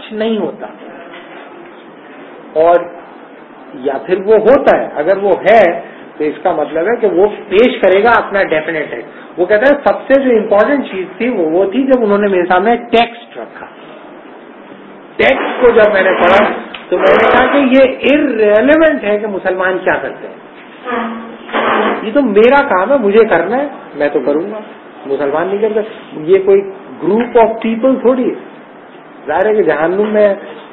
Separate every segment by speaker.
Speaker 1: سچ نہیں ہوتا, اور یا پھر وہ ہوتا ہے, اگر وہ ہے تو اس کا مطلب ہے کہ وہ پیش کرے گا اپنا ڈیفینیٹ ہے. وہ کہتا ہے سب سے جو امپورٹنٹ چیز تھی وہ تھی جب انہوں نے میرے سامنے ٹیکسٹ رکھا. ٹیکسٹ کو جب میں نے پڑھا تو میں نے کہا کہ یہ ارریلیونٹ ہے کہ مسلمان کیا کرتے ہیں, یہ تو میرا کام ہے, مجھے کرنا ہے, میں تو کروں گا, مسلمان نہیں کرتا. یہ کوئی گروپ آف پیپل تھوڑی ہے. ظاہر ہے کہ جہنم میں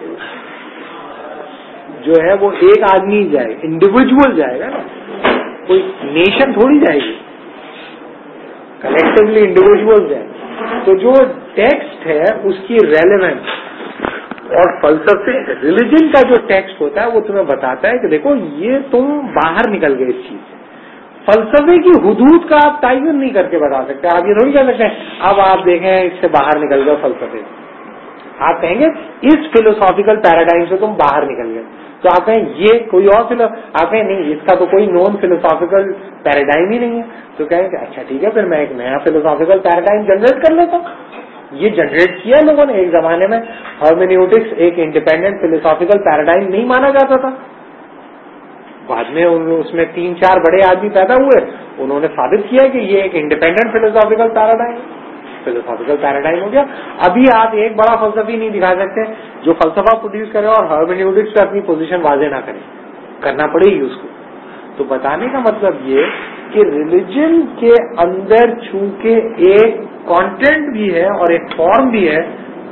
Speaker 1: جو ہے وہ ایک آدمی جائے, انڈیویجول جائے گا نا, کوئی نیشن تھوڑی جائے گی, کلیکٹیولی انڈیویجول جائے. تو جو ٹیکسٹ ہے اس کی ریلیونس, اور فلسفے ریلیجن کا جو ٹیکسٹ ہوتا ہے وہ تمہیں بتاتا ہے کہ دیکھو یہ تم باہر نکل گئے اس چیز سے. فلسفے کی حدود کا آپ تعین نہیں کر کے بتا سکتے. آپ یہ تھوڑی کہہ سکتے ہیں اب آپ دیکھیں اس سے باہر نکل گئے فلسفے سے. آپ کہیں گے اس فلوسافیکل پیراڈائم سے تم باہر نکل گئے, تو آپ کہیں یہ کوئی اور آپ کہیں نہیں اس کا تو کوئی نون فلوسافیکل پیراڈائم ہی نہیں ہے, تو کہیں کہ اچھا ٹھیک ہے پھر میں ایک نیا فلوسافیکل پیراڈائم جنریٹ کر لیتا ہوں. یہ جنریٹ کیا لوگوں نے. ایک زمانے میں ہرمینیوٹکس ایک انڈیپینڈنٹ فلوسافیکل پیراڈائم نہیں مانا جاتا تھا. بعد میں اس میں 3-4 بڑے آدمی پیدا ہوئے, انہوں نے ثابت کیا کہ یہ ایک انڈیپینڈنٹ فلوسافیکل پیراڈائم ہو گیا. ابھی آپ ایک بڑا فلسفی نہیں دکھا سکتے جو فلسفہ پروڈیوس کرے اور ہرمینیوٹکس پہ اپنی پوزیشن واضح نہ کرے, کرنا پڑے گی اس کو. تو بتانے کا مطلب یہ کہ ریلیجن کے اندر چونکہ ایک کانٹینٹ بھی ہے اور ایک فارم بھی ہے,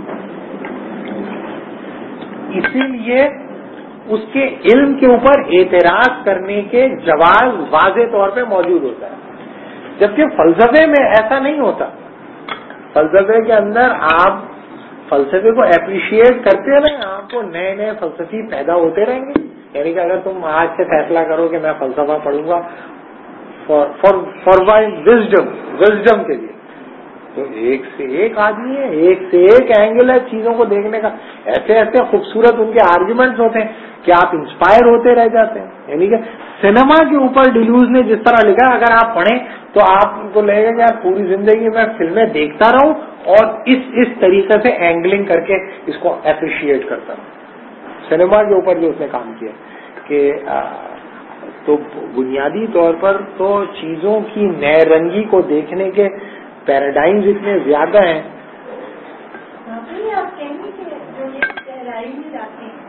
Speaker 1: اسی لیے اس کے علم کے اوپر اعتراض کرنے کے جواز واضح طور پہ موجود ہوتا ہے. جبکہ فلسفے میں ایسا نہیں ہوتا. فلسفے کے اندر آپ فلسفے کو اپریشیٹ کرتے رہیں, آپ کو نئے نئے فلسفی پیدا ہوتے رہیں گے. یعنی کہ اگر تم آج سے فیصلہ کرو کہ میں فلسفہ پڑھوں گا فار وزڈم کے لیے, تو ایک سے ایک آدمی ہے, ایک سے ایک اینگل ہے چیزوں کو دیکھنے کا. ایسے ایسے خوبصورت ان کے آرگیومنٹس ہوتے ہیں کہ آپ انسپائر ہوتے رہ جاتے ہیں. یعنی کہ سنیما کے اوپر ڈیلوز نے جس طرح لکھا, اگر آپ پڑھیں تو آپ کو لگے گا کہ یار پوری زندگی میں فلمیں دیکھتا رہوں اور اس طریقے سے اینگلنگ کر کے اس کو اپریشیٹ کرتا رہوں. سنیما کے اوپر جو اس نے کام کیا کہ تو بنیادی طور پر تو چیزوں کی نئے رنگی کو دیکھنے کے پیراڈائمز اتنے زیادہ ہیں.
Speaker 2: آپ کہیں گے کہ جو یہ گہرائی میں جاتے ہیں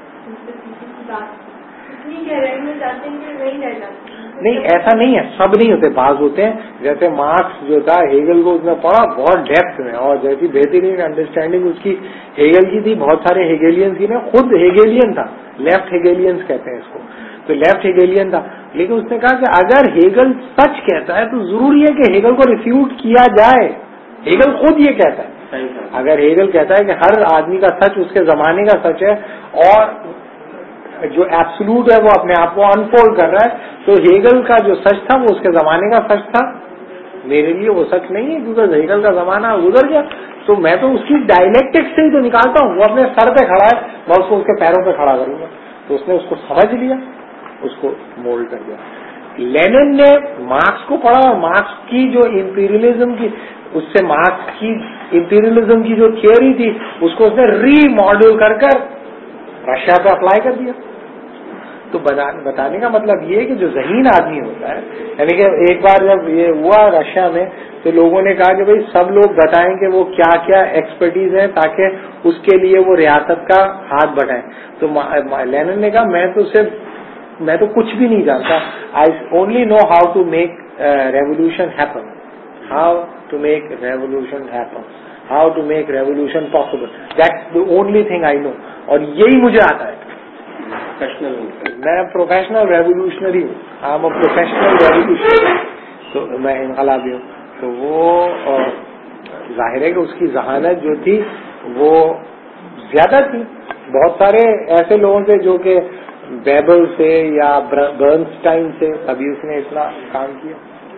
Speaker 2: اتنی گہرائی میں جاتے ہیں کہ وہی رہ جاتے ہیں.
Speaker 1: نہیں ایسا نہیں ہے, سب نہیں ہوتے, بعض ہوتے ہیں. جیسے مارکس جو تھا ہیگل کو اس نے پڑھا بہت ڈیپتھ میں, اور جیسی بہترین انڈرسٹینڈنگ اس کی ہیگل کی تھی. بہت سارے ہیگیلینس کی نے, خود ہیگیلین تھا, لیفٹ ہیگیلینس کہتے ہیں اس کو, تو لیفٹ ہیگیلین تھا. لیکن اس نے کہا کہ اگر ہیگل سچ کہتا ہے تو ضروری ہے کہ ہیگل کو ریفیوٹ کیا جائے. ہیگل خود یہ کہتا ہے, اگر ہیگل کہتا ہے کہ ہر آدمی کا سچ اس کے زمانے کا سچ ہے اور جو ایبسلوٹ ہے وہ اپنے آپ کو انفولڈ کر رہا ہے, تو ہیگل کا جو سچ تھا وہ اس کے زمانے کا سچ تھا. میرے لیے وہ سچ نہیں ہے کیونکہ ہیگل کا زمانہ گزر گیا. تو میں تو اس کی ڈائلیکٹک سے ہی تو نکالتا ہوں. وہ اپنے سر پہ کھڑا ہے, میں اس کو اس کے پیروں پہ کھڑا کروں گا. تو اس نے اس کو سمجھ لیا, اس کو مولڈ کر دیا. لینن نے مارکس کو پڑھا اور مارکس کی جو امپیریلزم کی, اس سے مارکس کی امپیریلزم کی جو تھیوری تھی اس کو اس نے ری ماڈل کر رشیا پہ اپلائی کر دیا. تو بتانے کا مطلب یہ ہے کہ جو ذہین آدمی ہوتا ہے, یعنی کہ ایک بار جب یہ ہوا رشیا میں تو لوگوں نے کہا کہ بھئی سب لوگ بتائیں کہ وہ کیا کیا ایکسپرٹیز ہے تاکہ اس کے لیے وہ ریاست کا ہاتھ بڑھائیں. تو لینن نے کہا میں تو کچھ بھی نہیں جانتا. I only know how to make revolution happen, how to make revolution happen, how to make revolution possible. That's the only thing I know, اور یہی مجھے آتا ہے. میں پروفیشنل ریولیوشنری ہوں, I am a professional revolutionary, تو میں انقلابی ہوں. تو وہ ظاہر ہے کہ اس کی ذہانت جو تھی وہ زیادہ تھی بہت سارے ایسے لوگوں سے جو کہ بیبل سے یا برنسٹائن سے, ابھی اس نے اتنا کام کیا.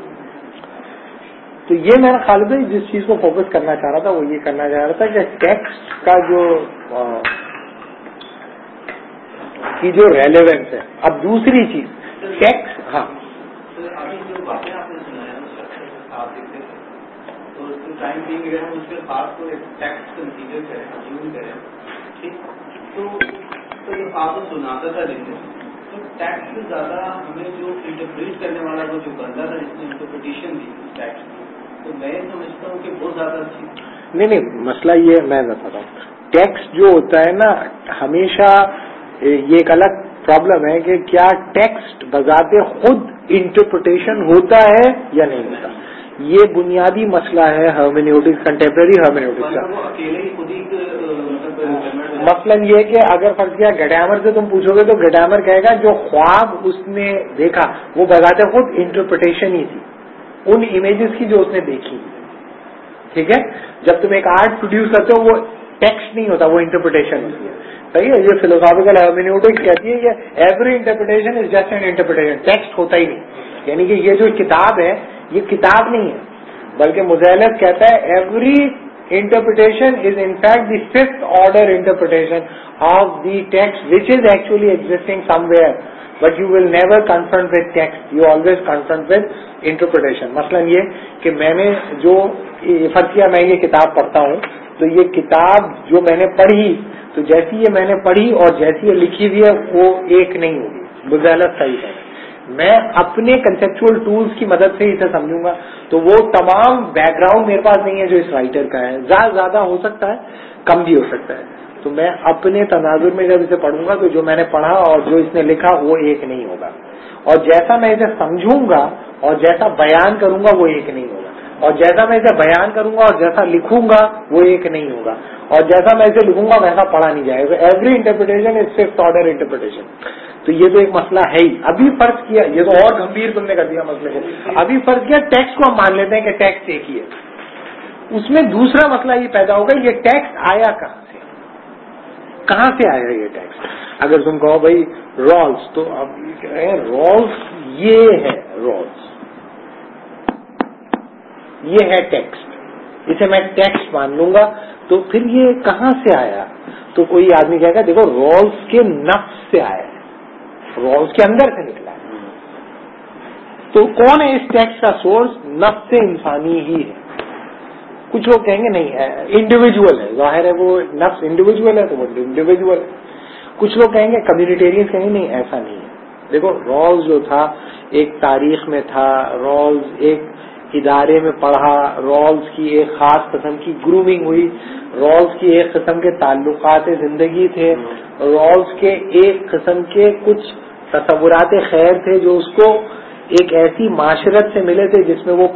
Speaker 1: تو یہ میرا خالد بھائی جس چیز کو فوکس کرنا چاہ رہا تھا وہ یہ کرنا چاہ رہا تھا کہ ٹیکسٹ کا جو ریلیونس ہے. اب دوسری چیز ٹیکسٹ, ہاں
Speaker 3: ابھی جو باتیں آپ نے سنایا آپ دیکھتے ہیں تو ٹائم بینگ اگر ہم اس کے خاص کو ٹیکسٹ کنسیڈر کریں, اسیوم کریں تو یہ آپ سناتا تھا لیتے تو ٹیکس سے زیادہ ہمیں جو انٹرپریٹ کرنے والا وہ جو بندہ تھا جس نے انٹرپریٹیشن دی ٹیکس کی، تو میں سمجھتا ہوں کہ بہت زیادہ اچھی.
Speaker 1: نہیں مسئلہ یہ میں بتاتا ہوں. ٹیکس جو ہوتا ہے نا ہمیشہ یہ ایک الگ پرابلم ہے کہ کیا ٹیکسٹ بذات خود انٹرپریٹیشن ہوتا ہے یا نہیں ہوتا. یہ بنیادی مسئلہ ہے ہرمینیوٹکس، کنٹمپریری ہرمینیوٹکس کا. مثلاً یہ کہ اگر فرض کیا گڈامر سے تم پوچھو گے تو گڈامر کہے گا جو خواب اس نے دیکھا وہ بذات خود انٹرپریٹیشن ہی تھی ان امیجز کی جو اس نے دیکھی. ٹھیک ہے، جب تم ایک آرٹ پروڈیوس کرتے ہو وہ ٹیکسٹ نہیں ہوتا، وہ انٹرپریٹیشن ہوتی ہے. صحیح ہے، یہ فلوسافیکل ہرمینیوٹکس کہتی ہے کہ every interpretation is just an interpretation, text ہوتا ہی نہیں. یعنی کہ یہ جو کتاب ہے یہ کتاب نہیں ہے بلکہ مزیلس کہتا ہے every interpretation is in fact the fifth order interpretation of the text which is actually existing somewhere, but you will never confront with text, you always confront with interpretation. مثلا یہ کہ میں نے جو فرض کیا میں یہ کتاب پڑھتا ہوں تو یہ کتاب جو میں نے پڑھی تو جیسی یہ میں نے پڑھی اور جیسی یہ لکھی ہوئی ہے وہ ایک نہیں ہوگی. مزیلس صحیح ہے، میں اپنے کنسپچول ٹولز کی مدد سے اسے سمجھوں گا تو وہ تمام بیک گراؤنڈ میرے پاس نہیں ہے جو اس رائٹر کا ہے. زیادہ ہو سکتا ہے، کم بھی ہو سکتا ہے. تو میں اپنے تناظر میں جب اسے پڑھوں گا تو جو میں نے پڑھا اور جو اس نے لکھا وہ ایک نہیں ہوگا، اور جیسا میں اسے سمجھوں گا اور جیسا بیان کروں گا وہ ایک نہیں ہوگا، اور جیسا میں اسے بیان کروں گا اور جیسا لکھوں گا وہ ایک نہیں ہوگا، اور جیسا میں اسے لکھوں گا ویسا پڑھا نہیں جائے گا. Every interpretation is fifth order interpretation. تو یہ تو ایک مسئلہ ہے ہی. ابھی فرض کیا، یہ تو اور گمبھیر تم نے کر دیا مسئلے کو. ابھی فرض کیا ٹیکس کو ہم مان لیتے ہیں کہ ٹیکس ایک ہی ہے. اس میں دوسرا مسئلہ یہ پیدا ہوگا یہ ٹیکس آیا کہاں سے آیا یہ ٹیکس. اگر تم کہو بھائی رولز، تو اب یہ کہہ رہے ہیں رولز یہ ہے، رولز یہ ہے ٹیکسٹ، اسے میں ٹیکسٹ مان لوں گا تو پھر یہ کہاں سے آیا. تو کوئی آدمی کہے گا دیکھو رولز کے نفس سے آیا ہے، رولز کے اندر سے نکلا ہے. تو کون ہے اس ٹیکسٹ کا سورس؟ نفس انسانی ہی ہے. کچھ لوگ کہیں گے نہیں انڈیویجول ہے، ظاہر ہے وہ نفس انڈیویجول ہے تو وہ انڈیویجول ہے. کچھ لوگ کہیں گے کمیونیٹیرین کہیں گے نہیں ایسا نہیں ہے. دیکھو رولز جو تھا ایک تاریخ میں تھا، رولز ایک ادارے میں پڑھا، رولز کی ایک خاص قسم کی گرومنگ ہوئی، رولز کی ایک قسم کے تعلقات زندگی تھے، رولز کے ایک قسم کے کچھ تصورات خیر تھے جو اس کو ایک ایسی معاشرت سے ملے تھے جس میں وہ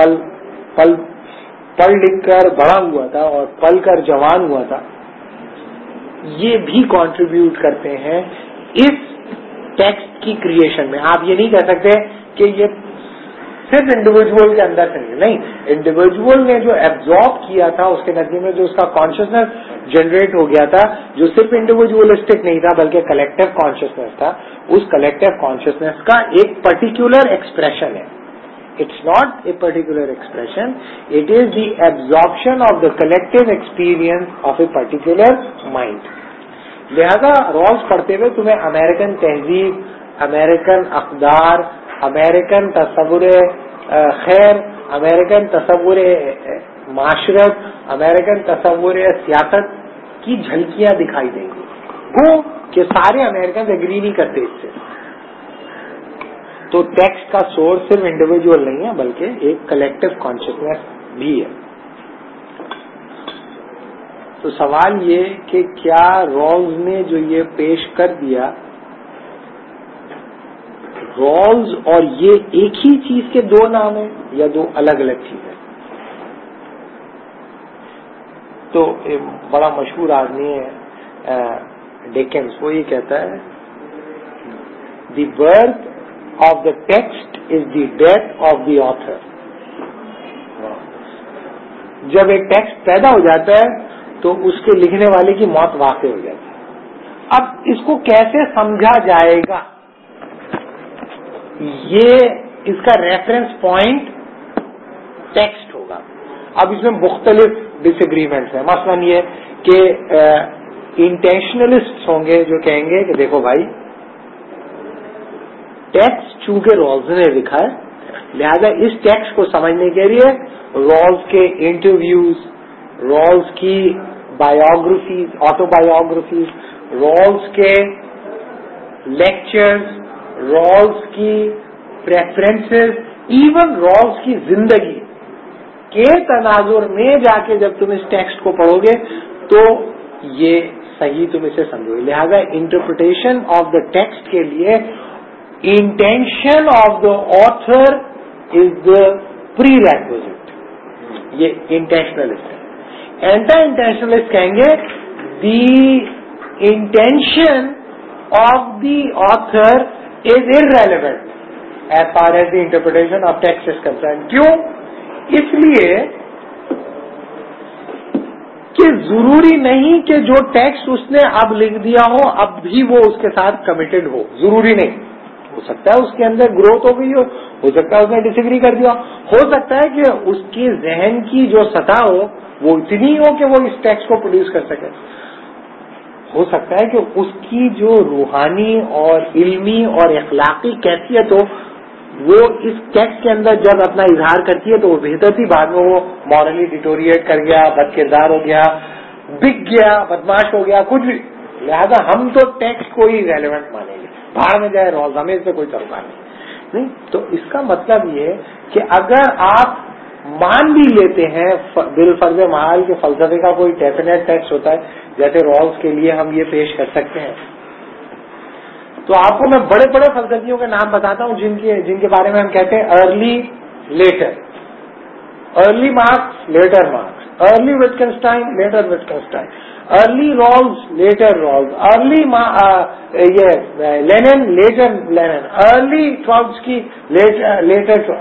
Speaker 1: پل لکھ کر بڑا ہوا تھا اور پل کر جوان ہوا تھا. یہ بھی کنٹریبیوٹ کرتے ہیں اس ٹیکسٹ کی کریشن میں. آپ یہ نہیں کہہ سکتے کہ یہ صرف انڈیویجول کے اندر سے نہیں، انڈیویجول نے جو ایبزارب کیا تھا اس کے نتیجے میں جو اس کا کانشیسنیس جنریٹ ہو گیا تھا جو صرف انڈیویجولسٹک نہیں تھا بلکہ کلیکٹو کانشیسنیس تھا، اس کلیکٹو کانشیسنیس کا ایک پرٹیکولر ایکسپریشن ہے. It's not a particular expression, it is the absorption of the collective experience of a particular mind. لہذا رولز پڑھتے ہوئے تمہیں امریکن تہذیب، امریکن اقدار، امریکن تصور خیر، امریکن تصور معاشرت، امریکن تصور سیاست کی جھلکیاں دکھائی دیں گی. وہ کہ سارے امریکن ایگری نہیں کرتے اس سے. تو ٹیکسٹ کا سورس صرف انڈیویجول نہیں ہے بلکہ ایک کلیکٹو کانشیسنیس بھی ہے. تو سوال یہ کہ کیا رولز نے جو یہ پیش کر دیا، رولز اور یہ ایک ہی چیز کے دو نام ہیں یا دو الگ الگ چیزیں؟ تو بڑا مشہور آدمی ہے ڈیکنز، وہ یہ کہتا ہے the birth of the text is the death of the author. جب ایک ٹیکسٹ پیدا ہو جاتا ہے تو اس کے لکھنے والے کی موت واقع ہو جاتی ہے. اب اس کو کیسے سمجھا جائے گا، یہ اس کا ریفرنس پوائنٹ ٹیکسٹ ہوگا. اب اس میں مختلف ڈس ایگریمنٹس ہیں. مثلا یہ کہ انٹینشنلسٹ ہوں گے جو کہیں گے کہ دیکھو بھائی ٹیکسٹ چونکہ رولز نے لکھا ہے لہذا اس ٹیکسٹ کو سمجھنے کے لیے رولز کے انٹرویوز، رولز کی बायोग्राफीज, ऑटोबायोग्राफीज, रॉल्स के लेक्चर्स, रॉल्स की प्रेफरेंसेस, इवन रॉल्स की जिंदगी के तनाजुर में जाके जब तुम इस टेक्स्ट को पढ़ोगे तो ये सही तुम इसे समझोगे. लिहाजा इंटरप्रिटेशन ऑफ द टेक्स्ट के लिए intention of the author is the prerequisite. ये इंटेंशनलिस्ट है. एंटी इंटेंशनलिस्ट कहेंगे the intention of the author is irrelevant as far as the interpretation of text is concern. क्यों? इसलिए कि जरूरी नहीं कि जो टेक्स्ट उसने अब लिख दिया हो अब भी वो उसके साथ कमिटेड हो. जरूरी नहीं. हो सकता है उसके अंदर ग्रोथ हो गई हो सकता है उसने डिसएग्री कर दिया हो सकता है कि उसकी जहन की जो सतह हो वो इतनी हो कि वो इस टेक्स्ट को प्रोड्यूस कर सके. हो सकता है कि उसकी जो रूहानी और इल्मी और अखलाकी कैफियत हो वो इस टेक्स्ट के अंदर जब अपना इजहार करती है तो वो बेहतर थी. बाद में वो मॉरली डिटोरिएट कर गया, बदकिरदार हो गया, बिक गया, बदमाश हो गया, कुछ भी. लिहाजा हम तो टेक्स्ट को ही रेलेवेंट मानेंगे, बाहर में जाए रोज, हमें इससे कोई तरुका नहीं. तो इसका मतलब ये कि अगर आप मान भी लेते हैं बिलफर्ज महाल के फलसफे का कोई डेफिनेट टेक्स्ट होता है, जैसे रॉल्स के लिए हम ये पेश कर सकते हैं, तो आपको मैं बड़े बड़े फलसफियों के नाम बताता हूं जिनके बारे में हम कहते हैं early later, early Marx later Marx, early विटgenstein लेटर विटgenstein, early Rawls later Rawls, early ये Lenin later Lenin, early Trotsky later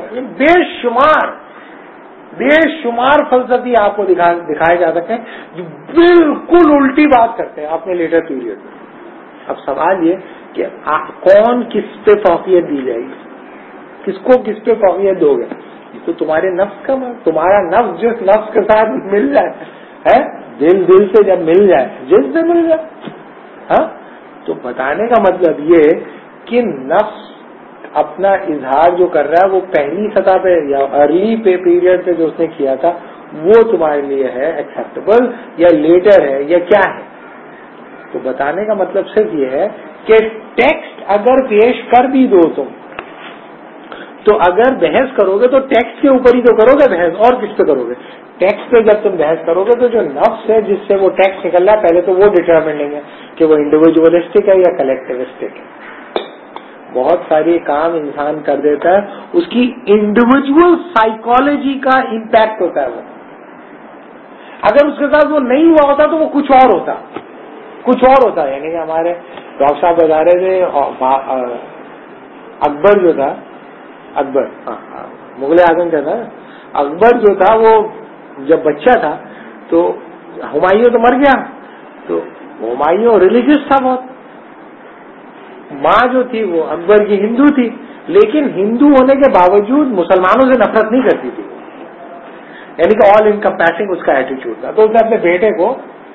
Speaker 1: बेशुमार फलसफी आपको दिखाए जा सकते हैं जो बिल्कुल उल्टी बात करते हैं अपने लेटर पीरियड में. अब सवाल ये कि कौन किस पे फौकियत दी जाएगी, किसको किस पे फौकियत दोगे? ये तो तुम्हारे नफ्स का, तुम्हारा नफ्स जिस नफ्स के साथ मिल जाए है, दिल से जब मिल जाए, जिस से मिल जाए. हाँ, तो बताने का मतलब ये कि नफ्स अपना इजहार जो कर रहा है वो पहली सतह पे या अर्ली पे पीरियड पे जो उसने किया था वो तुम्हारे लिए है एक्सेप्टेबल या लेटर है या क्या है. तो बताने का मतलब सिर्फ ये है कि टेक्स्ट अगर पेश कर भी दो तुम, तो अगर बहस करोगे तो टेक्स्ट के ऊपर ही तो करोगे बहस, और किस पे करोगे? टेक्स्ट पे जब तुम बहस करोगे तो जो नफ्स है जिससे वो टेक्स्ट निकल रहा है पहले तो वो डिटरमिन है कि वो इंडिविजुअलिस्टिक है या कलेक्टिविस्टिक है. बहुत सारे काम इंसान कर देता है, उसकी इंडिविजुअल साइकोलॉजी का इम्पैक्ट होता है. वो अगर उसके साथ वो नहीं हुआ होता तो वो कुछ और होता. यानी कि हमारे डॉक्टर साहब बता रहे थे अकबर जो था, अकबर मुगल आजम का था, अकबर जो था वो जब बच्चा था तो हुमायूं तो मर गया, तो हुमायूं रिलीजियस था बहुत. माँ जो थी वो अकबर की हिंदू थी, लेकिन हिंदू होने के बावजूद मुसलमानों से नफरत नहीं करती थी, यानी कि ऑल इनकम्पैसिंग उसका एटीट्यूड था. तो उसने अपने बेटे को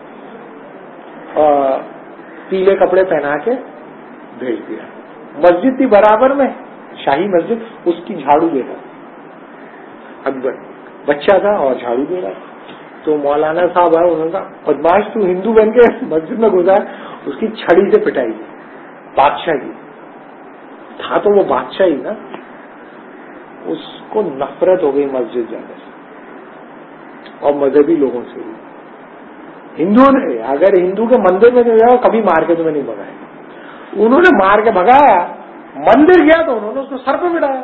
Speaker 1: पीले कपड़े पहना के भेज दिया. मस्जिद थी बराबर में, शाही मस्जिद, उसकी झाड़ू दे रहा. अकबर बच्चा था और झाड़ू दे रहा. तो मौलाना साहब आए, उन्होंने कहा बदमाश तू हिंदू बन के मस्जिद में घुसा है. उसकी छड़ी से पिटाई दी. बादशाह की था तो वो बादशाह ही ना. उसको नफरत हो गई मस्जिद जाने से और मजहबी लोगों से भी. हिंदू ने अगर हिंदू के मंदिर में जाओ कभी मार के तुम्हें नहीं भगाएगा. उन्होंने मार के भगाया, मंदिर गया तो उन्होंने उसको सर पे बिठाया.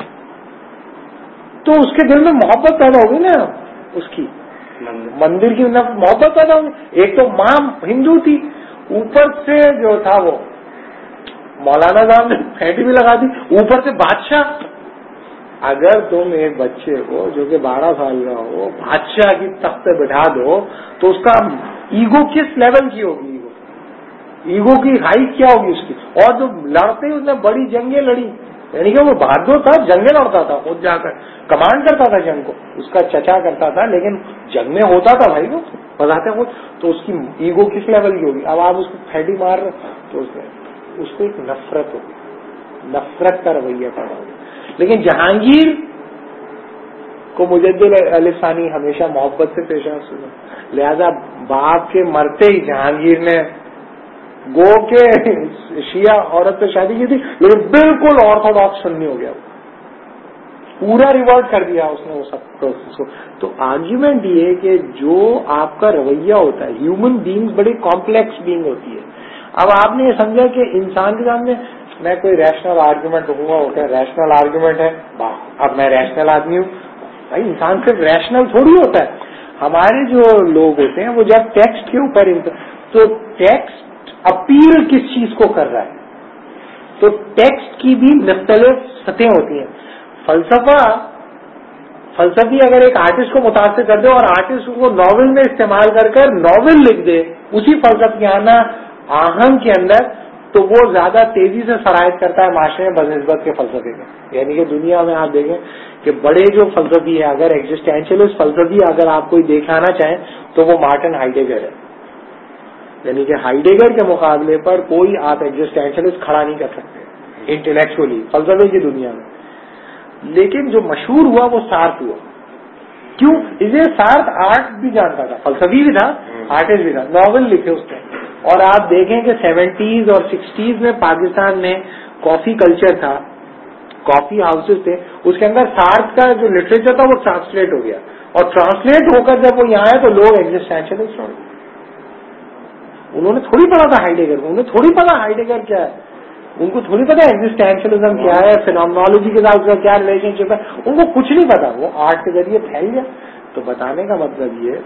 Speaker 1: तो उसके दिल में मोहब्बत पैदा होगी ना, उसकी मंदिर की मोहब्बत पैदा होगी. एक तो माँ हिंदू थी, ऊपर से जो था वो मौलाना साहब ने फेंटी भी लगा दी, ऊपर से बादशाह. अगर तुम एक बच्चे को जो कि 12 साल का हो बादशाह की तख्त पे बिठा दो तो उसका ईगो किस लेवल की होगी, ईगो की हाइट क्या होगी उसकी. और जो लड़ते ही उसने बड़ी जंगें लड़ी, यानी कि वो बहादुर था, जंगें लड़ता था, खुद जाकर कमांड करता था जंग को, उसका चचा करता था, लेकिन जंग में होता था भाई वो बताते खुद. तो उसकी ईगो किस लेवल की होगी. अब आप उसको फेंटी मार रहे तो उसको एक नफरत होगी, नफरत का रवैया पैदा होगा. लेकिन जहांगीर کو مجدد الف ثانی ہمیشہ محبت سے پیش آ. لہذا باپ کے مرتے ہی جہانگیر نے گو کے شیعہ عورت سے شادی کی تھی لیکن بالکل آرتھوڈاکس سنی ہو گیا, پورا ریورٹ کر دیا اس نے وہ سب پروسیس کو. تو آرگیومنٹ یہ کہ جو آپ کا رویہ ہوتا ہے, ہیومن بینگز بڑی کمپلیکس بینگ ہوتی ہے. اب آپ نے یہ سمجھا کہ انسان کے سامنے میں کوئی ریشنل آرگیومنٹ ہوگا, ہوتا ہے ریشنل آرگیومنٹ ہے, اب میں ریشنل آدمی ہوں. بھائی انسان صرف ریشنل تھوڑی ہوتا ہے. ہمارے جو لوگ ہوتے ہیں وہ جب ٹیکسٹ کے اوپر, تو ٹیکسٹ اپیل کس چیز کو کر رہا ہے, تو ٹیکسٹ کی بھی مختلف سطحیں ہوتی ہیں. فلسفی اگر ایک آرٹسٹ کو متاثر کر دے اور آرٹسٹ کو ناول میں استعمال کر ناول لکھ دے اسی فلسفیانہ آہنگ کے اندر, تو وہ زیادہ تیزی سے سرایت کرتا ہے معاشرے میں بنسبت کے فلسفے کے. یعنی کہ دنیا میں آپ دیکھیں کہ بڑے جو فلسفی ہے, اگر ایگزسٹینشلسٹ فلسفی اگر آپ کوئی دیکھانا چاہیں تو وہ مارٹن ہائیڈگر ہے. یعنی کہ ہائیڈگر کے مقابلے پر کوئی آپ ایگزسٹینشلسٹ کھڑا نہیں کر سکتے انٹلیکچولی فلسفے کی دنیا میں. لیکن جو مشہور ہوا وہ سارتھ ہوا. کیوں؟ اسے سارتھ آرٹ بھی جانتا تھا, فلسفی بھی تھا, آرٹسٹ بھی تھا, ناول لکھے اس نے. اور آپ دیکھیں کہ 70s اور 60s میں پاکستان میں کافی کلچر تھا, کافی ہاؤسز تھے, اس کے اندر سارتھ کا جو لٹریچر تھا وہ ٹرانسلیٹ ہو گیا, اور ٹرانسلیٹ ہو کر جب وہ یہاں آئے تو لوگ ایگزسٹینشلسٹ ہو گئے. انہوں نے تھوڑی پڑھا تھا ہائیڈگر کو, انہیں تھوڑی پتا ہائیڈگر کیا ہے, ان کو تھوڑی پتا ایگزسٹینشلزم کیا ہے, فینومنالوجی کے ساتھ اس کا کیا ریلیشن شپ ہے, ان کو کچھ نہیں پتا. وہ آرٹ کے ذریعے پھیل گیا. تو بتانے کا مطلب یہ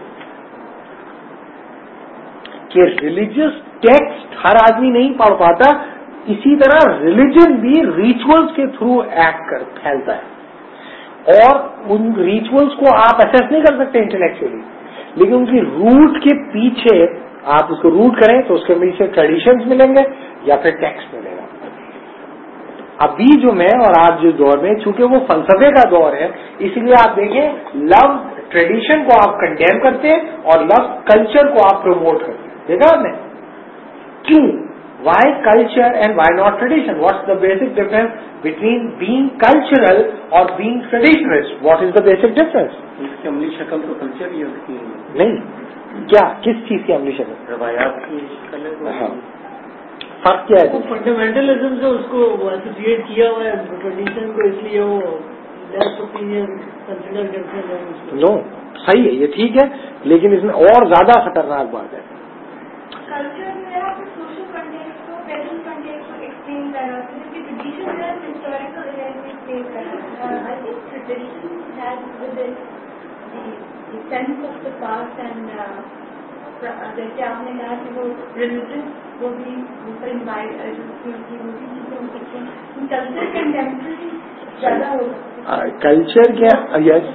Speaker 1: کہ ریلیجیس ٹیکسٹ ہر آدمی نہیں پڑھ پاتا, اسی طرح ریلیجن بھی ریچولز کے تھرو ایکٹ کر پھیلتا ہے, اور ان ریچولز کو آپ اسیس نہیں کر سکتے انٹلیکچولی, لیکن ان کی روٹ کے پیچھے آپ اس کو روٹ کریں تو اس کے پیچھے ٹریڈیشنز ملیں گے یا پھر ٹیکسٹ ملے گا. ابھی جو میں اور آپ جس دور میں, چونکہ وہ فلسفے کا دور ہے, اس لیے آپ دیکھیں لو ٹریڈیشن کو آپ کنڈیم کرتے ہیں اور لو کلچر کو آپ پروموٹ کرتے ہیں. دیکھا آپ نے کیوں؟ Why culture and why not tradition? What's the basic difference between being cultural اور being traditionalist? What is the basic difference?
Speaker 3: اس کی عملی شکل تو کلچر ہی ہوتی ہے.
Speaker 1: نہیں, کیا کس چیز کی عملی شکل؟
Speaker 3: روایات کی شکل ہے.
Speaker 1: ہاں, فرق کیا ہے؟
Speaker 2: فنڈامنٹلزم سے اس کو ایسوسیٹ کیا ہوا ہے ٹریڈیشن کو, اس لیے وہ لیس اوپینین کنسیڈر کرتے ہیں.
Speaker 1: نو, صحیح ہے, یہ ٹھیک ہے, لیکن اس میں اور زیادہ خطرناک بات ہے.
Speaker 2: کلچر جو ہے آپ سوشل کنٹیکسٹ کو, پریزنٹ کنٹیکسٹ کو ایکسپلین کرنا, ٹریڈیشن جو ہے ہسٹوریکل ایونٹ ایکسپلین کرنا. I think tradition has with the sense of the past and جیسے آپ نے کہا کہ وہ ریلیجن وہ بھی کلچر کنٹمپرری زیادہ ہوگا.
Speaker 1: کلچر کیا؟ یس,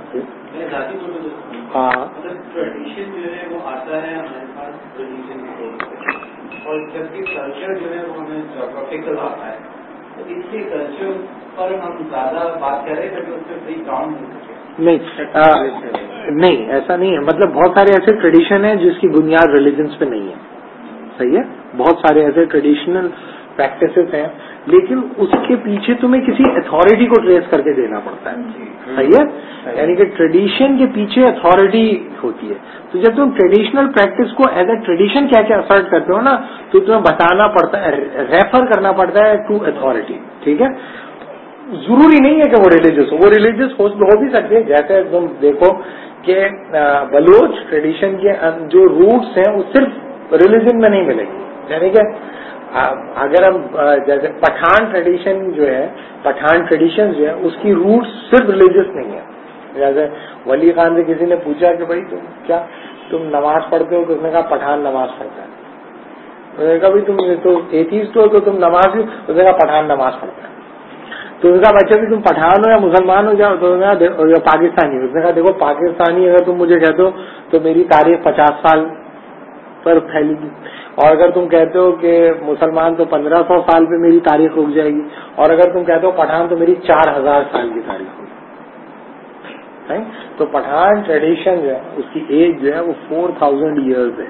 Speaker 1: ہاں,
Speaker 3: ٹریڈیشن جو ہے وہ آتا ہے ہمارے پاس ریلیجن کے طور پہ, اور جبکہ کلچر جو ہے وہ ہمیں جغرافیکل آتا ہے. تو اس لیے کلچر پر ہم زیادہ بات کر رہے ہیں تاکہ اس پہ صحیح کام ہو سکے.
Speaker 1: نہیں, ایسا نہیں ہے. مطلب بہت سارے ایسے ٹریڈیشن ہیں جس کی بنیاد ریلیجنس پہ نہیں ہے, صحیح ہے, بہت سارے ایسے ٹریڈیشنل پریکٹسز ہیں, لیکن اس کے پیچھے تمہیں کسی اتھارٹی کو ٹریس کر کے دینا پڑتا ہے, صحیح ہے. یعنی کہ ٹریڈیشن کے پیچھے اتھارٹی ہوتی ہے. تو جب تم ٹریڈیشنل پریکٹس کو ایز اے ٹریڈیشن کیا کیا اسرٹ کرتے ہو نا, تو تمہیں بتانا پڑتا ہے, ریفر کرنا پڑتا ہے ٹو اتھارٹی. ٹھیک ہے, ضروری نہیں ہے کہ وہ ریلیجس ہو, وہ ریلیجس ہو بھی سکتے ہیں. جیسے تم دیکھو کہ بلوچ ٹریڈیشن کے جو روٹس ہیں وہ صرف ریلیجن میں نہیں ملے گی. یعنی کہ اگر ہم جیسے پٹھان ٹریڈیشن جو ہے, پٹھان ٹریڈیشن جو ہے اس کی روٹس صرف ریلیجس نہیں ہے. جیسے ولی خان سے کسی نے پوچھا کہ بھائی تم نماز پڑھتے ہو, تو اس نے کہا پٹھان نماز پڑھتا ہے. اس نے کہا بھائی تم تو ایتھیسٹ ہو تو تم نماز, اس نے کہا پٹھان نماز پڑھتا ہے. تو اس نے کہا بچہ بھی تم پٹھان ہو یا مسلمان ہو جاؤ, تو پاکستانی ہو. اس نے کہا دیکھو پاکستانی اگر تم مجھے کہتے ہو تو میری تاریخ 50 سال پر پھیلے گی, اور اگر تم کہتے ہو کہ مسلمان تو 1500 سال پہ میری تاریخ رک جائے گی, اور اگر تم کہتے ہو پٹھان تو میری 4000 سال کی تاریخ ہوگی. تو پٹھان ٹریڈیشن جو ہے اس کی ایج جو ہے وہ 4000 ایئرز ہے.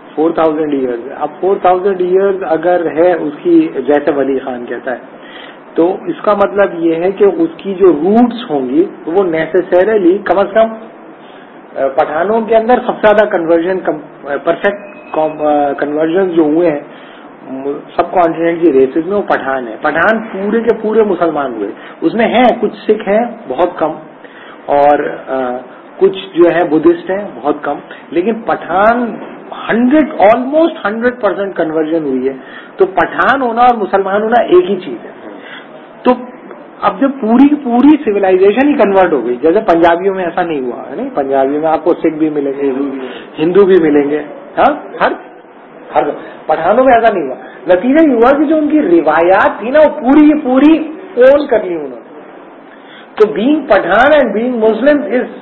Speaker 1: 4000 ایئرز ہے. اب 4000 ایئرز اگر ہے اس کی, جیسے ولی خان کہتا ہے, تو اس کا مطلب یہ ہے کہ اس کی جو روٹس ہوں گی وہ نیسیسریلی کم از کم پٹھانوں کے اندر سب سے زیادہ کنورژن پرفیکٹ کنورژن جو ہوئے ہیں سب کانٹیننٹ کی ریسز میں وہ پٹھان ہے. پٹھان پورے کے پورے مسلمان ہوئے. اس میں ہیں کچھ سکھ ہیں بہت کم, اور کچھ جو ہے بدھسٹ ہیں بہت کم, لیکن پٹھان آلموسٹ 100% کنورژن ہوئی ہے. تو پٹھان ہونا اور مسلمان ہونا ایک ہی چیز ہے. تو اب جب پوری سویلائزیشن ہی کنورٹ ہو گئی, جیسے پنجابیوں میں ایسا نہیں ہوا ہے, نہیں پنجابیوں میں آپ کو سکھ بھی ملیں گے, ہندو بھی ملیں گے, ہاں ہر پٹھانوں میں ایسا نہیں ہوا. نتیجہ یہ ہوا کہ جو ان کی روایات تھی نا وہ پوری کی پوری اون کر لی انہوں نے. تو being Pathan and being Muslim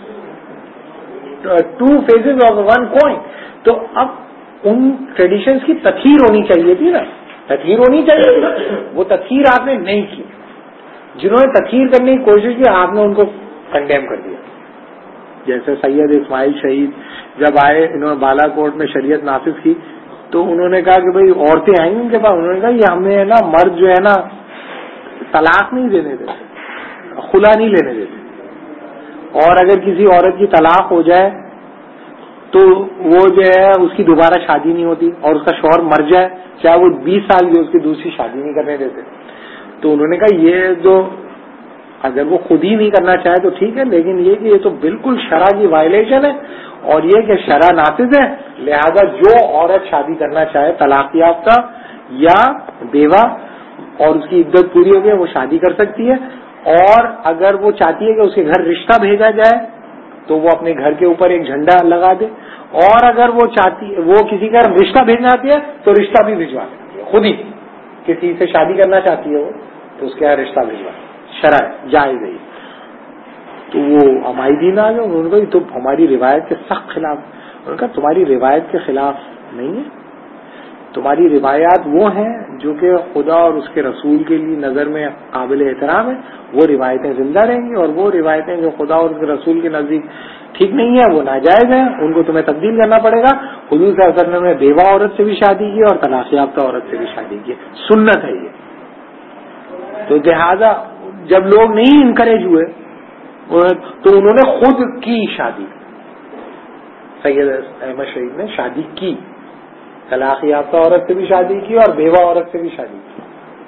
Speaker 1: is 2 faces of 1 coin. تو اب ان ٹریڈیشنز کی تطہیر ہونی چاہیے تھی نا, تطہیر ہونی چاہیے تھی. وہ تطہیر آپ نے نہیں کی. جنہوں نے تطہیر کرنے کی کوشش کی آپ نے ان کو کنڈیم کر دیا. جیسے سید اسماعیل شہید جب آئے, انہوں نے بالا کوٹ میں شریعت نافذ کی, تو انہوں نے کہا کہ بھئی عورتیں آئیں گی ان کے پاس. انہوں نے کہا یہ ہمیں نا مرد جو ہے نا طلاق نہیں دینے دیتے, خلا نہیں لینے دیتے, اور اگر کسی عورت کی طلاق ہو جائے تو وہ جو ہے اس کی دوبارہ شادی نہیں ہوتی, اور اس کا شوہر مر جائے چاہے وہ 20 سال کی اس کی دوسری شادی نہیں کرنے دیتے. تو انہوں نے کہا یہ جو اگر وہ خود ہی نہیں کرنا چاہے تو ٹھیک ہے, لیکن یہ کہ یہ تو بالکل شرع کی وائلیشن ہے, اور یہ کہ شرع نافذ ہے, لہذا جو عورت شادی کرنا چاہے طلاق یافتہ یا بیوہ اور اس کی عدت پوری ہو گئی وہ شادی کر سکتی ہے. اور اگر وہ چاہتی ہے کہ اس کے گھر رشتہ بھیجا جائے تو وہ اپنے گھر کے اوپر ایک جھنڈا لگا دے, اور اگر وہ کسی کا رشتہ بھیجنا چاہتی ہے تو رشتہ بھی بھجوا سکتی ہے. خود ہی کسی سے شادی کرنا چاہتی ہے وہ تو اس کے یہاں رشتہ بھجوا, شرع جائز ہے. تو وہ ہماری دین آ گئے, انہوں نے کہا یہ تو ہماری روایت کے سخت خلاف. انہوں نے کہا تمہاری روایت کے خلاف نہیں ہے, تمہاری روایات وہ ہیں جو کہ خدا اور اس کے رسول کے لیے نظر میں قابل احترام ہے, وہ روایتیں زندہ رہیں گی, اور وہ روایتیں جو خدا اور اس کے رسول کے نزدیک ٹھیک نہیں ہے وہ ناجائز ہیں, ان کو تمہیں تبدیل کرنا پڑے گا. حضور صلی اللہ علیہ وسلم نے بیوہ عورت سے بھی شادی کی اور طلاق یافتہ عورت سے بھی شادی کی, سنت ہے یہ. تو لہذا جب لوگ نہیں انکریج ہوئے تو انہوں نے خود کی شادی. سید احمد شہید نے شادی کی, طلاق یافتہ عورت سے بھی شادی کی اور بیوہ عورت سے بھی شادی کی.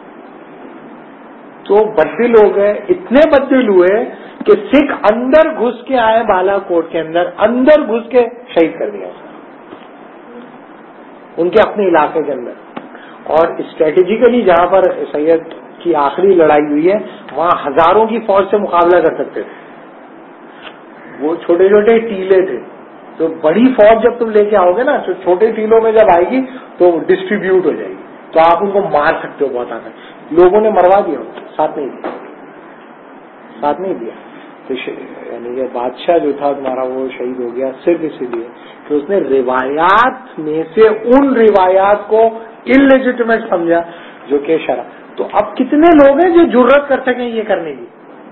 Speaker 1: تو بدل ہو گئے, اتنے بدل ہوئے کہ سکھ اندر گھس کے آئے بالا کوٹ کے اندر گھس کے شہید کر دیا ان کے اپنے علاقے کے اندر. اور اسٹریٹجیکلی جہاں پر سید کی آخری لڑائی ہوئی ہے وہاں ہزاروں کی فوج سے مقابلہ کر سکتے تھے. وہ چھوٹے چھوٹے ٹیلے تھے, تو بڑی فوج جب تم لے کے آؤ گے نا تو چھوٹے ٹیلوں میں جب آئے گی تو ڈسٹریبیوٹ ہو جائے گی, تو آپ ان کو مار سکتے ہو بہت آسان. لوگوں نے مروا دیا, ساتھ نہیں دیا. تو یعنی کہ بادشاہ جو تھا تمہارا وہ شہید ہو گیا صرف اسی لیے کہ اس نے روایات میں سے ان روایات کو انلیجیٹمیٹ سمجھا جو کہ شرع. تو اب کتنے لوگ ہیں جو جرات کر سکیں یہ کرنے کی.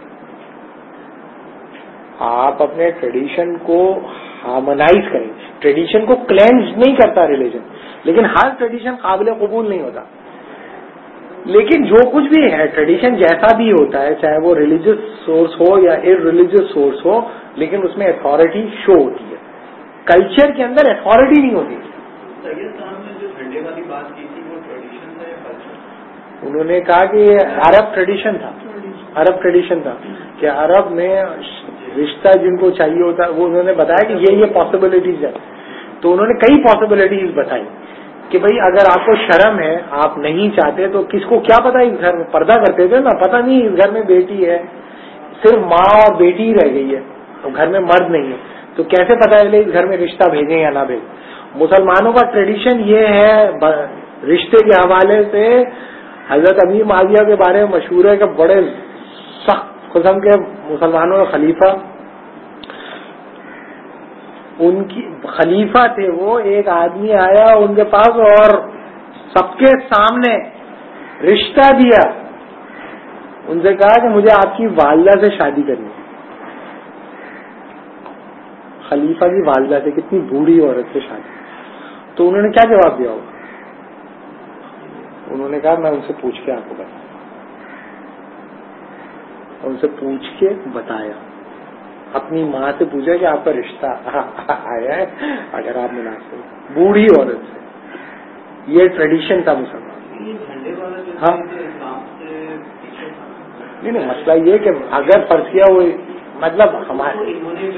Speaker 1: آپ اپنے ٹریڈیشن کو ہارمونائز کریں. ٹریڈیشن کو کلینز نہیں کرتا ریلیجن, لیکن ہر ٹریڈیشن قابل قبول نہیں ہوتا. لیکن جو کچھ بھی ہے ٹریڈیشن جیسا بھی ہوتا ہے, چاہے وہ ریلیجس سورس ہو یا ار ریلیجس سورس ہو, لیکن اس میں اتھارٹی شو ہوتی ہے. کلچر کے اندر اتھارٹی نہیں ہوتی.
Speaker 3: سید صاحب نے جو جھنڈے والی بات کی تھی وہ ٹریڈیشن تھا یا کلچر؟
Speaker 1: انہوں نے کہا کہ یہ عرب ٹریڈیشن تھا کہ عرب میں رشتہ جن کو چاہیے ہوتا ہے, وہ انہوں نے بتایا کہ یہ پاسبلٹیز ہے. تو انہوں نے کئی پاسبلٹیز بتائی کہ بھئی اگر آپ کو شرم ہے, آپ نہیں چاہتے, تو کس کو کیا پتا اس گھر میں پردہ کرتے تھے نا, پتہ نہیں اس گھر میں بیٹی ہے, صرف ماں اور بیٹی ہی رہ گئی ہے, تو گھر میں مرد نہیں ہے, تو کیسے پتا چلے اس گھر میں رشتہ بھیجیں یا نہ بھیجیں. مسلمانوں کا ٹریڈیشن یہ ہے رشتے کے حوالے سے. حضرت امیر معاویہ کے بارے میں مشہور ہے کہ بڑے سخت قسم کے مسلمانوں کے خلیفہ, ان کی خلیفہ تھے وہ. ایک آدمی آیا ان کے پاس اور سب کے سامنے رشتہ دیا, ان سے کہا کہ مجھے آپ کی والدہ سے شادی کرنی ہے. خلیفہ کی والدہ سے, کتنی بوڑھی عورت سے شادی. تو انہوں نے کیا جواب دیا ہوگا؟ انہوں نے کہا میں ان سے پوچھ کے آپ کو بتاؤں. ان سے پوچھ کے بتایا. اپنی ماں سے پوچھا کہ آپ کا رشتہ آیا ہے اگر آپ مناسب, بوڑھی عورت سے. یہ ٹریڈیشن تھا مسلمان. ہاں نہیں, مسئلہ یہ کہ اگر فرض کیا وہ مطلب ہمارے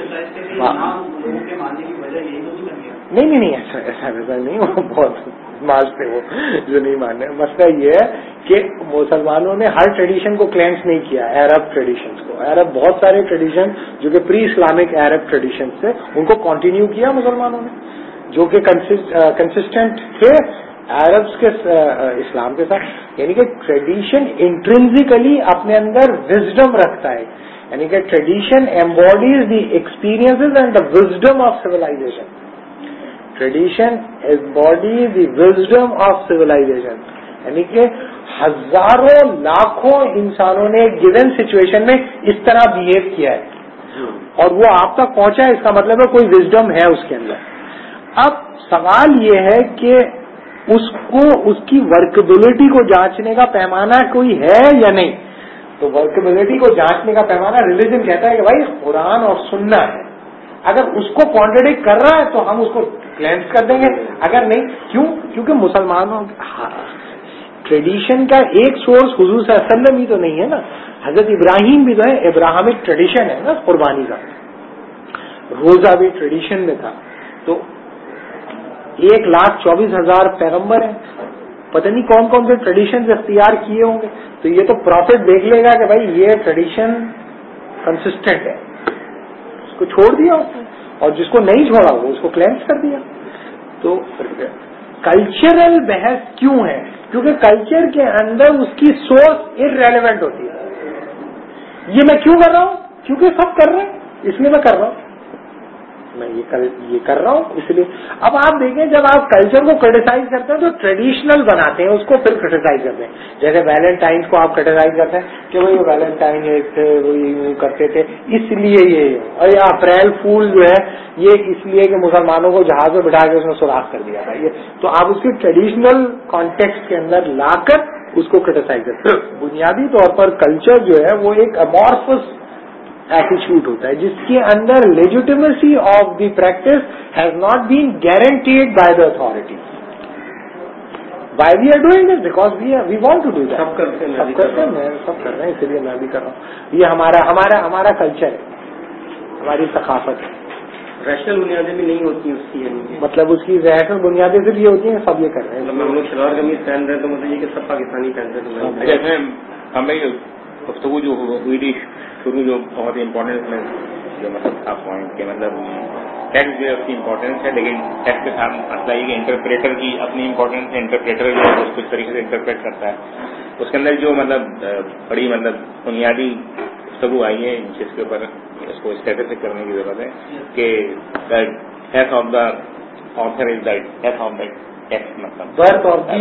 Speaker 1: نہیں ایسا نہیں, وہ بہت ماج تھے وہ جو نہیں ماننے. مسئلہ یہ ہے کہ مسلمانوں نے ہر ٹریڈیشن کو کلینس نہیں کیا. عرب ٹریڈیشنز کو, عرب بہت سارے ٹریڈیشن جو کہ پری اسلامک عرب ٹریڈیشن تھے ان کو کنٹینیو کیا مسلمانوں نے, جو کہ کنسسٹنٹ تھے عربس کے اسلام کے ساتھ. یعنی کہ ٹریڈیشن انٹرنسیکلی اپنے اندر وزڈم رکھتا ہے, یعنی کہ tradition embodies the experiences and the wisdom of civilisation. Tradition embodies the wisdom of civilisation, یعنی کہ ہزاروں لاکھوں انسانوں نے گیون سچویشن میں اس طرح بہیو کیا ہے اور وہ آپ تک پہنچا ہے, اس کا مطلب ہے کوئی وزڈم ہے اس کے اندر. اب سوال یہ ہے کہ اس کو اس کی ورکبلٹی کو جانچنے کا پیمانہ کوئی ہے یا نہیں. تو ورکبلٹی کو جانچنے کا پیمانہ ریلیجن کہتا ہے کہ بھائی قرآن اور سننا ہے. اگر اس کو کانٹرڈکٹ کر رہا ہے تو ہم اس کو کلینس کر دیں گے, اگر نہیں کیونکہ مسلمانوں ٹریڈیشن کا ایک سورس حضور صلی اللہ علیہ وسلم ہی تو نہیں ہے نا, حضرت ابراہیم بھی تو ہے, ابراہمک ٹریڈیشن ہے نا قربانی کا, روزہ بھی ٹریڈیشن میں تھا. تو 1,24,000 پیغمبر ہیں, پتہ نہیں کون کون سے ٹریڈیشن اختیار کیے ہوں گے. تو یہ تو پروفٹ دیکھ لے گا کہ بھائی یہ ٹریڈیشن کنسسٹنٹ ہے, اس کو چھوڑ دیا اس نے, اور جس کو نہیں چھوڑا وہ اس کو کلینس کر دیا. تو کلچرل بحث کیوں ہے؟ کیونکہ کلچر کے اندر اس کی سورس ارریلیونٹ ہوتی ہے. یہ میں کیوں کر رہا ہوں؟ کیونکہ سب کر رہے ہیں, اس لیے میں کر رہا ہوں. میں یہ کر رہا ہوں اس لیے. اب آپ دیکھیں جب آپ کلچر کو کرٹیسائز کرتے ہیں تو ٹریڈیشنل بناتے ہیں اس کو, پھر کرٹیسائز کرتے ہیں. جیسے ویلنٹائنس کو آپ کرٹیسائز کرتے ہیں کہ وہ ویلنٹائن ایک تھے, وہ یوں کرتے تھے اس لیے یہ, اور یہ اپریل فول جو ہے یہ اس لیے کہ مسلمانوں کو جہاز میں بٹھا کے اس میں سوراخ کر دیا تھا. یہ تو آپ اس کے ٹریڈیشنل کانٹیکسٹ کے اندر لا کر اس کو کرٹیسائز کرتے ہیں. بنیادی طور پر کلچر جو ہے وہ ایک امورفس ایٹیچیوڈ ہوتا ہے جس کے اندر legitimacy of the practice has not been guaranteed by the authority. Why we are doing this because we want to do that. سب کرتے ہیں, سب کر رہے ہیں, اسی لیے میں بھی کر رہا ہوں. یہ ہمارا کلچر ہے, ہماری ثقافت ہے.
Speaker 4: ریشنل بنیادیں بھی نہیں ہوتی اس کی,
Speaker 1: مطلب اس کی ریشنل بنیادیں صرف یہ ہوتی ہیں سب یہ کر رہے ہیں.
Speaker 4: ہم لوگ شلوار قمیض پہن رہے ہیں تو مطلب یہ کہ سب پاکستانی پہنتے ہیں.
Speaker 5: جیسے ہمیں گفتگو جو ہوئی تھی شروع جو بہت ہی امپورٹنس میں جو مطلب تھا پوائنٹ کہ مطلب ٹیکسٹ جو ہے اس کی امپورٹنس ہے, لیکن ٹیکسٹ کے ساتھ مسئلہ یہ کہ انٹرپریٹر کی اپنی امپورٹنس ہے. انٹرپریٹر جو ہے اس کو اس طریقے سے انٹرپریٹ کرتا ہے. اس کے اندر جو مطلب بڑی مطلب بنیادی گفتگو آئی ہے جس کے اوپر اس کو اسٹیٹسک کرنے کی ضرورت ہے کہ death of the author is the death of the text, مطلب
Speaker 1: birth of the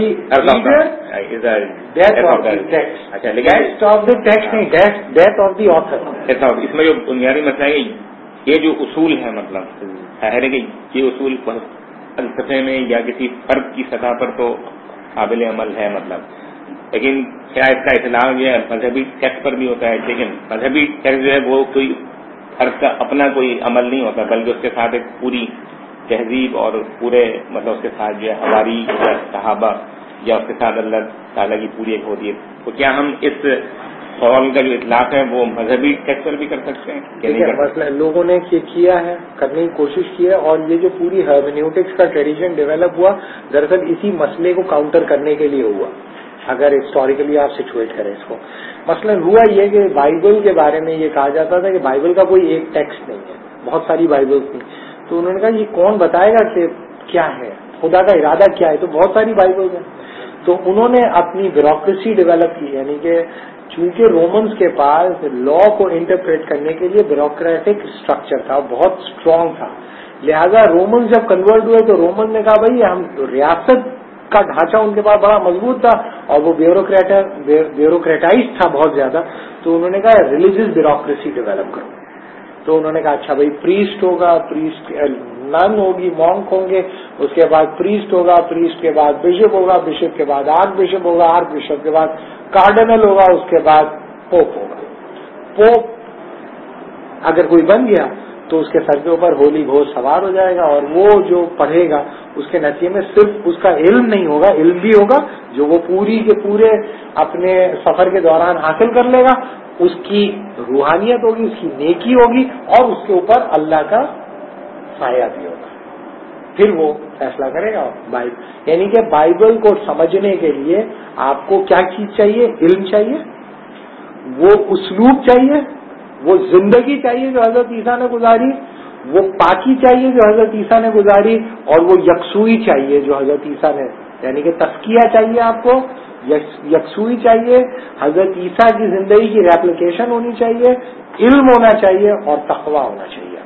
Speaker 1: reader, death of the text. اچھا, لیکن ڈیتھ آف دی ٹیکسٹ نہیں, ڈیتھ آف دی آتھر.
Speaker 5: اس میں جو بنیادی مسئلہ ہے یہ جو اصول ہے, مطلب ظاہر ہے کہ یہ اصول فلسفے میں یا کسی فرد کی سطح پر تو قابل عمل ہے, مطلب لیکن کیا اس کا اطلاق جو ہے مذہبی ٹیکسٹ پر بھی ہوتا ہے. لیکن مذہبی ٹیکسٹ جو ہے وہ کوئی فرد کا اپنا کوئی عمل نہیں ہوتا, بلکہ اس کے ساتھ ایک پوری تہذیب اور پورے مطلب اس کے ساتھ جو ہے حواری یا صحابہ یا اس کے ساتھ اللہ تعالیٰ کی پوری ایک ہوتی ہے. تو کیا ہم اس قول کا جو اطلاق ہے وہ مذہبی ٹیکسٹ پر بھی کر سکتے ہیں کہ نہیں؟
Speaker 1: مسئلہ لوگوں نے یہ کیا ہے, کرنے کی کوشش کی ہے, اور یہ جو پوری ہرمینیوٹکس کا ٹریڈیشن ڈیولپ ہوا دراصل اسی مسئلے کو کاؤنٹر کرنے کے لیے ہوا. اگر ہسٹوریکلی آپ سچویٹ کریں اس کو, مثلاً ہوا یہ کہ بائبل کے بارے میں یہ کہا جاتا تھا کہ بائبل کا کوئی ایک ٹیکسٹ نہیں ہے, بہت ساری بائبلس تھیں. تو انہوں نے کہا یہ کون بتائے گا کہ کیا ہے, خدا کا ارادہ کیا ہے, تو بہت ساری بائبلس ہیں. تو انہوں نے اپنی بیوروکریسی ڈیولپ کی, یعنی کہ چونکہ رومنز کے پاس لا کو انٹرپریٹ کرنے کے لیے بیوروکریٹک اسٹرکچر تھا, بہت اسٹرانگ تھا, لہذا رومنز جب کنورٹ ہوئے تو رومن نے کہا بھائی ہم ریاست کا ڈھانچہ ان کے پاس بڑا مضبوط تھا اور وہ بیوروکریٹائز تھا بہت زیادہ. تو انہوں نے کہا ریلیجیس بیوروکریسی ڈیولپ کرو. تو انہوں نے کہا اچھا بھائی پریسٹ ہوگا, پریسٹ نن ہوگی, مونک ہوں گے, اس کے بعد پریسٹ ہوگا, پریسٹ کے بعد بشپ ہوگا, بشپ کے بعد آرک بشپ ہوگا, آرک بشپ کے بعد کارڈنل ہوگا, اس کے بعد پوپ ہوگا. पोप अगर कोई बन गया तो उसके सर के ऊपर होली घोष सवार हो जाएगा, और वो जो पढ़ेगा उसके नतीजे में सिर्फ उसका इल्म नहीं होगा, इल्म भी होगा जो वो पूरी के पूरे अपने सफर के दौरान हासिल कर लेगा, उसकी रूहानियत होगी, उसकी नेकी होगी, और उसके ऊपर अल्लाह का साया भी होगा। फिर वो फैसला करेगा बाइबल, यानी कि बाइबल को समझने के लिए आपको क्या चीज चाहिए? इल्म चाहिए, वो उसलूब चाहिए, वो जिंदगी चाहिए जो हजरत ईसा ने गुजारी, वो पाकी चाहिए जो हजरत ईसा ने गुजारी, और वो यकसुई चाहिए जो हजरत ईसा ने, यानी कि तस्किया चाहिए आपको, यकसुई चाहिए, हजरत ईसा की जिंदगी की रेप्लिकेशन होनी चाहिए, इल्म होना चाहिए और तकवा होना चाहिए।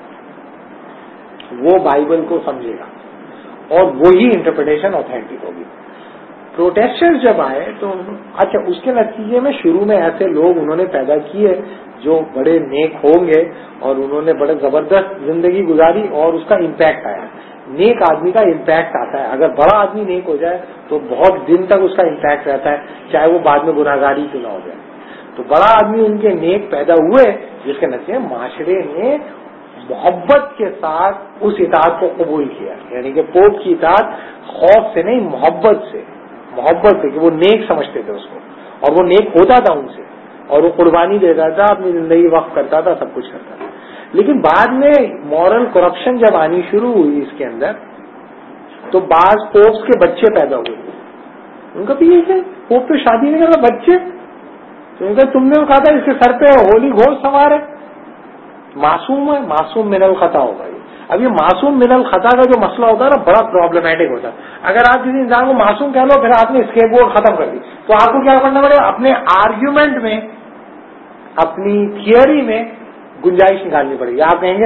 Speaker 1: वो बाइबल को समझेगा और वही इंटरप्रिटेशन ऑथेंटिक होगी। प्रोटेस्टेंट्स जब आए तो अच्छा, उसके नतीजे में शुरू में ऐसे लोग उन्होंने पैदा किए जो बड़े नेक होंगे और उन्होंने बड़े जबरदस्त जिंदगी गुजारी और उसका इम्पैक्ट आया। नेक आदमी का इम्पैक्ट आता है, अगर बड़ा आदमी नेक हो जाए तो बहुत दिन तक उसका इम्पैक्ट रहता है, चाहे वो बाद में गुनाहगारी क्यों ना हो जाए। तो बड़ा आदमी उनके नेक पैदा हुए, जिसके नतीजे माशरे ने मोहब्बत के साथ उस इताअत को कबूल किया, यानी कि पोप की इताअत खौफ से नहीं, मोहब्बत से कि वो नेक समझते थे उसको, और वो नेक होता था उनसे, और वो कुर्बानी देता था, अपनी जिंदगी वक्फ करता था, सब कुछ करता था। लेकिन बाद में मॉरल करप्शन जब आनी शुरू हुई इसके अंदर, तो बाज पोप्स के बच्चे पैदा हुए। उनका भी यही है, पोप तो शादी नहीं करता, बच्चे। तो उनका तुमने कहा था इसके सर पे होली घोष सवार है, मासूम है, मासूम मिनल खता होगा ये। अब ये मासूम मिनल खता का जो मसला होता है ना, बड़ा प्रॉब्लमेटिक होता है। अगर आप किसी इंसान को मासूम कह लो, फिर आपने स्केपगोट खत्म कर दी, तो आपको क्या करना पड़ेगा? अपने आर्ग्यूमेंट में, अपनी थियरी में गुंजाइश निकालनी पड़ेगी। आप कहेंगे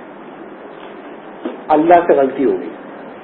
Speaker 1: अल्लाह से गलती हो गई,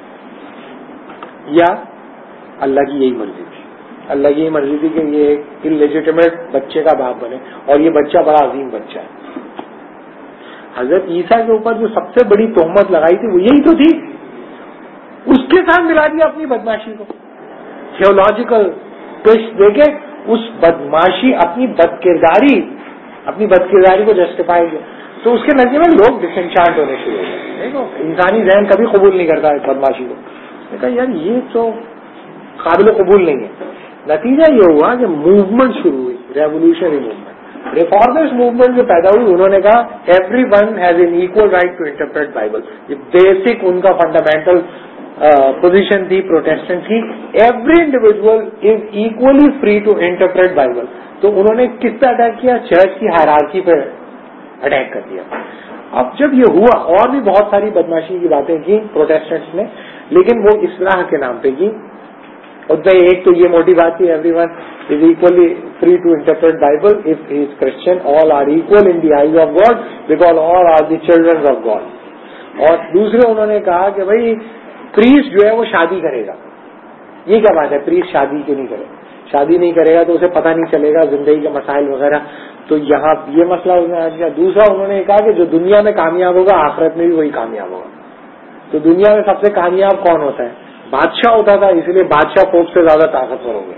Speaker 1: या अल्लाह की यही मर्जी थी, अल्लाह की यही मर्जी थी कि ये एक इलेजिटिमेट बच्चे का बाप बने, और ये बच्चा बड़ा अजीम बच्चा है। हजरत ईसा के ऊपर जो सबसे बड़ी तोहमत लगाई थी वो यही तो थी, उसके साथ मिला दिया अपनी बदमाशी को, थियोलॉजिकल ट्विस्ट देके उस बदमाशी, अपनी बदकिरदारी को जस्टिफाई किया। तो उसके नतीजे में लोग डिसएंचार्ट होने शुरू हो गए। देखो, इंसानी जहन कभी कबूल नहीं करता है बदमाशी को। देखा यार ये तो काबिल कबूल नहीं है। नतीजा ये हुआ कि मूवमेंट शुरू हुई, रेवोल्यूशनरी मूवमेंट, रिफॉर्मिस्ट मूवमेंट जो पैदा हुई। उन्होंने कहा everyone has an equal right to interpret Bible. ये बेसिक उनका फंडामेंटल पोजीशन थी प्रोटेस्टेंट की, every individual is equally free to interpret Bible. तो उन्होंने किस पे अटैक किया? चर्च की हायरार्की पे अटैक कर दिया। अब जब ये हुआ, और भी बहुत सारी बदमाशी की बातें की प्रोटेस्टेंट्स ने, लेकिन वो इस्लाह के नाम पे की। उसमें एक तो ये मोटी बात थी, everyone is equally free to interpret Bible, if he is Christian all are equal in the eyes of God because all are the children of God. और दूसरे उन्होंने कहा कि भाई प्रीस्ट जो है वो शादी करेगा। ये क्या बात है, प्रीस्ट शादी क्यों नहीं करेगा? शादी नहीं करेगा तो उसे पता नहीं चलेगा जिंदगी के मसाइल वगैरह। तो यहाँ ये मसला उन्होंने आ गया। दूसरा उन्होंने कहा कि जो दुनिया में कामयाब होगा आखिरत में भी वही कामयाब होगा। तो दुनिया में सबसे कामयाब कौन होता है? बादशाह होता था, इसलिए बादशाह पोप से ज्यादा ताकतवर हो गया।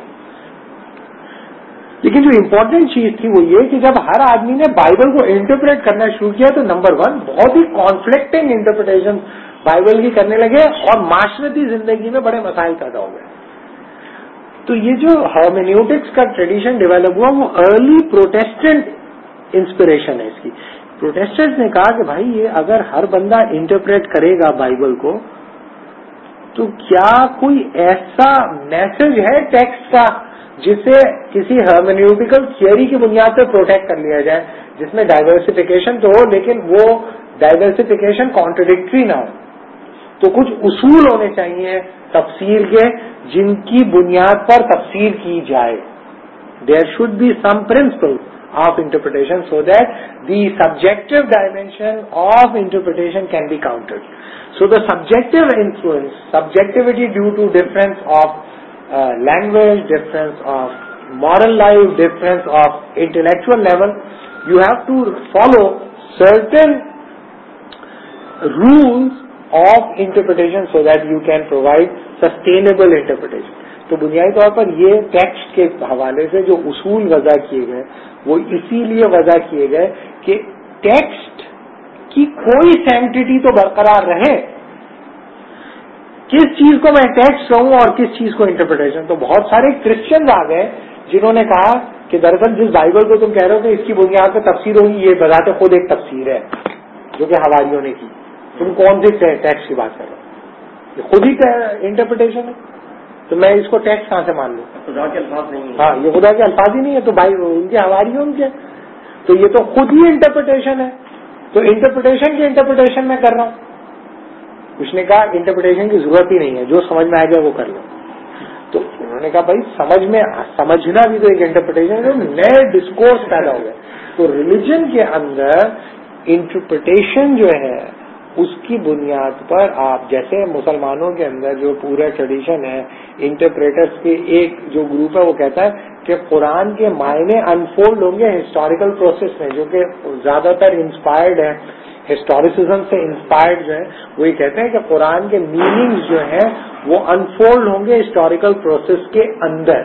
Speaker 1: लेकिन जो इम्पोर्टेंट चीज थी वो ये कि जब हर आदमी ने बाइबल को इंटरप्रेट करना शुरू किया तो नंबर वन, बहुत ही कॉन्फ्लिक्टिंग इंटरप्रिटेशन बाइबल की करने लगे और माशरती जिंदगी में बड़े मसाइल पैदा हो गए। तो ये जो हर्मेन्यूटिक्स का ट्रेडिशन डेवलप हुआ वो अर्ली प्रोटेस्टेंट इंस्पिरेशन है इसकी। प्रोटेस्टेंट्स ने कहा कि भाई ये अगर हर बंदा इंटरप्रेट करेगा बाइबल को तो क्या कोई ऐसा मैसेज है टेक्स्ट का जिसे किसी हर्मेन्यूटिकल थियरी की बुनियाद पर प्रोटेक्ट कर लिया जाए, जिसमें डाइवर्सिफिकेशन तो हो लेकिन वो डाइवर्सिफिकेशन कॉन्ट्रडिक्टरी ना हो। तो कुछ उसूल होने चाहिए तफसीर के जिनकी बुनियाद पर तफसीर की जाए। There should be some principle of interpretation so that the subjective dimension of interpretation can be countered. So the subjective influence, subjectivity due to difference of language, difference of moral life, difference of intellectual level, you have to follow certain rules of interpretation so that you can provide sustainable interpretation. تو بنیادی طور پر یہ text کے حوالے سے جو اصول وضع کیے گئے وہ اسی لیے وضع کیے گئے کہ ٹیکسٹ کی کوئی سینکٹیٹی تو برقرار رہے. کس چیز کو میں ٹیکسٹ کہوں اور کس چیز کو انٹرپریٹیشن. تو بہت سارے کرسچنز آ گئے جنہوں نے کہا کہ دراصل جس بائبل کو تم کہہ رہے ہو کہ اس کی بنیاد پہ تفسیر ہوگی، یہ بذات خود ایک تفسیر ہے جو کہ حواریوں نے کی. تم کون سے ٹیکسٹ کی بات کر رہے ہو؟ یہ خود ہی انٹرپریٹیشن ہے. تو میں اس کو ٹیکسٹ کہاں سے مان لوں؟
Speaker 4: خدا کے الفاظ نہیں.
Speaker 1: ہاں، یہ خدا کے الفاظ ہی نہیں ہے تو بھائی ان کے حواریوں ان کے، تو یہ تو خود ہی انٹرپریٹیشن ہے. تو انٹرپریٹیشن کی انٹرپریٹیشن میں کر رہا ہوں. اس نے کہا انٹرپریٹیشن کی ضرورت ہی نہیں ہے، جو سمجھ میں آ گیا وہ کر لو. تو انہوں نے کہا بھائی سمجھنا بھی تو ایک انٹرپریٹیشن ہے. نئے ڈسکورس پیدا ہو گئے. تو ریلیجن کے اندر انٹرپریٹیشن جو ہے اس کی بنیاد پر آپ جیسے مسلمانوں کے اندر جو پورا ٹریڈیشن ہے انٹرپریٹرز کے ایک جو گروپ ہے وہ کہتا ہے کہ قرآن کے معنی انفولڈ ہوں گے ہسٹوریکل پروسیس میں، جو کہ زیادہ تر انسپائرڈ ہے ہسٹوریسزم سے انسپائرڈ جو ہے. وہ یہ کہتے ہیں کہ قرآن کے میننگز جو ہیں وہ انفولڈ ہوں گے ہسٹوریکل پروسیس کے اندر.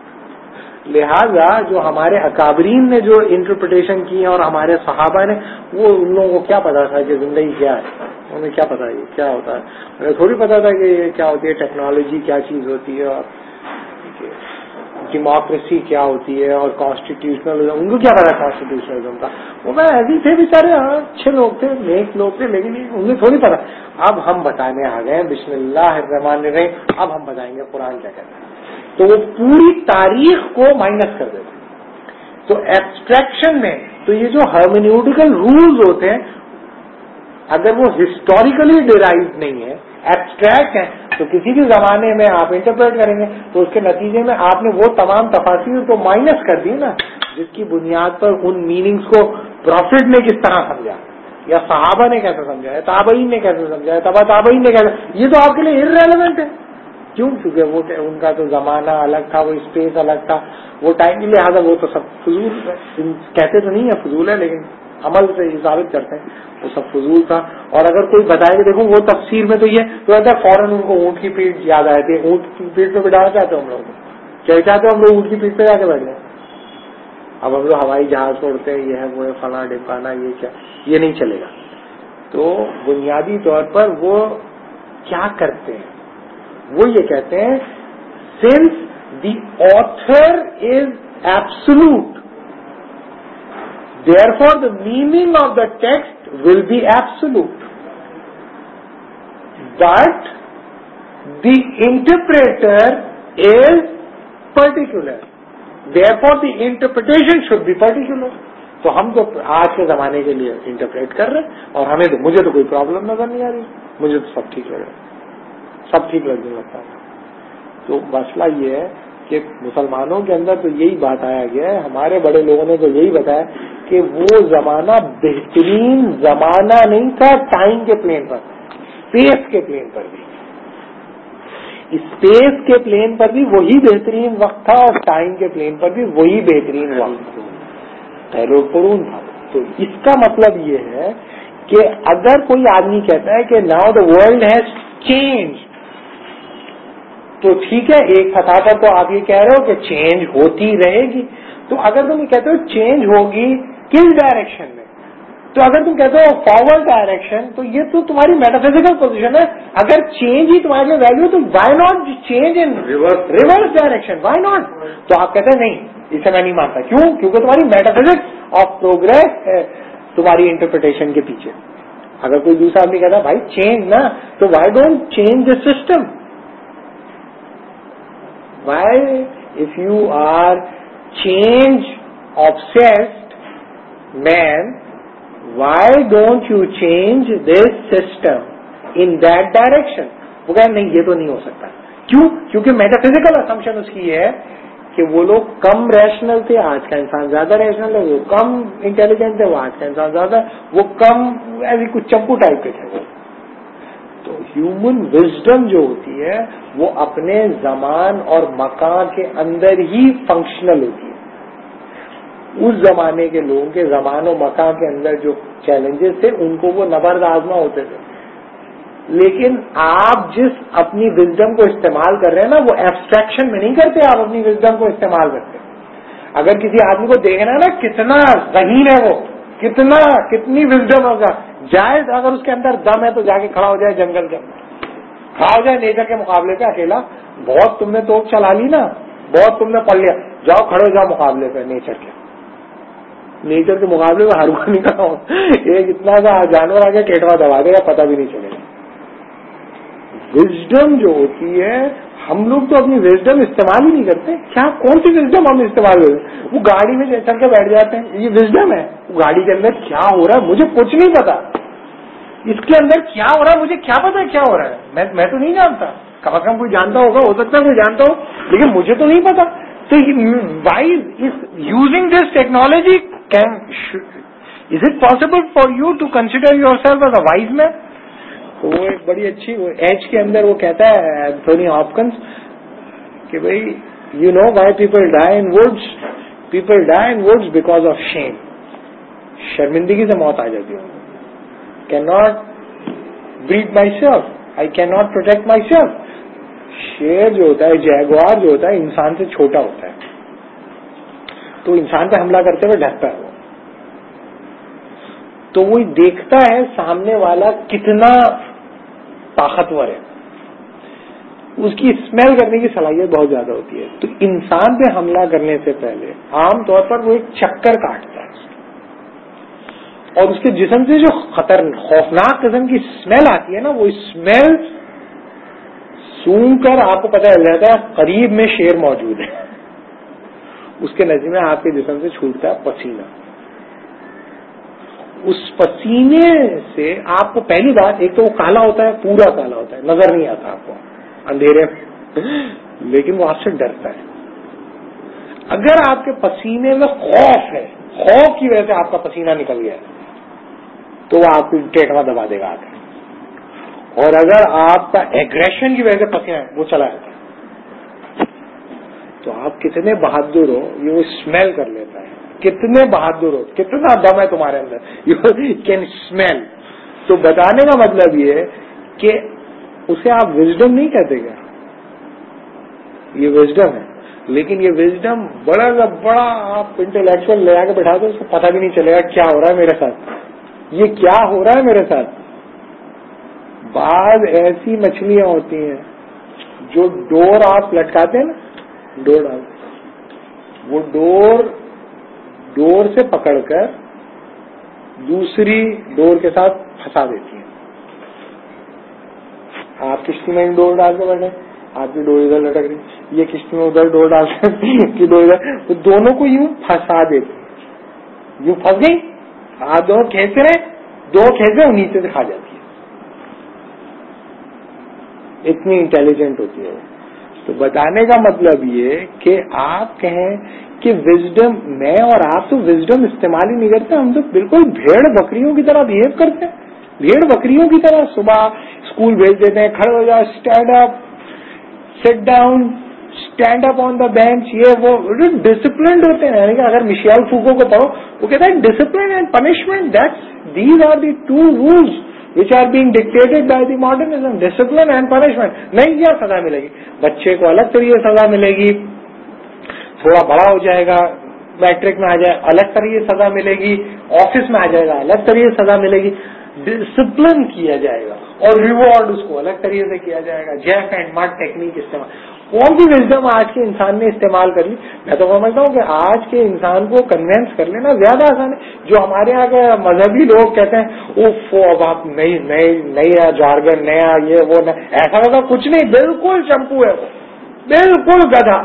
Speaker 1: لہذا جو ہمارے اکابرین نے جو انٹرپریٹیشن کی اور ہمارے صحابہ نے، وہ ان لوگوں کو کیا پتا تھا کہ زندگی کیا ہے؟ انہیں کیا پتا یہ کیا ہوتا ہے؟ انہیں تھوڑی پتا تھا کہ یہ کیا ہوتی ہے، ٹیکنالوجی کیا چیز ہوتی ہے، اور ڈیموکریسی کیا ہوتی ہے، اور کانسٹیٹیوشنلزم. ان کو کیا پتا کانسٹیٹیوشنلزم کا؟ وہ میں ایسے تھے بیچارے، اچھے لوگ تھے، نیک لوگ تھے، لیکن انہیں تھوڑی پتا. اب ہم بتانے آ گئے بسم اللہ الرحمن الرحیم. اب ہم بتائیں گے قرآن کیا کہتا ہے. تو وہ پوری تاریخ کو مائنس کر دیتے. تو ایبسٹریکشن میں تو یہ جو ہرمینیوٹیکل رولز ہوتے ہیں اگر وہ ہسٹوریکلی ڈیرائیوڈ نہیں ہے، ایبسٹریکٹ ہے، تو کسی بھی زمانے میں آپ انٹرپریٹ کریں گے تو اس کے نتیجے میں آپ نے وہ تمام تفاصیر تو مائنس کر دی نا جس کی بنیاد پر ان میننگز کو پروفٹ نے کس طرح سمجھا، یا صحابہ نے کیسے سمجھا، یا تابعین نے کیسے سمجھا، تبا تابعین نے کیسے. یہ تو آپ کے لیے ارریلیونٹ ہے. کیوں؟ کیونکہ وہ ان کا تو زمانہ الگ تھا، وہ اسپیس الگ تھا، وہ ٹائم کی لہٰذا وہ تو سب فضول کہتے تو نہیں ہے فضول ہے، لیکن عمل سے یہ ثابت کرتے ہیں وہ سب فضول تھا. اور اگر کوئی بتائے کہ دیکھو وہ تفسیر میں تو یہ تو کہتا ہے فوراً ان کو اونٹ کی پیٹھ یاد آتی ہے. اونٹ کی پیٹھ پہ بٹھانا چاہتے ہم لوگ کیا چاہتے ہو؟ ہم لوگ اونٹ کی پیٹھ پہ جا کے بیٹھ گئے. اب ہم لوگ ہوائی جہاز اڑتے ہیں، یہ ہے وہ ہے فلاں ڈمکانا، یہ کیا، یہ نہیں چلے گا. تو بنیادی طور پر وہ کیا کرتے ہیں؟ وہ یہ کہتے ہیں since the author is absolute, therefore the meaning of the text will be absolute, but the interpreter is particular, therefore the interpretation should be particular. تو ہم تو آج کے زمانے کے لیے انٹرپریٹ کر رہے ہیں اور مجھے تو کوئی پرابلم نظر نہیں آ رہی، مجھے تو سب ٹھیک لگ رہا ہے، سب ٹھیک لگنے لگتا ہے. تو مسئلہ یہ ہے کہ مسلمانوں کے اندر تو یہی بات آیا گیا ہے، ہمارے بڑے لوگوں نے تو یہی بتایا کہ وہ زمانہ بہترین زمانہ نہیں تھا ٹائم کے پلین پر، اسپیس کے پلین پر بھی، اسپیس کے پلین پر بھی وہی بہترین وقت تھا اور ٹائم کے پلین پر بھی وہی بہترین وقت تھا، خیر و قرون تھا. تو اس کا مطلب یہ ہے کہ اگر کوئی آدمی کہتا ہے کہ now the world has change, تو ٹھیک ہے، ایک سطح پر تو آپ یہ کہہ رہے ہو کہ چینج ہوتی رہے گی. تو اگر تم یہ کہتے ہو چینج ہوگی کس ڈائریکشن میں، تو اگر تم کہتے ہو فارورڈ ڈائریکشن، تو یہ تو تمہاری میٹافزیکل پوزیشن ہے. اگر چینج ہی تمہارے لیے ویلیو تو why not change in reverse direction, why not. تو آپ کہتے ہیں نہیں، اسے میں نہیں مانتا. کیوں؟ کیونکہ تمہاری میٹافزکس آف پروگریس ہے تمہاری انٹرپریٹیشن کے پیچھے. اگر کوئی دوسرا آدمی کہتا ہے بھائی چینج نا، تو why don't change the system. Why, if you are change obsessed man, why don't you change this system in that direction? وہ کہا نہیں، یہ تو نہیں ہو سکتا. کیوں؟ کیونکہ میٹافزیکل اسمپشن اس کی ہے کہ وہ لوگ کم ریشنل تھے، آج کا انسان زیادہ ریشنل ہے. وہ کم انٹیلیجنٹ تھے، وہ آج کا انسان زیادہ، وہ کم ایسی کچھ چمپو ٹائپ کے تھے. تو ہیومن وزڈم جو ہوتی ہے وہ اپنے زمان اور مکان کے اندر ہی فنکشنل ہوتی ہے. اس زمانے کے لوگوں کے زمان و مکان کے اندر جو چیلنجز تھے ان کو وہ نبرد آزما ہوتے تھے. لیکن آپ جس اپنی وزڈم کو استعمال کر رہے ہیں نا وہ ایبسٹریکشن میں نہیں کرتے, آپ اپنی وزڈم کو استعمال کرتے ہیں. اگر کسی آدمی کو دیکھنا ہے نا کتنا ذہین ہے وہ, کتنی وزڈم ہوگا, جائز اگر اس کے اندر دم ہے تو جا کے کھڑا ہو جائے جنگل کے اندر, کھڑا ہو جائے نیچر کے مقابلے پہ اکیلا. بہت تم نے توپ چلا لی نا, بہت تم نے پڑھ لیا, جاؤ کھڑے ہو جاؤ مقابلے پہ نیچر کے مقابلے میں ہر کوئی نہیں کھڑا ہو. ایک اتنا سا جانور آگے کیٹوا دبا دے گا, پتہ بھی نہیں چلے گا. وزڈم جو ہوتی ہے, ہم لوگ تو اپنی وزڈم استعمال ہی نہیں کرتے. کیا کون سی وزڈم ہم استعمال کرتے ہیں؟ وہ گاڑی میں چل کے بیٹھ جاتے ہیں, یہ وزڈم ہے. وہ گاڑی کے اندر کیا ہو رہا ہے مجھے کچھ نہیں پتا, اس کے اندر کیا ہو رہا ہے مجھے کیا پتا کیا ہو رہا ہے, میں تو نہیں جانتا. کم از کم کوئی جانتا ہوگا, ہو سکتا ہے کوئی جانتا ہو, لیکن مجھے تو نہیں پتا. تو why is using this technology, is it possible for you to consider yourself as a wise man? تو وہ ایک بڑی اچھی ایج کے اندر وہ کہتا ہے اینتھونی ہاپکنس کہ بھائی you know why people die in woods, people die in woods because of shame. شرمندگی سے موت آ جاتی ہے. Can not breed myself, I can not protect myself. شیر جو ہوتا ہے, جیگوار جو ہوتا ہے, انسان سے چھوٹا ہوتا ہے, تو انسان پہ حملہ کرتے ہوئے ڈرتا ہے وہ. تو وہ دیکھتا ہے سامنے والا کتنا طاقتور ہے, اس کی اسمیل کرنے کی صلاحیت بہت زیادہ ہوتی ہے. تو انسان پہ حملہ کرنے سے پہلے عام طور پر وہ ایک چکر کاٹتا ہے, اور اس کے جسم سے جو خوفناک قسم کی اسمیل آتی ہے نا, وہ اسمیل سونگ کر آپ کو پتہ چل جاتا ہے قریب میں شیر موجود ہے. اس کے نظر میں آپ کے جسم سے چھوٹتا ہے پسینہ. اس پسینے سے آپ کو پہلی بات, ایک تو وہ کالا ہوتا ہے, پورا کالا ہوتا ہے, نظر نہیں آتا آپ کو اندھیرے میں, لیکن وہ آپ سے ڈرتا ہے. اگر آپ کے پسینے میں خوف ہے, خوف کی وجہ سے آپ کا پسینہ نکل گیا تو وہ آپ کو ٹیٹوا دبا دے گا آ کر. اور اگر آپ کا ایگریشن کی وجہ سے پسینہ ہے وہ چلا جاتا ہے, تو آپ کتنے بہادر ہو یہ وہ اسمیل کر لیتا ہے. کتنے بہادر ہو, کتنا دم ہے تمہارے اندر, یو کین اسمیل. تو بتانے کا مطلب یہ ہے کہ اسے آپ وزڈم نہیں کہتے گا, یہ وزڈم ہے. لیکن یہ وزڈم بڑا بڑا آپ انٹلیکچوئل لے آ کے بٹھا دو, اس کو پتہ بھی نہیں چلے گا کیا ہو رہا ہے میرے ساتھ, یہ کیا ہو رہا ہے میرے ساتھ. بعض ایسی مچھلیاں ہوتی ہیں جو ڈور آپ لٹکاتے ہیں نا, ڈور آپ, وہ ڈور سے پکڑ کر دوسری ڈور کے ساتھ پھنسا دیتی ہیں. آپ کشتی میں ڈور ڈال کے بیٹھے, آپ کی ڈور ادھر لٹک رہی, یہ کشتی میں ادھر ڈور ڈال کے ڈور ادھر, تو دونوں کو یوں پھنسا دیتی, یوں پھنس گئی, آپ دونوں کھینچتے رہے, دو کھینچے اور نیچے سے کھا جاتی ہے. اتنی انٹیلیجنٹ ہوتی ہے. تو بتانے کا مطلب یہ کہ آپ کہیں کہ وزڈم, میں اور آپ تو وزڈم استعمال ہی نہیں کرتے, ہم تو بالکل بھیڑ بکریوں کی طرح بہیو کرتے ہیں, بھیڑ بکریوں کی طرح. صبح اسکول بھیج دیتے ہیں, کھڑے ہو جاؤ, stand up, sit down, stand up on the bench, یہ وہ ڈسپلنڈ ہوتے ہیں. یعنی کہ اگر مشیل فوکو کو پڑھو, وہ کہتا ہے discipline and punishment, these are the two rules which are being dictated by the modernism. Discipline and punishment. نہیں کیا سزا ملے گی, بچے کو الگ طریقے سزا ملے گی, تھوڑا بڑا ہو جائے گا, میٹرک میں آ جائے الگ طریقے سزا ملے گی, آفس میں آ جائے گا الگ طریقے سزا ملے گی. ڈسپلن کیا جائے گا اور ریوارڈ اس کو الگ طریقے سے کیا جائے گا. جیف اینڈ مٹ ٹیکنیک استعمال. کون سی وزڈم آج کے انسان نے استعمال کر لی؟ میں تو سمجھتا ہوں کہ آج کے انسان کو کنوینس کر لینا زیادہ آسان ہے. جو ہمارے یہاں کے مذہبی لوگ کہتے ہیں اب آپ نئی جارگن نیا یہ وہ, ایسا ویسا کچھ نہیں, بالکل چمپو ہے وہ, بالکل گدھا.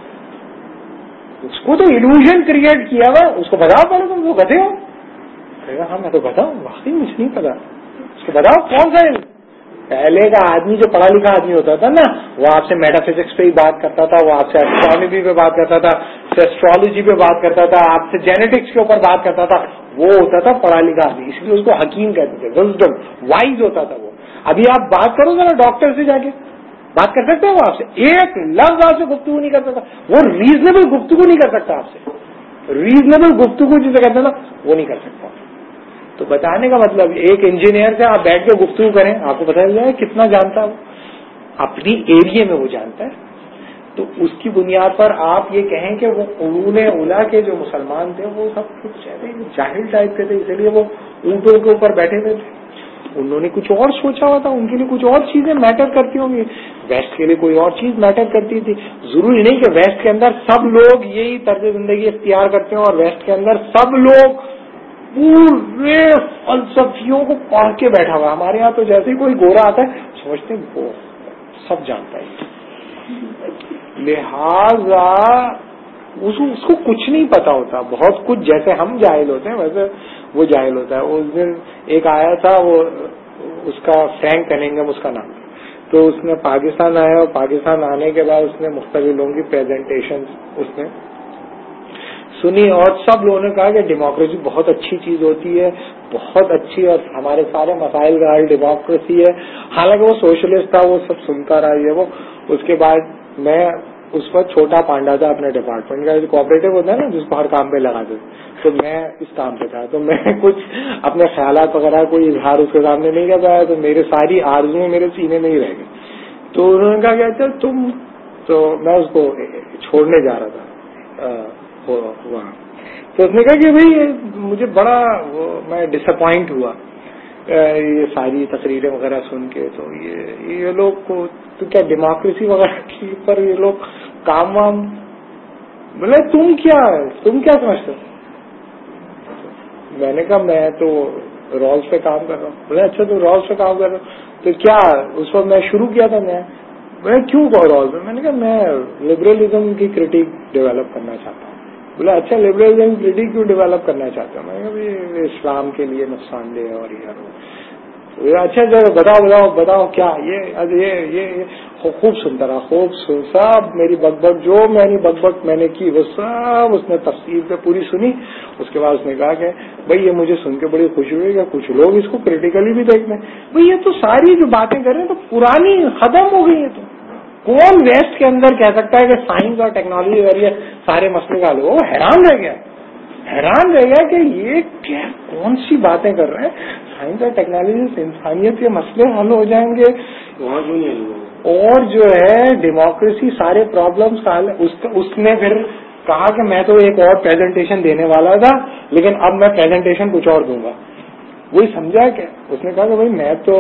Speaker 1: اس کو تو ایلوژن کریٹ کیا ہوا, اس کو بتاؤ پہلے تم وہ گدھے ہو, کہے گا ہاں میں تو گدھا ہوں, واقعی مجھے نہیں پتا. اس کو بتاؤ کون سا علم. پہلے کا آدمی جو پڑھا لکھا آدمی ہوتا تھا نا, وہ آپ سے میٹا فزکس پہ ہی بات کرتا تھا, وہ آپ سے اسٹرانومی پہ بات کرتا تھا, ایسٹرالوجی پہ بات کرتا تھا, آپ سے جینیٹکس کے اوپر بات کرتا تھا. وہ ہوتا تھا پڑھا لکھا آدمی, اس لیے اس کو حکیم کہتے تھے, وزڈم, وائز ہوتا تھا وہ. ابھی آپ بات کرو ذرا ڈاکٹر سے جا کے, بات کر سکتے ہیں وہ آپ سے, ایک لفظ آپ سے گفتگو نہیں کر سکتا, وہ ریزنیبل گفتگو نہیں کر سکتا آپ سے, ریزنیبل گفتگو جسے کہتے ہیں نا وہ نہیں کر سکتا. تو بتانے کا مطلب ایک انجینئر سے آپ بیٹھ کے گفتگو کریں, آپ کو پتہ چل جائے کتنا جانتا ہے وہ, اپنی ایریے میں وہ جانتا ہے. تو اس کی بنیاد پر آپ یہ کہیں کہ وہ قرون اولیٰ کے جو مسلمان تھے وہ سب کچھ جاہل ٹائپ کے تھے, اسی لیے وہ اونٹوں کے اوپر بیٹھے ہوئے تھے. انہوں نے کچھ اور سوچا ہوا تھا, ان کے لیے کچھ اور چیزیں میٹر کرتی ہوں گی, ویسٹ کے لیے کوئی اور چیز میٹر کرتی تھی. ضروری نہیں کہ ویسٹ کے اندر سب لوگ یہی طرز زندگی اختیار کرتے ہیں اور ویسٹ کے اندر سب لوگ پورے فلسفیوں کو پڑھ کے بیٹھا ہوا. ہمارے یہاں تو جیسے ہی کوئی گورا آتا ہے سمجھتے ہیں وہ سب جانتا ہے, لہذا اس کو کچھ نہیں پتا ہوتا. بہت کچھ جیسے ہم جاہل ہوتے ہیں ویسے وہ جاہل ہوتا ہے. اس دن ایک آیا تھا, وہ اس کا فرینک کننگم اس کا نام, تو اس نے پاکستان آیا اور پاکستان آنے کے بعد اس نے مختلف لوگوں کی پریزنٹیشن اس نے سنی اور سب لوگوں نے کہا کہ ڈیموکریسی بہت اچھی چیز ہوتی ہے, بہت اچھی, اور ہمارے سارے مسائل کا حل ڈیموکریسی ہے. حالانکہ وہ سوشلسٹ تھا, وہ سب سنتا رہا ہے. وہ اس کے بعد میں اس وقت چھوٹا پانڈا تھا اپنے ڈپارٹمنٹ کا, جو کوآپریٹو ہوتا ہے نا جس کو ہر کام پہ لگا دیتے, تو میں اس کام پہ تھا. تو میں کچھ اپنے خیالات وغیرہ کوئی اظہار اس کے سامنے نہیں کر پایا, تو میرے ساری آرزویں میرے سینے میں ہی رہ گئی. تو انہوں نے کہا کہ اچھا تم, تو میں اس کو چھوڑنے جا رہا تھا وہاں, تو اس نے کہا کہ بھائی مجھے بڑا میں ڈس اپوائنٹ ہوا یہ ساری تقریریں وغیرہ سن کے. تو یہ لوگ کو تو کیا ڈیموکریسی وغیرہ کی پر یہ لوگ کام وام, بولے تم کیا سمجھتے ہو؟ میں نے کہا میں تو رولز پہ کام کر رہا ہوں. بولے اچھا تو رولز پہ کام کر رہا ہوں, تو کیا اس وقت میں شروع کیا تھا میں, بولے کیوں رولز میں؟ میں نے کہا میں لبرلزم کی کرٹیک ڈیولپ کرنا چاہتا ہوں. بولے اچھا لبرلزم کی کرٹیک کیوں ڈیولپ کرنا چاہتا ہوں؟ میں نے کہا اسلام کے لیے نقصان دہ اور یہ اچھا بتاؤ کیا یہ خوب سنتا رہا, خوب سب میری بک جو میں نے کی وہ سب اس نے تفصیل سے پوری سنی. اس کے بعد اس نے کہا کہ بھائی یہ مجھے سن کے بڑی خوشی ہوئی کہ کچھ لوگ اس کو کریٹیکلی بھی دیکھتے ہیں. بھائی یہ تو ساری جو باتیں کر رہے ہیں تو پرانی ختم ہو گئی ہے. تو کون ویسٹ کے اندر کہہ سکتا ہے کہ سائنس اور ٹیکنالوجی کے ذریعے سارے مسئلے کا حل ہو؟ حیران رہ گیا کہ یہ کیا کون سی باتیں کر رہے ہیں. سائنس اور ٹیکنالوجی سے انسانیت کے مسئلے حل ہو جائیں گے, اور جو ہے ڈیموکریسی سارے پرابلمس کا حل. اس نے پھر کہا کہ میں تو ایک اور پریزنٹیشن دینے والا تھا لیکن اب میں پریزنٹیشن کچھ اور دوں گا. وہی سمجھا کہ اس نے کہا کہ بھائی میں تو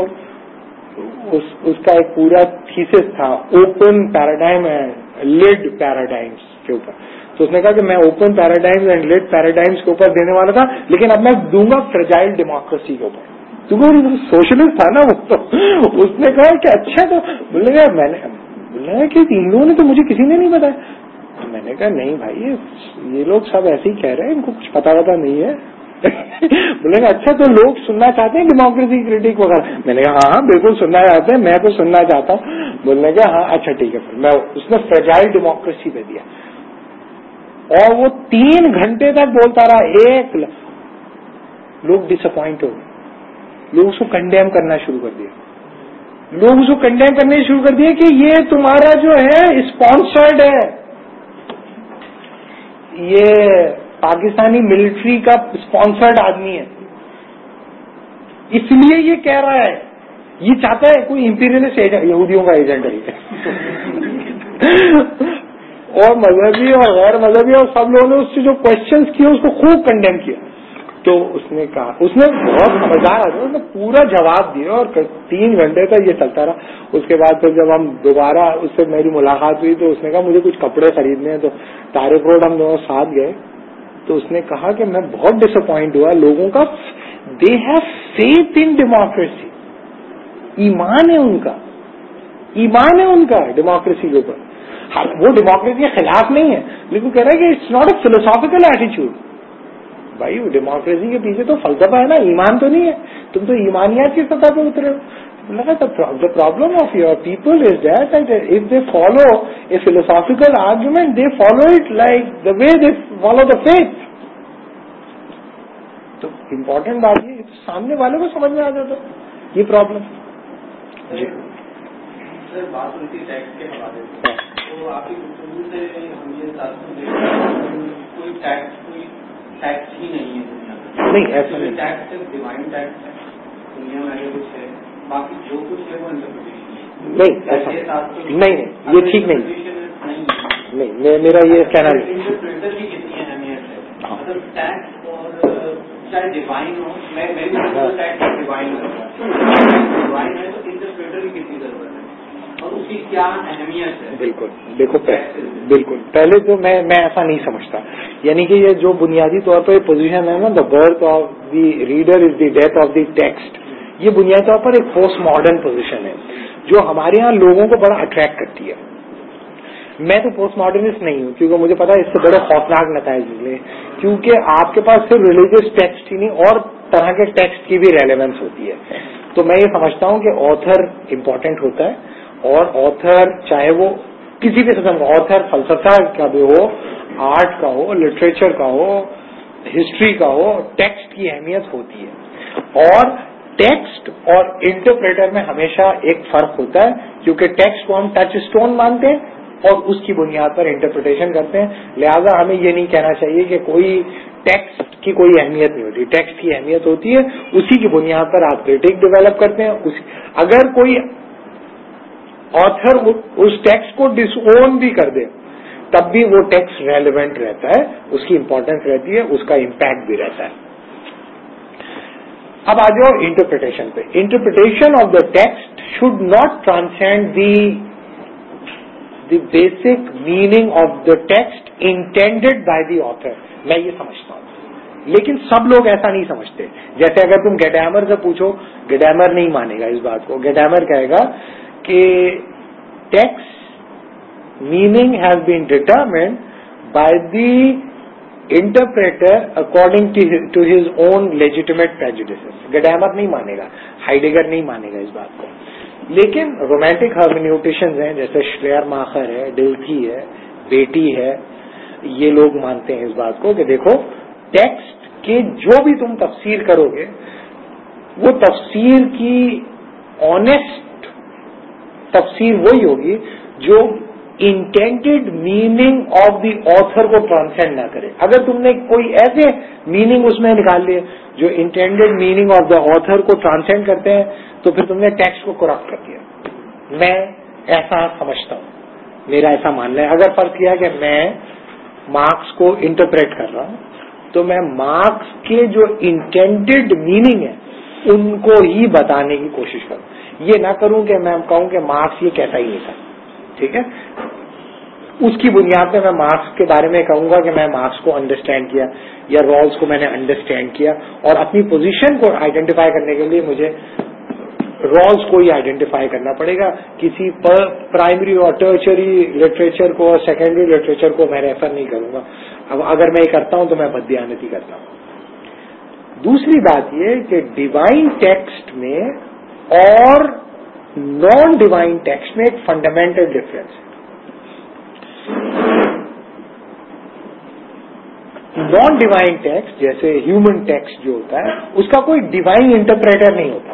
Speaker 1: اس کا ایک پورا تھیسس تھا open paradigm and lid paradigms کے اوپر. تو اس نے کہا کہ میں open paradigms and lid paradigms کے اوپر دینے والا تھا لیکن اب میں دوں گا فرجائل ڈیموکریسی کے اوپر. کیونکہ سوشلسٹ تھا نا وہ, تو اس نے کہا کہ اچھا, تو بولے گا میں نے بولا کہ ان لوگوں نے تو مجھے کسی نے نہیں بتایا. تو میں نے کہا نہیں بھائی یہ لوگ سب ایسے ہی کہہ رہے ہیں, ان کو کچھ پتا نہیں ہے. بولے گا اچھا تو لوگ سننا چاہتے ہیں ڈیموکریسی کرٹیک وغیرہ؟ میں نے کہا ہاں بالکل سننا چاہتے ہیں, میں تو سننا چاہتا ہوں. بولنے کا ہاں اچھا ٹھیک ہے. پھر میں اس نے فرجائل ڈیموکریسی پہ دیا اور وہ 3 گھنٹے تک بولتا رہا. لوگ ڈس اپوائنٹ ہو گئے, لوگ اس کو کنڈیم کرنا شروع کر دیا, کہ یہ تمہارا جو ہے اسپانسرڈ ہے, یہ پاکستانی ملٹری کا اسپانسرڈ آدمی ہے, اس لیے یہ کہہ رہا ہے, یہ چاہتا ہے کوئی امپیریلسٹ ایجنٹ, یہودیوں کا ایجنٹ ہے. اور مذہبی اور غیر مذہبی اور سب لوگوں نے اس سے جو کوشچنس کیے اس کو خوب کنڈیم کیا. تو اس نے کہا, اس نے بہت سمجھدار آدمی, اس نے پورا جواب دیا اور 3 گھنٹے تک یہ چلتا رہا. اس کے بعد پھر جب ہم دوبارہ اس سے میری ملاقات ہوئی تو اس نے کہا مجھے کچھ کپڑے خریدنے ہیں, تو طارق روڈ ہم دونوں ساتھ گئے. تو اس نے کہا کہ میں بہت ڈس اپوائنٹ ہوا, لوگوں کا they have faith in democracy, ایمان ہے ان کا ڈیموکریسی کے اوپر. وہ ڈیموکریسی کے خلاف نہیں ہے لیکن کہہ رہا ہے کہ اٹس ناٹ اے فلوسافیکل ایٹیچیوڈ. بھائی وہ ڈیموکریسی کے پیچھے تو فلسفہ ہے نا, ایمان تو نہیں ہے. تم تو ایمانیات کی سطح پہ اترے ہو. The problem of your people is that if they follow a philosophical argument, they follow it like the way they follow the faith. تو امپورٹنٹ بات یہ سامنے والے کو سمجھ میں آ جاتا یہ پرابلم. جی
Speaker 3: سر بات ہوئی تھی ٹیکس کے حوالے سے, تو آپ کی گفتگو سے ہم یہ کوئی ٹیکس ہی نہیں ہے دنیا میں.
Speaker 1: نہیں ایسا نہیں.
Speaker 3: ٹیکسٹ ڈیوائن ٹیکسٹ ہے, دنیا میں اگر کچھ ہے, باقی جو کچھ ہے وہ انٹرپریٹیشن
Speaker 1: نہیں, ایسا نہیں, یہ ٹھیک نہیں, میرا یہ کہنا نہیں.
Speaker 3: انٹرپریٹر کی کتنی اہمیت ہے, اگر ٹیکسٹ اور چاہے ڈیوائن ہو, میں ٹیکسٹ ڈیوائن ڈیوائن ہے تو انٹرپریٹر کی کتنی ضرورت ہے اور اس کی کیا اہمیت ہے.
Speaker 1: بالکل دیکھو, بالکل پہلے تو میں ایسا نہیں سمجھتا, یعنی کہ یہ جو بنیادی طور پر پوزیشن ہے نا, the birth of the reader is the death of the text, یہ بنیادی طور پر ایک پوسٹ ماڈرن پوزیشن ہے جو ہمارے یہاں لوگوں کو بڑا اٹریکٹ کرتی ہے. میں تو پوسٹ ماڈرنسٹ نہیں ہوں, کیونکہ مجھے پتا ہے اس سے بڑے خوفناک نتائج نکلے, کیونکہ آپ کے پاس صرف ریلیجیس ٹیکسٹ ہی نہیں اور طرح کے ٹیکسٹ کی بھی ریلیونس ہوتی ہے. تو میں یہ سمجھتا ہوں کہ آتھر امپورٹنٹ ہوتا ہے, اور آتھر چاہے وہ کسی بھی قسم کا آتھر, فلسفہ کا بھی ہو, آرٹ کا ہو, لٹریچر کا ہو, ہسٹری کا ہو, ٹیکسٹ کی اہمیت ہوتی ہے. اور ٹیکسٹ اور انٹرپریٹر میں ہمیشہ ایک فرق ہوتا ہے, کیونکہ ٹیکسٹ کو ہم ٹچ اسٹون مانتے ہیں اور اس کی بنیاد پر انٹرپریٹیشن کرتے ہیں. لہذا ہمیں یہ نہیں کہنا چاہیے کہ کوئی ٹیکسٹ کی کوئی اہمیت نہیں ہوتی. ٹیکسٹ کی اہمیت ہوتی ہے, اسی کی بنیاد پر آپ کریٹک ڈیولپ کرتے ہیں. اگر کوئی آتھر اس ٹیکسٹ کو ڈس اون بھی کر دے تب بھی وہ ٹیکسٹ ریلیونٹ رہتا ہے, اس کی امپورٹنس رہتی ہے, اس کا امپیکٹ بھی رہتا ہے. اب آ جاؤ انٹرپریٹیشن پہ. Interpretation of the text should not transcend the basic meaning of the text intended by the author. میں یہ سمجھتا ہوں, لیکن سب لوگ ایسا نہیں سمجھتے. جیسے اگر تم گیڈامر سے پوچھو, گیڈامر نہیں مانے گا اس بات کو. گیڈامر کہے گا کہ text meaning has been determined by the interpreter according to his own legitimate prejudices. Gadamer نہیں مانے گا, ہائیڈگر نہیں مانے گا اس بات کو. لیکن رومانٹک ہرمینیوٹیشنز ہیں جیسے شلیر ماخر ہے, ڈلتھی ہے, بیٹی ہے, یہ لوگ مانتے ہیں اس بات کو کہ دیکھو ٹیکسٹ کے جو بھی تم تفسیر کرو گے وہ تفسیر کی آنےسٹ تفسیر وہی ہوگی جو intended meaning of the author کو ٹرانسینڈ نہ کرے. اگر تم نے کوئی ایسے میننگ اس میں نکال لیے جو intended meaning of the author کو ٹرانسینڈ کرتے ہیں تو پھر تم نے ٹیکسٹ کو کرپٹ کر دیا. میں ایسا سمجھتا ہوں, میرا ایسا ماننا ہے. اگر فرض کیا کہ میں مارکس کو انٹرپریٹ کر رہا ہوں تو میں مارکس کے جو انٹینڈیڈ میننگ ہے ان کو ہی بتانے کی کوشش کروں. یہ نہ کروں کہ میں کہوں کہ مارکس یہ کہتا ہی نہیں تھا, ٹھیک ہے, اس کی بنیاد پہ میں مارکس کے بارے میں کہوں گا کہ میں مارکس کو انڈرسٹینڈ کیا یا رالز کو میں نے انڈرسٹینڈ کیا, اور اپنی پوزیشن کو آئیڈینٹیفائی کرنے کے لیے مجھے رالز کو ہی آئیڈینٹیفائی کرنا پڑے گا. کسی پرائمری اور ٹرچری لٹریچر کو اور سیکنڈری لٹریچر کو میں ریفر نہیں کروں گا. اب اگر میں یہ کرتا ہوں تو میں بددیانتی کرتا ہوں. دوسری بات یہ کہ ڈیوائن ٹیکسٹ میں اور نان ڈیوائن ٹیکسٹ میں ایک فنڈامنٹل ڈفرینس ہے. نان ڈیوائن ٹیکسٹ جیسے ہیومن ٹیکسٹ جو ہوتا ہے اس کا کوئی ڈیوائن انٹرپریٹر نہیں ہوتا.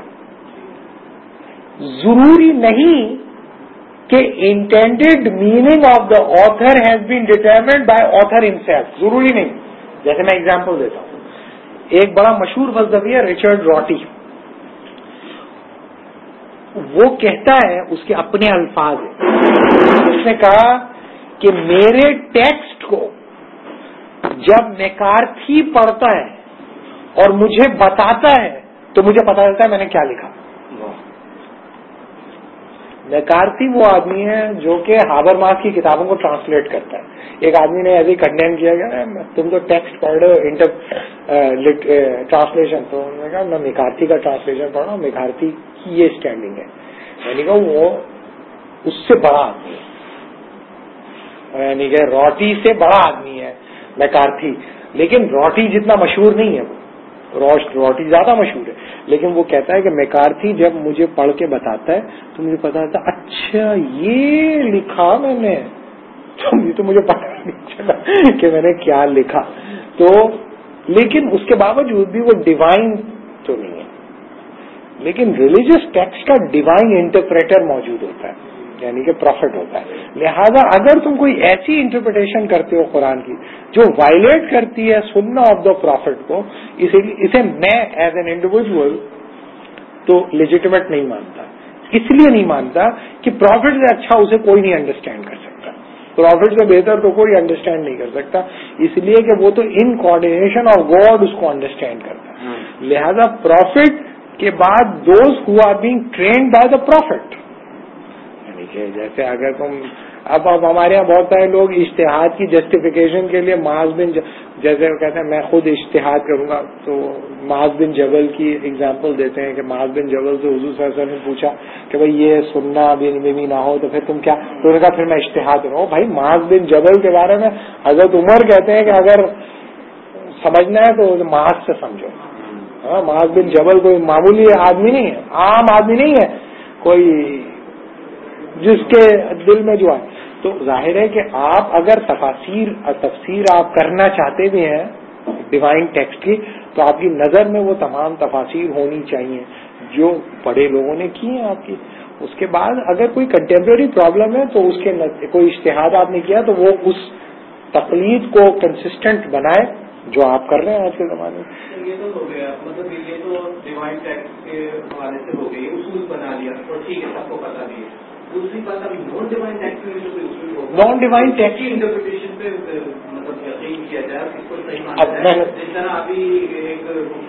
Speaker 1: ضروری نہیں کہ intended meaning of the author has been determined by author himself, ضروری نہیں. جیسے میں ایگزامپل دیتا ہوں, ایک بڑا مشہور فلسفی ہے ریچرڈ راٹی. وہ کہتا ہے, اس کے اپنے الفاظ ہیں, اس نے کہا کہ میرے ٹیکسٹ کو جب میکارتھی پڑھتا ہے اور مجھے بتاتا ہے تو مجھے پتا چلتا ہے میں نے کیا لکھا. میکارتھی وہ آدمی ہے جو کہ ہابر مارکس کی کتابوں کو ٹرانسلیٹ کرتا ہے. ایک آدمی نے ایسے کنڈیم کیا گیا, تم تو ٹیکسٹ پڑھ رہے ہو ٹرانسلیشن, تو انہوں نے کہا میں میکارتھی کا ٹرانسلیشن پڑھ رہا ہوں, میکارتھی کی یہ اسٹینڈنگ ہے. یعنی کہ وہ اس سے بڑا آدمی ہے, یعنی کہ راٹی سے بڑا آدمی ہے میکارتھی, لیکن راٹی جتنا مشہور نہیں ہے. وہ راٹی زیادہ مشہور ہے, لیکن وہ کہتا ہے کہ میکارتھی جب مجھے پڑھ کے بتاتا ہے تو مجھے پتا چلتا اچھا یہ لکھا میں نے, تو مجھے پتا نہیں چلا کہ میں نے کیا لکھا. تو لیکن اس کے باوجود بھی وہ ڈیوائن تو نہیں ہے, لیکن ریلیجیس ٹیکسٹ کا ڈیوائن انٹرپریٹر موجود ہوتا ہے. یعنی کہ پروفٹ ہوتا ہے. لہذا اگر تم کوئی ایسی انٹرپریٹیشن کرتے ہو قرآن کی جو وائلیٹ کرتی ہے سنہ آف دا پروفٹ کو, اسے میں ایز این انڈیویجول تو لیجیٹیمیٹ نہیں مانتا. اس لیے نہیں مانتا کہ پروفٹ سے اچھا اسے کوئی نہیں انڈرسٹینڈ کر سکتا, پروفٹ سے بہتر تو کوئی انڈرسٹینڈ نہیں کر سکتا, اس لیے کہ وہ تو ان کوآرڈینیشن آف گاڈ اس کو انڈرسٹینڈ کرتا ہے. لہذا پروفٹ کے بعد those who are being trained by the prophet. یعنی کہ جیسے اگر تم اب ہمارے یہاں بہت سارے لوگ اجتہاد کی جسٹیفیکیشن کے لیے معاذ بن جیسے وہ کہتے ہیں میں خود اجتہاد کروں گا, تو معاذ بن جبل کی ایگزامپل دیتے ہیں کہ معاذ بن جبل سے حضور صلی اللہ علیہ وسلم نے پوچھا کہ بھائی یہ سننا بھی نہ ہو تو پھر تم کیا, تو انہوں نے کہا پھر میں اجتہاد کروں. بھائی معاذ بن جبل کے بارے میں حضرت عمر کہتے ہیں کہ اگر سمجھنا ہے تو معاذ سے سمجھو. ہاں, معاذ بن جبل کوئی معمولی آدمی نہیں ہے, عام آدمی نہیں ہے کوئی جس کے دل میں جو ہے. تو ظاہر ہے کہ آپ اگر تفسیر آپ کرنا چاہتے بھی ہیں ڈیوائن ٹیکسٹ کی, تو آپ کی نظر میں وہ تمام تفاسیر ہونی چاہیے جو بڑے لوگوں نے کی ہیں آپ کی. اس کے بعد اگر کوئی کنٹمپریری پرابلم ہے تو اس کے کوئی اجتہاد آپ نے کیا تو وہ اس تقلید کو کنسسٹنٹ بنائے جو آپ کر رہے ہیں آج کے زمانے میں.
Speaker 3: یہ تو ہو گیا, مطلب یہ تو ڈیوائن ٹیکسٹ کے حوالے سے ہو گئی, اصول بنا لیا اور ٹھیک ہے سب کو پتا بھی ہے. دوسری بات ابھی نان ڈیوائن ٹیکسٹ میں جو کوئی اصول ہوگا,
Speaker 1: نان ڈیوائن ٹیکسٹ
Speaker 3: کی انٹرپریٹیشن پہ مطلب یقین کیا جائے اس کو صحیح مانا جائے. جس طرح ابھی ایک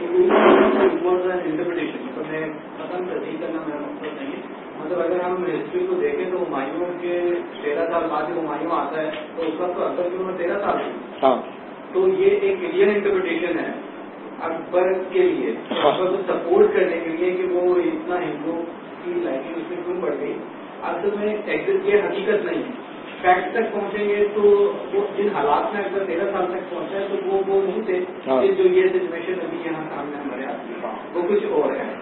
Speaker 3: انٹرپریٹیشن مطلب میں پسند تصدیق کرنا میرا مقصد نہیں ہے. مطلب اگر ہم ہسٹری کو دیکھیں تو ہمایوں کے 13 سال بعد جب ہمایوں آتا ہے تو اس وقت تو اکبر کی عمر 13 سال ہے. تو یہ ایک انڈین انٹرپریٹیشن ہے اکبر کے لیے, اکبر کو سپورٹ کرنے کے لیے کہ وہ اتنا ہندوؤں کی لائف اس میں کیوں بڑھ گئی. اصل میں یہ حقیقت نہیں ہے. فیکٹ تک پہنچیں گے تو وہ جن حالات میں اکبر 13 سال تک پہنچا ہے تو وہ نہیں تھے کہ جو یہ سچویشن ابھی یہاں سامنے ہمارے آتی ہے, وہ کچھ اور ہے.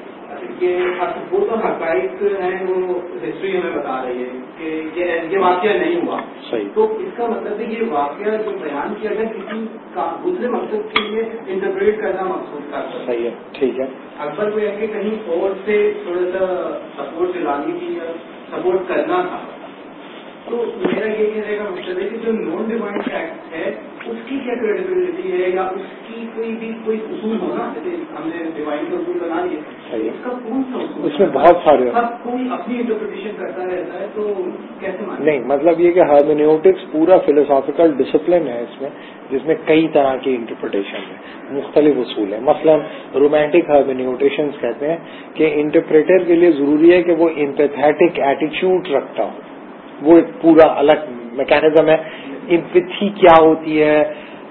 Speaker 3: وہ تو حقائق ہیں, وہ ہسٹری ہمیں بتا رہی ہے کہ یہ واقعہ نہیں ہوا. تو اس کا مطلب ہے یہ واقعہ جو بیان کیا گیا کسی دوسرے مقصد کے لیے انٹرپریٹ کرنا مقصود کا صحیح ہے. ٹھیک ہے, اکبر کو کہ کہیں اور سے تھوڑا سا سپورٹ دلانی تھی یا سپورٹ کرنا تھا. تو میرا یہ کہنے کا مقصد ہے کہ جو نان ڈیوائن ٹیکسٹ ہے اس کی کیا کریڈیبلٹی ہے, یا اس کی کوئی اصول ہونا, جیسے ہم نے ڈیوائن کا اصول بنا لیا, اس کا کون سا اصول؟ اس میں بہت سارے سب کوئی اپنی انٹرپریٹیشن کرتا رہتا ہے تو کیسے مانے؟ نہیں, مطلب یہ کہ ہرمینیوٹکس پورا فلسافیکل ڈسپلن ہے اس میں, جس میں کئی طرح کی انٹرپریٹیشن ہے, مختلف اصول ہیں. مثلا رومانٹک ہرمینیوٹیشنز کہتے ہیں کہ انٹرپریٹر کے لیے ضروری ہے کہ وہ امپیتھیٹک ایٹیچیوڈ رکھتا ہو. وہ ایک پورا الگ میکینزم ہے. امپیتھی کیا ہوتی ہے,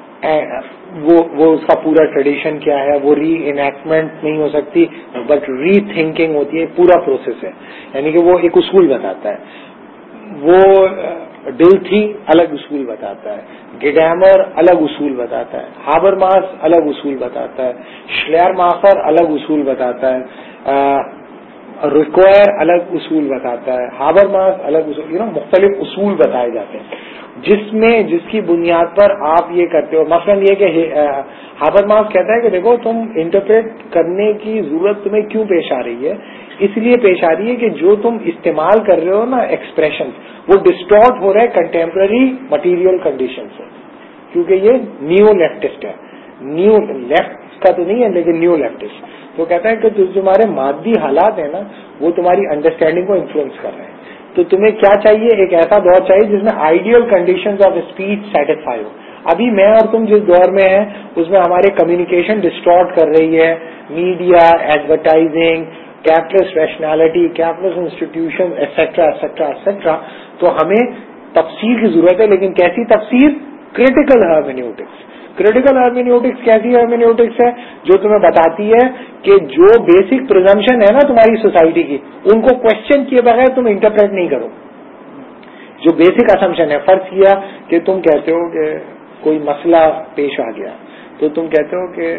Speaker 3: وہ اس کا پورا ٹریڈیشن کیا ہے, وہ ری انیکٹمنٹ نہیں ہو سکتی بٹ ری تھنکنگ ہوتی ہے, پورا پروسیس ہے. یعنی کہ وہ ایک اصول بتاتا ہے. وہ ڈل تھی الگ اصول بتاتا ہے, گیڈیمر الگ اصول بتاتا ہے, ہابرماس الگ اصول بتاتا ہے, شلیر ماخر الگ اصول بتاتا ہے, ریکوائر الگ اصول بتاتا ہے, ہابرماس الگ اصول, مختلف اصول بتائے جاتے ہیں جس کی بنیاد پر آپ یہ کرتے ہو. مثلا یہ کہ ہابرماس کہتا ہے کہ دیکھو تم انٹرپریٹ کرنے کی ضرورت تمہیں کیوں پیش آ رہی ہے, اس لیے پیش آ رہی ہے کہ جو تم استعمال کر رہے ہو نا ایکسپریشن, وہ ڈسٹارٹ ہو رہا ہے کنٹمپرری مٹیریل کنڈیشن سے, کیونکہ یہ نیو لیفٹسٹ ہے. نیو لیفٹ کا تو نہیں ہے لیکن نیو لیفٹسٹ. تو کہتا ہے کہ جو تمہارے مادی حالات ہیں نا وہ تمہاری انڈرسٹینڈنگ کو انفلوئنس کر رہے ہیں. تو تمہیں کیا چاہیے, ایک ایسا دور چاہیے جس میں ideal conditions of speech satisfy ہو. ابھی میں اور تم جس دور میں ہیں اس میں ہمارے کمیونیکیشن ڈسٹارٹ کر رہی ہے, media, advertising, capitalist rationality, capitalist institution etcetera etcetera etcetera. تو ہمیں تفسیر کی ضرورت ہے, لیکن کیسی تفسیر؟ کریٹیکل ہرمینیوٹکس. کریٹیکل ہرمینیوٹکس کیسی ہرمینیوٹکس ہے؟ جو تمہیں بتاتی ہے کہ جو بیسک پرزمپشن ہے نا تمہاری سوسائٹی کی, ان کو کوشچن کیے بغیر تم انٹرپریٹ نہیں کرو. جو بیسک اسمپشن ہے, فرض کیا کہ تم کہتے ہو کہ کوئی مسئلہ پیش آ گیا, تو تم کہتے ہو کہ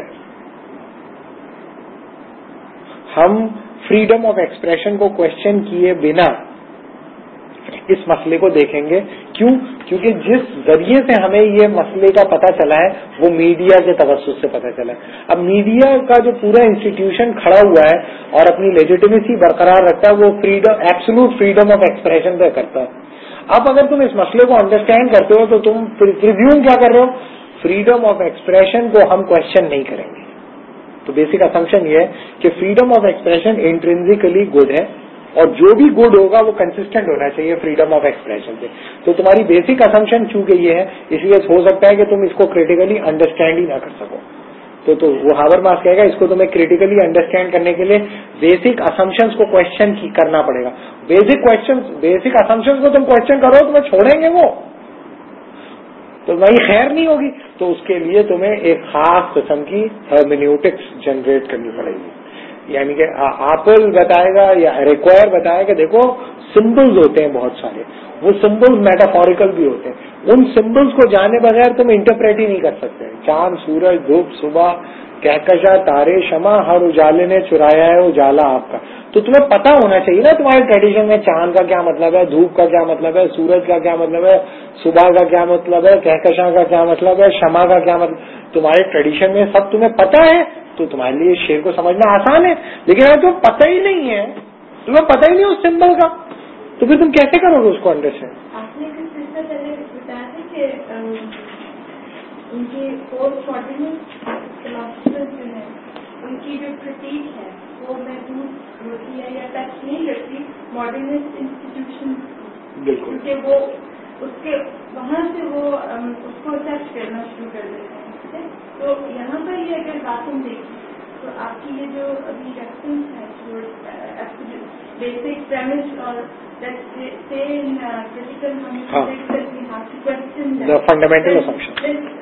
Speaker 3: ہم فریڈم آف ایکسپریشن کو کوشچن کیے بنا
Speaker 1: اس مسئلے کو دیکھیں گے. کیوں؟ کیونکہ جس ذریعے سے ہمیں یہ مسئلے کا پتہ چلا ہے وہ میڈیا کے توسط سے پتہ چلا ہے. اب میڈیا کا جو پورا انسٹیٹیوشن کھڑا ہوا ہے اور اپنی لیجیٹیمیسی برقرار رکھتا ہے وہ ایبسولوٹ فریڈم آف ایکسپریشن پہ کرتا ہے. اب اگر تم اس مسئلے کو انڈرسٹینڈ کرتے ہو تو تم پریزیوم کیا کر رہے ہو؟ فریڈم آف ایکسپریشن کو ہم کوشچن نہیں کریں گے. تو بیسک اسمپشن یہ ہے کہ freedom of expression intrinsically good ہے اور جو بھی گڈ ہوگا وہ کنسسٹنٹ ہونا چاہیے فریڈم آف ایکسپریشن سے. تو تمہاری بیسک اسمپشن چونکہ یہ ہے اس لیے ہو سکتا ہے کہ تم اس کو کریٹیکلی انڈرسٹینڈ ہی نہ کر سکو. تو وہ ہابرماس کہے گا اس کو تمہیں کریٹیکلی انڈرسٹینڈ کرنے کے لیے بیسک اسمپشنس کو کوشچن کرنا پڑے گا. بیسک اسمپشنس کو تم کوشچن کرو تمہیں چھوڑیں گے وہ تو وہی خیر نہیں ہوگی. تو اس کے لیے تمہیں ایک خاص قسم کی ہرمینیوٹکس جنریٹ کرنی پڑے گی. یعنی کہ ایپل بتائے گا یا ریکوائر بتائے گا دیکھو سمبلز ہوتے ہیں بہت سارے, وہ سمبلز میٹافوریکل بھی ہوتے ہیں. ان سمبلز کو جانے بغیر تم انٹرپریٹ ہی نہیں کر سکتے. چاند, سورج, دھوپ, صبح, کہکشاں, تارے, شمع, ہر اجالے نے چرایا ہے اجالا آپ کا. تو تمہیں پتا ہونا چاہیے نا تمہارے ٹریڈیشن میں چاند کا کیا مطلب ہے, دھوپ کا کیا مطلب ہے, سورج کا کیا مطلب ہے, صبح کا کیا مطلب ہے, کہکشاں کا کیا مطلب ہے, شمع کا کیا مطلب. تمہارے ٹریڈیشن میں سب تمہیں پتا ہے تو تمہارے لیے شعر کو سمجھنا آسان ہے. لیکن اگر تمہیں پتہ ہی نہیں ہے, تمہیں پتہ ہی نہیں اس سمبل کا, تو پھر تم کیسے کرو گے اس کو انڈرسٹینڈ.
Speaker 2: آپ نے کچھ حصہ پہلے بتایا تھا کہ ان کی پوسٹ ماڈرنسٹ فلاسفر جو ہے ان کی جو کرٹیک ہے وہ محدود ہوتی ہے یا ٹچ نہیں کرتی ماڈرنسٹ انسٹیٹیوشن, کیونکہ وہ اس کے وہاں سے وہ اس کو ٹچ کرنا شروع کر دیتے ہیں. تو یہاں پر یہ اگر بات ہم دیکھیں تو آپ کی یہ جو ابھی ریفرنس ہے جو بیسک پریمس اور
Speaker 1: فنڈامنٹل اسمپشن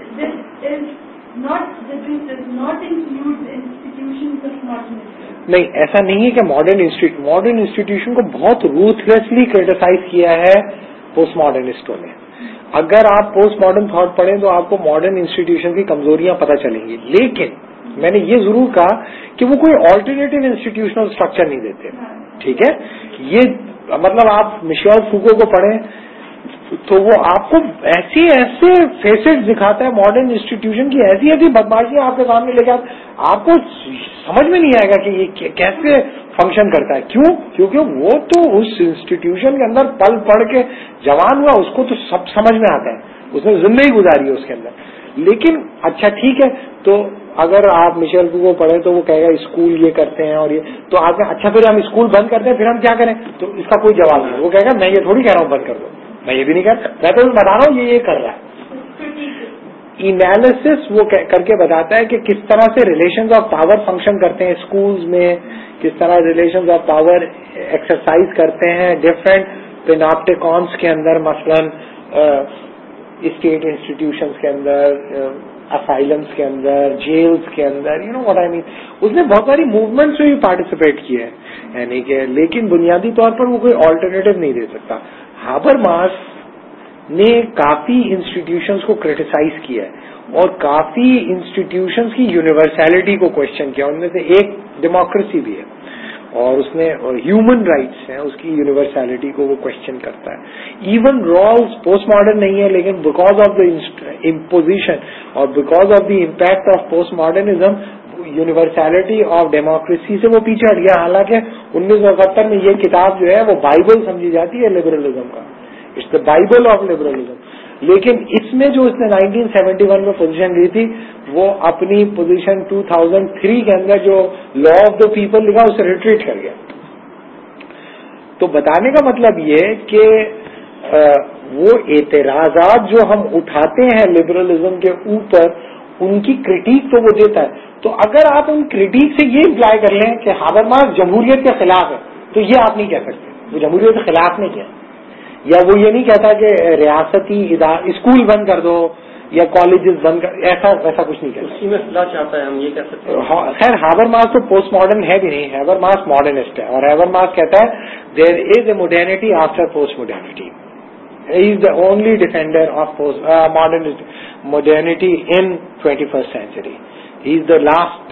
Speaker 1: نہیں, ایسا نہیں ہے کہ ماڈرن انسٹیٹیوشن کو بہت روتھلیسلی کریٹیسائز کیا ہے پوسٹ ماڈرنسٹوں نے. اگر آپ پوسٹ ماڈرن تھاٹ پڑھیں تو آپ کو ماڈرن انسٹیٹیوشن کی کمزوریاں پتہ چلیں گی. لیکن میں نے یہ ضرور کہا کہ وہ کوئی آلٹرنیٹو انسٹیٹیوشنل اسٹرکچر نہیں دیتے. ٹھیک ہے, یہ مطلب آپ مشیل فوکو کو پڑھیں تو وہ آپ کو ایسے فیسٹ دکھاتا ہے ماڈرن انسٹیٹیوشن کی, ایسی بدماشیاں آپ کے سامنے لے کے آپ کو سمجھ میں نہیں آئے گا کہ یہ کیسے فنکشن کرتا ہے. کیوں؟ کیونکہ وہ تو اس انسٹیٹیوشن کے اندر پل پڑھ کے جوان ہوا, اس کو تو سب سمجھ میں آتا ہے, اس نے زندگی گزاری ہے اس کے اندر. لیکن اچھا ٹھیک ہے, تو اگر آپ مشیل فوکو پڑھیں تو وہ کہے گا اسکول یہ کرتے ہیں اور یہ, تو آپ اچھا پھر ہم اسکول بند کرتے ہیں پھر ہم کیا کریں, تو اس کا کوئی جواب نہیں. وہ کہے گا میں یہ تھوڑی کہہ رہا ہوں بند کر دو, میں یہ بھی نہیں کہتا, میں تو بتا رہا ہوں یہ کر رہا ہے. انالیسس وہ کر کے بتاتا ہے کہ کس طرح سے ریلیشنز آف پاور فنکشن کرتے ہیں اسکولز میں, کس طرح ریلیشنز آف پاور ایکسرسائز کرتے ہیں ڈفرینٹ پیناپٹیکونس کے اندر, مثلا اسٹیٹ انسٹیٹیوشنز کے اندر, اسائلمس کے اندر, جیلز کے اندر, یو نو واٹ آئی مین. اس نے بہت ساری موومنٹس میں بھی پارٹیسپیٹ کیا ہے, یعنی کہ لیکن بنیادی طور پر وہ کوئی آلٹرنیٹو نہیں دے سکتا. ہابرماس نے کافی انسٹیٹیوشنز کو کریٹیسائز کیا ہے اور کافی انسٹیٹیوشنز کی یونیورسلٹی کو کوشچن کیا. ان میں سے ایک ڈیموکریسی بھی ہے اور اس نے ہیومن رائٹس ہیں, اس کی یونیورسلٹی کو وہ کوشچن کرتا ہے. ایون رالز پوسٹ ماڈرن نہیں ہے, لیکن بیکاز آف دا امپوزیشن اور because of the impact of postmodernism universality of democracy سے وہ پیچھے ہٹ گیا. حالانکہ 1970 میں یہ کتاب جو ہے وہ بائبل سمجھی جاتی ہے لبرلزم کا, it's the Bible of liberalism. لیکن اس میں جو اس نے 1971 میں پوزیشن لی تھی وہ اپنی پوزیشن 2003 کے اندر جو لا آف دا پیپل لکھا اسے ریٹریٹ کر گیا. تو بتانے کا مطلب یہ کہ وہ اعتراضات جو ہم اٹھاتے ہیں لبرلزم کے اوپر ان کی کریٹیک تو وہ دیتا ہے. تو اگر آپ ان کریٹیک سے یہ امپلائی کر لیں کہ ہابرماس جمہوریت کے خلاف ہے تو یہ آپ نہیں کہہ سکتے, وہ جمہوریت کے خلاف نہیں کیا, یا وہ یہ نہیں کہتا کہ ریاستی اسکول بند کر دو یا کالجز بند کر, ایسا کچھ نہیں کہتا.
Speaker 4: اسی میں اصلاح چاہتا ہے, ہم یہ کہہ سکتے ہیں.
Speaker 1: خیر ہابرماس تو پوسٹ ماڈرن ہے بھی نہیں, ہابرماس ماڈرنسٹ ہے اور ہابرماس کہتا ہے there is a modernity after postmodernity. He is the only defender of modern modernity in 21st century. He is the last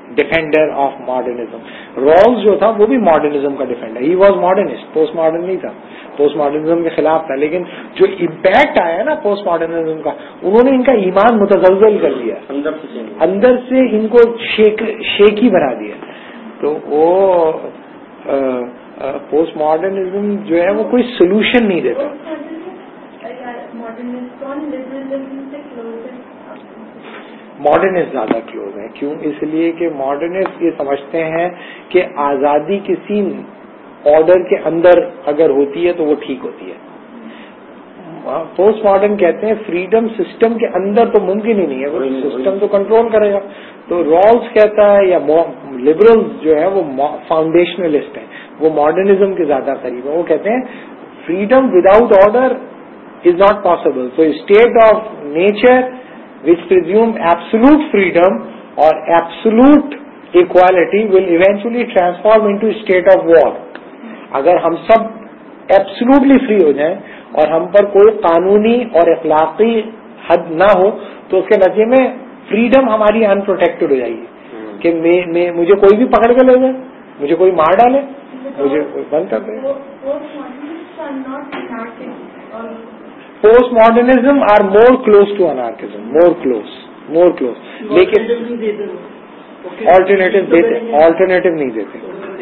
Speaker 1: defender of modernism. Rawls जो था वो भी मॉडर्निज्म का defender. He was modernist, postmodern नहीं था, post modernism के खिलाफ था. लेकिन जो इम्पैक्ट आया ना पोस्ट मॉडर्निज्म का, उन्होंने इनका ईमान मुतज़लज़ल कर दिया, अंदर से इनको शेकी बना दिया. तो वो पोस्ट मॉडर्निज्म जो है वो कोई सोल्यूशन नहीं देता. मॉडर्निस्ट ज्यादा क्लोज है. क्यों? इसलिए कि मॉडर्निस्ट ये समझते हैं कि आजादी किसी ऑर्डर के अंदर अगर होती है तो वो ठीक होती है. पोस्ट मॉडर्न कहते हैं फ्रीडम सिस्टम के अंदर तो मुमकिन ही नहीं है, वो सिस्टम तो कंट्रोल करेगा. तो रॉल्स कहता है या लिबरल्स जो है वो फाउंडेशनलिस्ट हैं, वो मॉडर्निज्म के ज्यादा करीब है. वो कहते हैं freedom without order is not possible. तो state of nature which presume absolute freedom or absolute equality will eventually transform into state of war. अगर हम सब absolutely free हो जाएं और हम पर कोई कानूनी और अखलाकी हद ना हो तो उसके नतीजे में फ्रीडम हमारी अनप्रोटेक्टेड हो जाएगी कि मुझे कोई भी पकड़ के ले जाए, मुझे कोई मार डाले, मुझे कोई बंद कर दे. Postmodernism are more close to anarchism, more close. लेकिन ऑल्टरनेटिव नहीं देते.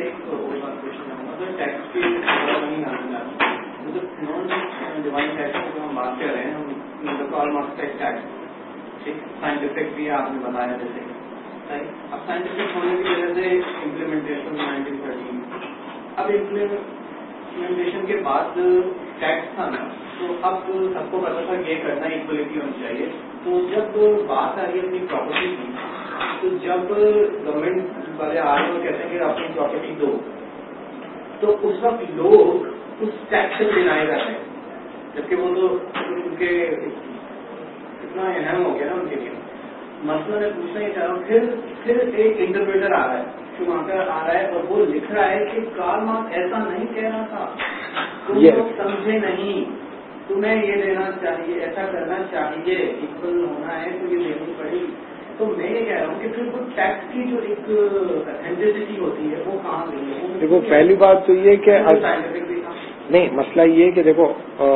Speaker 3: साइंटिफिक भी आपने बताया जैसे अब साइंटिफिक होने की वजह से इम्प्लीमेंटेशन 1913. अब इम्प्लीमेंटेशन के बाद टैक्स था ना, तो अब सबको पता था ये करना इक्वलिटी होनी चाहिए. तो जब बात आ रही है अपनी प्रॉपर्टी की, तो जब गवर्नमेंट वाले आ रहे हैं कहते हैं कि अपनी प्रॉपर्टी दो, तो उस वक्त लोग उस टैक्स से डिनाई करते हैं, जबकि वो तो उनके इतना अहम हो गया ना उनके लिए. मसला मैं पूछना ही चाह रहा हूँ. फिर एक इंटरप्रेटर आ रहा है, शुमाकर आ रहा है और वो लिख रहा है कि कार्ल मार्क्स ऐसा नहीं कह रहा था, तुम लोग समझे नहीं, तुम्हें ये लेना चाहिए, ऐसा करना चाहिए, इक्वल होना है तो ये लेनी पड़ेगी. तो मैं ये कह रहा हूँ कि फिर वो टैक्स की जो एक अथेंटिसिटी होती है वो कहाँ गई है?
Speaker 1: देखो पहली बात तो ये कि नहीं, मसला ये कि देखो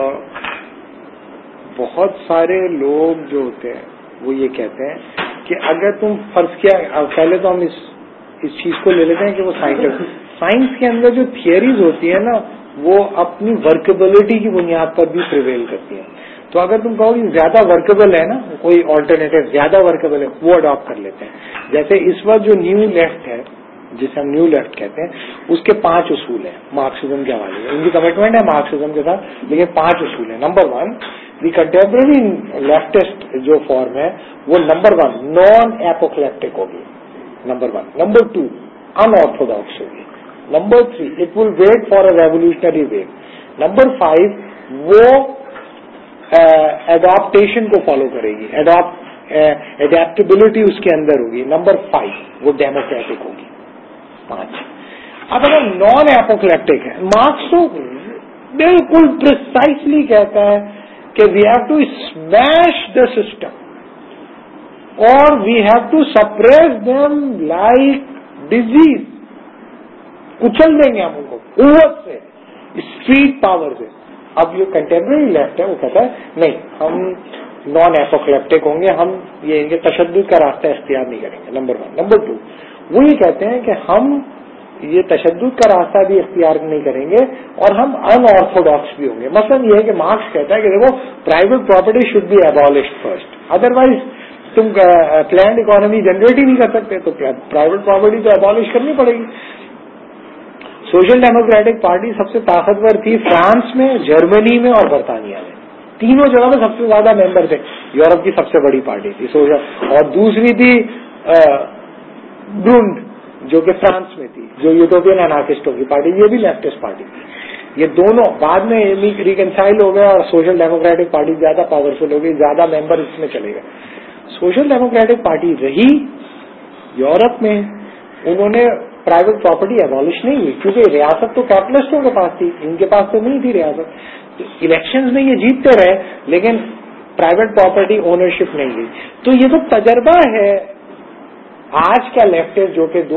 Speaker 1: बहुत सारे लोग जो होते हैं वो ये कहते हैं कि अगर तुम फर्ज किया, पहले तो हम इस चीज को ले लेते हैं कि वो साइंस के अंदर जो थियरीज होती है ना वो अपनी वर्केबिलिटी की बुनियाद पर भी प्रिवेल करती है. तो अगर तुम कहो कि ज्यादा वर्केबल है ना, कोई ऑल्टरनेटिव ज्यादा वर्केबल है, वो अडॉप्ट कर लेते हैं. जैसे इस वक्त जो न्यू लेफ्ट है, जिसे हम न्यू लेफ्ट कहते हैं, उसके 5 उसूल हैं मार्क्सिज्म के हवाले में. उनकी कमिटमेंट है मार्क्सिज्म के साथ, लेकिन 5 उसूल है. नंबर 1, दी कंटेम्पररी लेफ्टिस्ट जो फॉर्म है वो नंबर 1 नॉन एपोक्लेप्टिक होगी, नंबर 1. नंबर 2 अनऑर्थोडॉक्स होगी. Number 3 it will wait for a revolutionary wave. Number 5 वो एडॉप्टेशन को फॉलो करेगी, एडेप्टेबिलिटी उसके अंदर होगी. नंबर 5 वो डेमोक्रेटिक होगी. 5. अब अगर नॉन एपोक्लेप्टिक है, मार्क्स तो बिल्कुल प्रिसाइसली कहता है कि we have to smash the system और we have to suppress them like disease. कुचल देंगे हम उनको कुव्वत से, स्ट्रीट पावर से. अब जो कंटेम्पररी लेफ्ट है वो कहता है नहीं, हम नॉन एपोक्लेप्टिक होंगे, हम ये इनके तशद्दुद का रास्ता इख्तियार नहीं करेंगे. नंबर 1. नंबर 2 वो ये कहते हैं कि हम ये तशद्दुद का रास्ता भी इख्तियार नहीं करेंगे और हम अनऑर्थोडॉक्स भी होंगे. मसलन ये है कि मार्क्स कहता है कि देखो private property should be abolished first, otherwise तुम प्लान्ड इकोनॉमी जनरेट ही नहीं कर सकते. तो प्राइवेट प्रॉपर्टी तो एबॉलिश करनी पड़ेगी. सोशल डेमोक्रेटिक पार्टी सबसे ताकतवर थी फ्रांस में, जर्मनी में और बर्तानिया में. तीनों जगह में सबसे ज्यादा मेंबर थे. यूरोप की सबसे बड़ी पार्टी थी सोशल, और दूसरी थी ब्रूंड जो कि फ्रांस में थी, जो यूटोपियन एनार्किस्टों की पार्टी, ये भी लेफ्टिस्ट पार्टी थी. ये दोनों बाद में रिकनसाइल हो गए और सोशल डेमोक्रेटिक पार्टी ज्यादा पावरफुल हो गई, ज्यादा मेंबर इसमें चले गए. सोशल डेमोक्रेटिक पार्टी रही यूरोप में, उन्होंने प्राइवेट प्रॉपर्टी एबॉलिश नहीं हुई क्योंकि रियासत तो कैपिटलिस्टों के पास थी, इनके पास तो नहीं थी रियासत. तो इलेक्शंस में ये जीतते रहे लेकिन प्राइवेट प्रॉपर्टी ओनरशिप नहीं हुई. तो ये तो तजर्बा है آج کا لیفٹسٹ جو کہ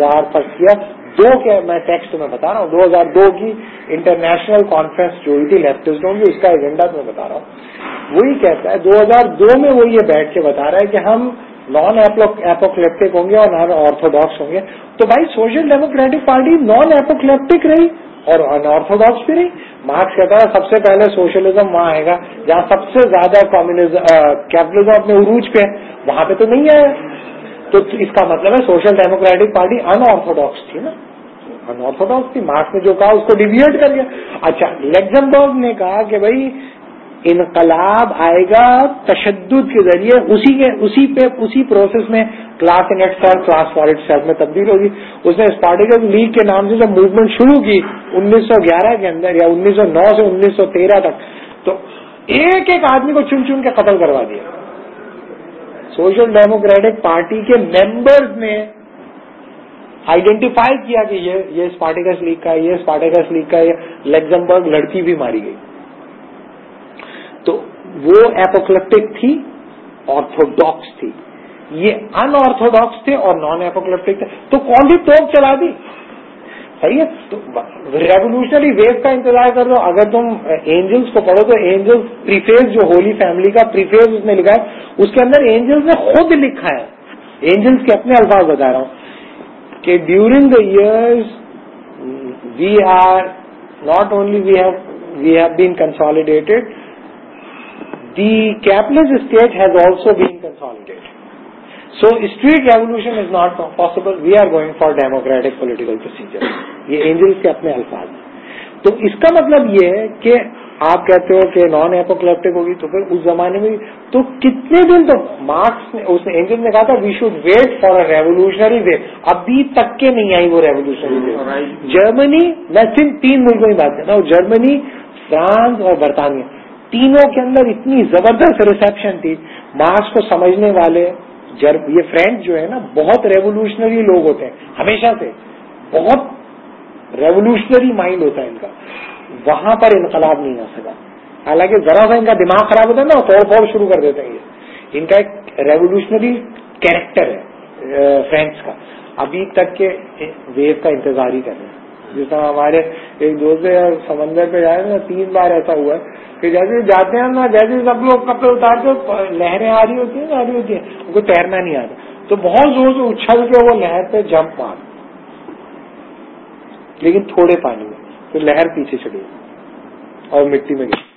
Speaker 1: 2002 کے میں ٹیکسٹ میں بتا رہا ہوں 2002 کی انٹرنیشنل کانفرنس جو ہوئی تھی لیفٹسٹوں کی, اس کا ایجنڈا میں بتا رہا ہوں, وہی کہتا ہے 2002 میں وہ یہ بیٹھ کے بتا رہا ہے کہ ہم نان ایپوکلیپٹک ہوں گے اور نان آرتھوڈاکس ہوں گے. تو بھائی social democratic party non apocalyptic رہی اور ان آرتھوڈاکس بھی رہی. مارکس کہتا ہے سب سے پہلے سوشلزم وہاں آئے گا جہاں سب سے زیادہ کیپٹلزم اپنے عروج پہ, وہاں پہ تو نہیں آیا. تو اس کا مطلب ہے social democratic party unorthodox تھی نا, ان آرتھوڈاکس تھی. مارکس نے جو کہا اس کو ڈیویٹ کر دیا. اچھا, لیگزمبرگ نے کہا کہ بھائی انقلاب آئے گا تشدد کے ذریعے, اسی پروسیس میں class in itself class for itself میں تبدیل ہوگی. اس نے اسپارٹیکس لیگ کے نام سے جب موومنٹ شروع کی 1911 کے اندر یا 1909 سے 1913 تک, تو ایک ایک آدمی کو چن چن کے قتل کروا دیا. سوشل ڈیموکریٹک پارٹی کے ممبرز نے آئیڈینٹیفائی کیا کہ یہ اسپارٹیکس لیگ کا ہے, یہ اسپارٹیکس لیگ کا ہے. لیگزمبرگ لڑکی بھی ماری گئی. تو وہ ایپوکلیپٹک تھی, آرتھوڈاکس تھی. یہ ان آرتھوڈاکس تھے اور نان ایپوکلیپٹک تھے. تو کون سی توپ چلا دی, صحیح ہے. تو ریولیوشنری ویو کا انتظار کر دو. اگر تم اینجلس کو پڑھو تو اینجلس پریفیس جو ہولی فیملی کا پریفیس اس نے لکھا ہے, اس کے اندر اینجلس نے خود لکھا ہے, اینجلس کے اپنے الفاظ بتا رہا ہوں کہ during the years we are not only we have been consolidated, the capitalist state has also been consolidated. So street revolution is not possible. We are going for democratic political procedure. یہ Engels کے اپنے الفاظ ہیں. تو اس کا مطلب یہ ہے کہ آپ کہتے ہو کہ نان ایپوکلیپٹک ہوگی, تو پھر اس زمانے میں تو کتنے دن تو مارکس نے, اس نے اینجلس نے کہا تھا we should wait for a revolutionary wave. ابھی تک کے نہیں آئی وہ ریولیوشنری ویو. جرمنی, میں صرف 3 ملکوں کی بات کرتا ہوں, جرمنی, فرانس اور برطانیہ, تینوں کے اندر اتنی زبردست ریسیپشن تھی. مارکس کو سمجھنے والے یہ فرینچ جو ہے نا بہت ریولیوشنری لوگ ہوتے ہیں, ہمیشہ سے بہت ریولیوشنری مائنڈ ہوتا ہے ان کا. وہاں پر انقلاب نہیں آ سکا. حالانکہ ذرا سا ان کا دماغ خراب ہوتا ہے نا, توڑ پھوڑ شروع کر دیتے ہیں. یہ ان کا ایک ریولیوشنری کیریکٹر ہے فرینچ کا. ابھی تک کے ویو کا انتظار ہی کر رہے ہیں. جس طرح ہمارے ایک دوست سمندر پہ جائے نا, 3 بار ایسا ہوا ہے کہ جیسے جاتے ہیں نا, جیسے سب لوگ کپڑے اتارتے لہریں آ رہی ہوتی ہیں, ان کو تیرنا نہیں آتا, تو بہت زور سے اچھل کے وہ لہر پہ جمپ مار, لیکن تھوڑے پانی میں, تو لہر پیچھے چلی اور مٹی میں گئی.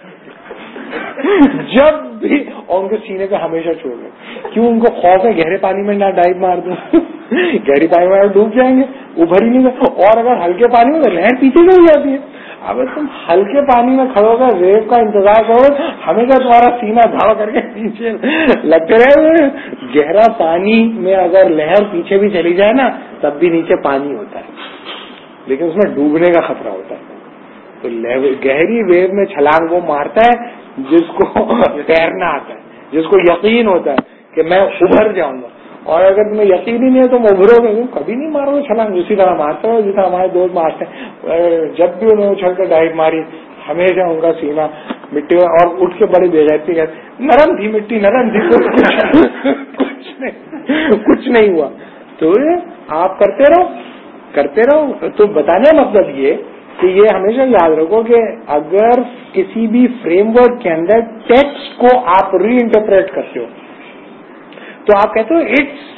Speaker 1: جب بھی اور ان کے سینے پہ ہمیشہ چھوڑ گئے. کیوں, ان کو خوف ہے گہرے پانی میں نہ ڈائیو مار دوں, گہری پانی میں ڈوب جائیں گے, ابھر ہی نہیں گئے. اور اگر ہلکے پانی میں لہر پیچھے چلی جاتی ہے. اگر تم ہلکے پانی میں کھڑو گے, ویو کا انتظار کرو, ہمیشہ تمہارا سینہ دھاڑ کر کے پیچھے لگتے رہے. گہرا پانی میں اگر لہر پیچھے بھی چلی جائے نا, تب بھی نیچے پانی ہوتا ہے, لیکن اس میں ڈوبنے کا خطرہ ہوتا ہے. تو گہری ویو میں چھلانگ وہ مارتا ہے جس کو تیرنا آتا ہے, جس کو یقین ہوتا ہے کہ میں ابھر جاؤں گا. اور اگر تمہیں یقین ہی نہیں ہے تو ابھرو گے, کبھی نہیں مارو گے چھلانگ. اسی طرح مارتا ہو جس طرح ہمارے دوست مارتے ہیں. جب بھی انہوں نے اچھل کر ڈائیو ماری, ہمیشہ ان کا سینہ مٹی میں, اور اٹھ کے بڑی بےغیرتی ہے, نرم تھی مٹی, نرم تھی, کچھ نہیں ہوا. تو آپ کرتے رہو. تو بتانے کا مطلب یہ کہ یہ ہمیشہ یاد رکھو کہ اگر کسی بھی فریم ورک کے اندر ٹیکسٹ کو آپ ری انٹرپریٹ کرتے ہو تو آپ کہتے ہو it's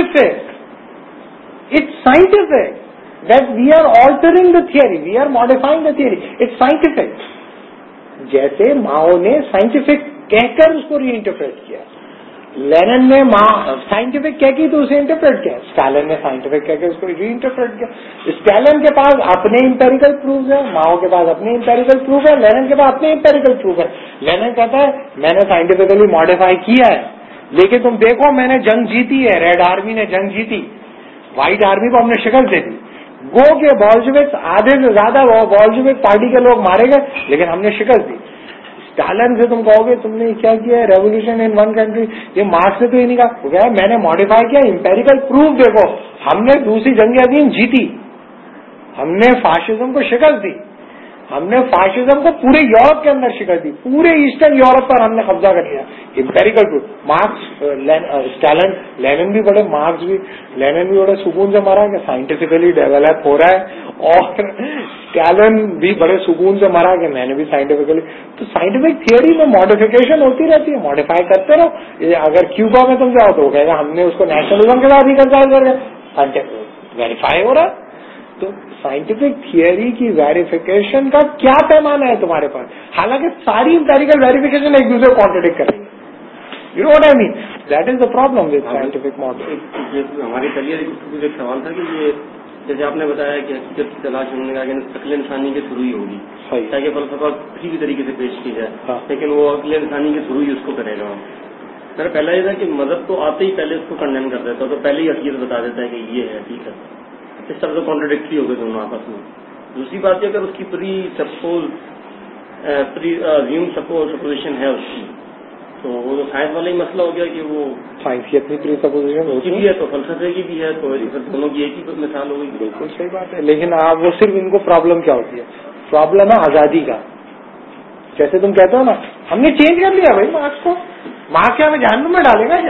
Speaker 1: scientific that we are altering the theory, we are modifying the theory, it's scientific. جیسے ماؤ نے سائنٹیفک کہہ کر اس کو ری انٹرپریٹ کیا, لینن نے سائنٹیفک کہہ کے تو اسے انٹرپریٹ کیا, اسٹالن نے سائنٹیفک کہہ کے اس کو ری انٹرپریٹ کیا. اسٹالن کے پاس اپنے امپیریکل پروف ہے, ماؤ کے پاس اپنے امپیریکل پروف ہے, لینن کے پاس اپنے امپیریکل پروف ہے. لینن کہتا ہے میں نے سائنٹیفکلی ماڈیفائی کیا ہے, لیکن تم دیکھو میں نے جنگ جیتی ہے, ریڈ آرمی نے جنگ جیتی, وائٹ آرمی کو ہم نے شکست دے دی. گو کے بولشوک آدھے سے زیادہ بولشوک پارٹی کے لوگ مارے گئے, لیکن ہم نے شکست دی. اسٹالن سے تم کہو گے تم نے کیا کیا ہے, ریولیوشن ان ون کنٹری. یہ مارکس نے تو یہ نہیں کہا, میں نے ماڈیفائی کیا, امپیریکل پروف دیکھو, ہم نے دوسری جنگ عظیم جیتی, ہم نے فاشزم کو شکست دی, ہم نے فاشزم کو پورے یورپ کے اندر شکست دی, پورے ایسٹرن یورپ پر ہم نے قبضہ کر لیا. Empirical truth. Marx Stalin Lenin بھی بڑے, مارکس بھی لینن بھی بڑے سکون سے مرا کہ سائنٹیفکلی ڈیولپ ہو رہا ہے, اور اسٹالن بھی بڑے سکون سے مرا کہ میں نے بھی سائنٹیفکلی. تو سائنٹیفک تھیوری میں ماڈیفکیشن ہوتی رہتی ہے, ماڈیفائی کرتے رہو. اگر کیوبا میں تم جاؤ تو وہ کہے گا ہم نے اس کو نیشنلزم کے ساتھ ریکنسائل کر کے ویریفائی ہو رہا. تو سائنٹیفک تھیوری کی ویریفیکیشن کا کیا پیمانہ ہے تمہارے پاس, حالانکہ ساری امپیریکل ویریفیکیشن ایک دوسرے کو کانٹرڈکٹ کر رہی ہے. You know what I mean, that is the problem with scientific model.
Speaker 4: ہماری پہلی ایک سوال تھا کہ یہ جیسے آپ نے بتایا کہ حقیقت کی تلاش ہونے کا عقل انسانی کے تھرو ہی ہوگی, تاکہ فلسفہ کسی بھی طریقے سے پیش کی جائے, لیکن وہ عقل انسانی کے تھرو ہی اس کو کرے گا. میرا پہلا یہ تھا کہ مذہب تو آتے ہی پہلے اس کو کنڈیم کر دیتا, تو پہلے ہی حقیقت بتا دیتا ہے کہ یہ ہے, ٹھیک ہے. اس طرح سے کانٹرڈکٹری ہو گئے دونوں آپس میں. دوسری بات یہ اگر اس کی سپوزیشن ہے اس کی, تو وہ تو سائنس والا ہی مسئلہ ہو گیا کہ وہ
Speaker 1: سائنس کی اپنی پری سپوزیشن ہوتی
Speaker 4: بھی ہے, تو فلسفے کی بھی ہے, تو دونوں کی ایک ہی مثال ہو گئی.
Speaker 1: بالکل صحیح بات ہے. لیکن آپ وہ صرف ان کو پرابلم کیا ہوتی ہے, پرابلم ہے آزادی کا. جیسے تم کہتے ہو نا ہم نے چینج کر لیا بھائی مارکس کو, مارکس کیا ہمیں جہنم میں ڈالے گا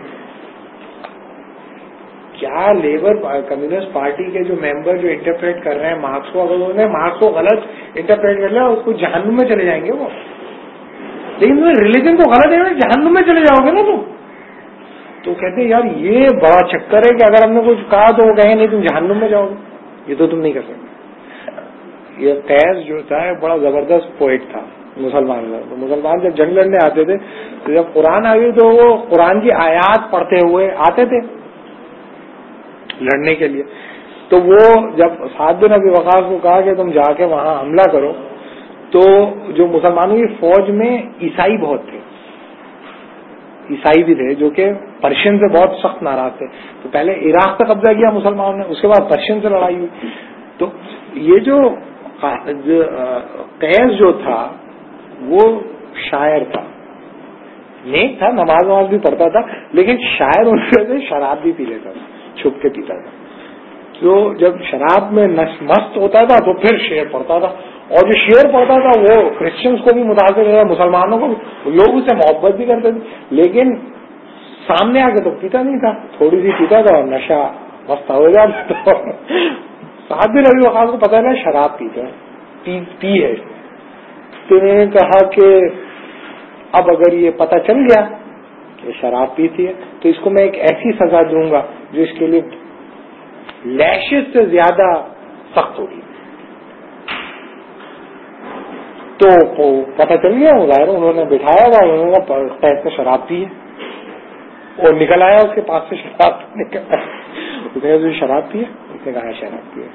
Speaker 1: کیا لیبر کمیونسٹ پارٹی کے جو ممبر جو انٹرپریٹ کر رہے ہیں مارکس کو, اگر انہوں نے مارکس کو غلط انٹرپریٹ کر لیا اس کو جہنم میں چلے جائیں گے وہ. لیکن تمہیں ریلیجن کو غلط ہے جہنم میں چلے جاؤ گے نا تم. تو کہتے ہیں یار یہ بڑا چکر ہے کہ اگر ہم نے کچھ کہا تو وہ کہیں نہیں تم جہنم میں جاؤ گے, یہ تو تم نہیں کر سکتے. یہ قیس جو تھا بڑا زبردست پوئٹ تھا مسلمان کا. تو مسلمان جب جنگ لڑنے آتے تھے تو جب قرآن آ گئی تو وہ قرآن کی آیات پڑھتے ہوئے آتے تھے لڑنے کے لیے. تو وہ جب سعد بن ابی وقاص کو کہا کہ تم جا کے وہاں حملہ کرو, تو جو مسلمانوں کی فوج میں عیسائی بہت تھے, عیسائی بھی تھے جو کہ پرشین سے بہت سخت ناراض تھے. تو پہلے عراق پہ قبضہ کیا مسلمانوں نے, اس کے بعد پرشین سے لڑائی ہوئی. تو یہ جو قیس جو تھا وہ شاعر تھا, نیک تھا, نماز بھی پڑھتا تھا, لیکن شاعر ان سے شراب بھی پی لیتا تھا, چھپ کے پیتا تھا. تو جب شراب میں مست ہوتا تھا تو پھر شعر پڑھتا تھا, اور جو شعر پڑھتا تھا وہ کرسچنس کو بھی متاثر کرتا, مسلمانوں کو بھی, لوگ اسے محبت بھی کرتے تھے, لیکن سامنے آ کے تو پیتا نہیں تھا, تھوڑی سی پیتا تھا اور نشہ مست ہو جاتا. سعد بن ابی وقاص کو پتا ہے شراب پیتا ہے, پی ہے. تو انہوں نے کہا کہ اب اگر یہ پتہ چل گیا کہ شراب پیتی ہے تو اس کو میں ایک ایسی سزا دوں گا جو اس کے لیے لیشز سے زیادہ سخت ہوگی. تو پتہ چل گیا, ظاہر انہوں نے بٹھایا تھا, انہوں نے قیس نے شراب پی ہے, اور نکل آیا اس کے پاس سے شراب نکل آیا. اس نے شراب پی ہے, اس نے کہا شراب پی ہے.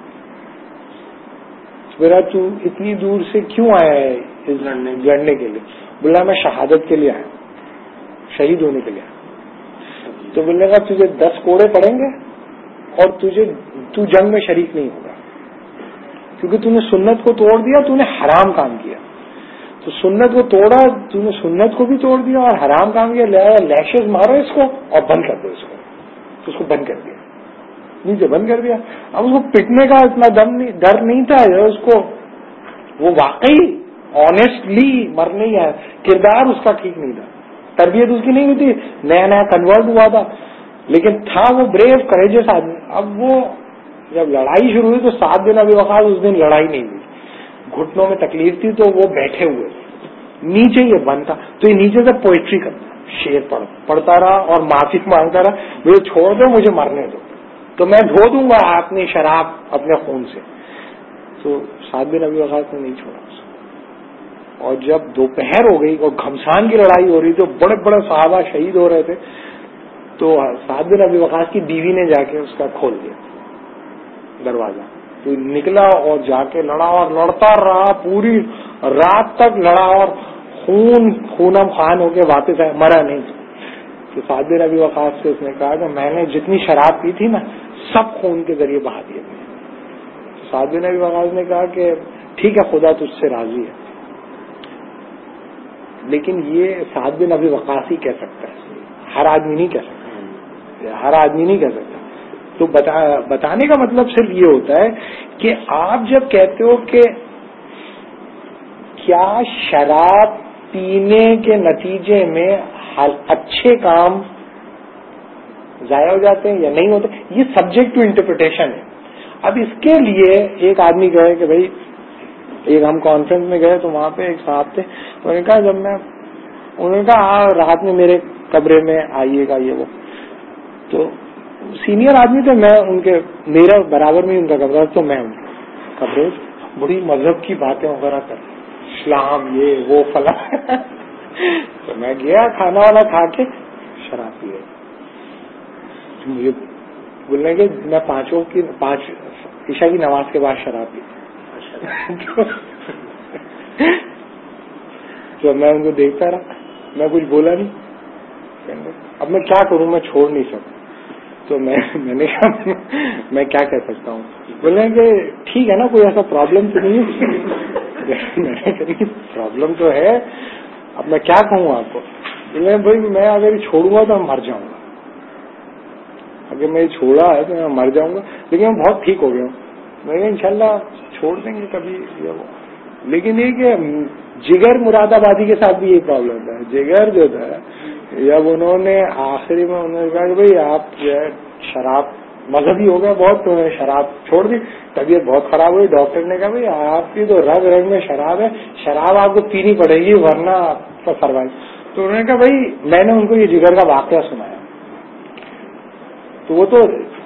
Speaker 1: میرا تو اتنی دور سے کیوں آیا ہے لڑنے کے لیے؟ بولا میں شہادت کے لیے آیا, شہید ہونے کے لیے آیا. تو بولنے کا تجھے 10 کوڑے پڑیں گے اور تو جنگ میں شریک نہیں ہوگا, کیونکہ تو نے سنت کو توڑ دیا, تو نے حرام کام کیا. تو سنت کو توڑا, تو نے سنت کو بھی توڑ دیا اور حرام کام کیا. لیشز مارو اس کو اور بند کر دو اس کو. تو اس کو بند کر دیا, نیچے بند کر دیا. اب اس کو پٹنے کا اتنا ڈر نہیں تھا, اس کو وہ واقعی آنےسٹلی مرنے ہی ہے, کردار اس کا ٹھیک نہیں تھا, تربیت اس کی نہیں ہوئی تھی, نیا نیا کنورٹ ہوا تھا, لیکن تھا وہ بریو کریجس آدمی. اب وہ جب لڑائی شروع ہوئی تو سعد بن ابی وقاص اس دن لڑائی نہیں ہوئی, گھٹنوں میں تکلیف تھی تو وہ بیٹھے ہوئے, نیچے یہ بند تھا. تو یہ نیچے سے پوئٹری کرتا, شعر پڑھتا رہا اور معافی مانگتا رہا, مجھے چھوڑ دو, مجھے مرنے دو, تو میں دھو دوں گا اپنی شراب اپنے خون سے. تو سعد بن ابی وقاص نے نہیں چھوڑا. اور جب دوپہر ہو گئی اور گھمسان کی لڑائی ہو رہی تھی, بڑے بڑے صحابہ شہید ہو رہے تھے, تو سعد بن ابی وقاص کی بیوی نے جا کے اس کا کھول دیا دروازہ. تو نکلا اور جا کے لڑا, اور لڑتا رہا, پوری رات تک لڑا, اور خونم خان ہو کے واپس آیا, مرا نہیں. تو سعد بن ابی وقاص سے اس نے کہا کہ میں نے جتنی شراب پی تھی نا سب خون کے ذریعے بہا دیے. تو سعد بن ابی وقاص نے کہا کہ ٹھیک ہے, خدا تجھ سے راضی ہے. لیکن یہ سعد بن ابی وقاص ہی کہہ سکتا ہے, ہر آدمی نہیں کہہ سکتا, ہر آدمی نہیں کہہ سکتا. تو بتانے کا مطلب صرف یہ ہوتا ہے کہ آپ جب کہتے ہو کہ کیا شراب پینے کے نتیجے میں اچھے کام ضائع ہو جاتے ہیں یا نہیں ہوتے؟ یہ سبجیکٹ ٹو انٹرپریٹیشن ہے. اب اس کے لیے ایک آدمی کہے کہ بھائی ایک ہم کانفرنس میں گئے تو وہاں پہ ایک صاحب تھے, تو انہوں نے کہا انہوں نے کہا رات میں میرے کمرے میں آئیے گا یہ وہ. تو سینئر آدمی تھے, میں ان کے میرا برابر میں ان کا کمرہ, تو میں ان کے کمرے بڑی مذہب کی باتیں وغیرہ کر اسلام یہ وہ فلاں. تو میں گیا کھانا والا کھا کے شراب پی. مجھے بولنے کہ میں 5 عشاء کی نماز کے بعد شراب پی. تو میں ان کو دیکھتا رہا, میں کچھ بولا نہیں. اب میں کیا کروں, میں چھوڑ نہیں سکتا. تو میں نے کہا میں کیا کہہ سکتا ہوں. بولے کہ ٹھیک ہے نا, کوئی ایسا پرابلم تو نہیں ہے. میں نے کہا پرابلم تو ہے, اب میں کیا کہوں آپ کو. بولے بھائی میں اگر چھوڑوں گا تو میں مر جاؤں گا, اگر میں چھوڑا ہے تو میں مر جاؤں گا. لیکن میں بہت ٹھیک ہو گیا ہوں. میں نے انشاءاللہ چھوڑ دیں گے کبھی یہ وہ. لیکن یہ کہ جگر مراد آبادی کے ساتھ بھی یہ پرابلم تھا. جگر جو تھا جب انہوں نے آخری میں انہوں نے کہا کہ بھائی آپ جو ہے شراب مذہبی ہو گیا بہت, تو شراب چھوڑ دی, طبیعت بہت خراب ہوئی. ڈاکٹر نے کہا بھائی آپ کی تو رگ رگ میں شراب ہے, شراب آپ کو پینی پڑے گی ورنہ آپ کا سروائو. تو انہوں نے کہا بھائی میں نے ان کو یہ جگر کا واقعہ سنایا, تو وہ تو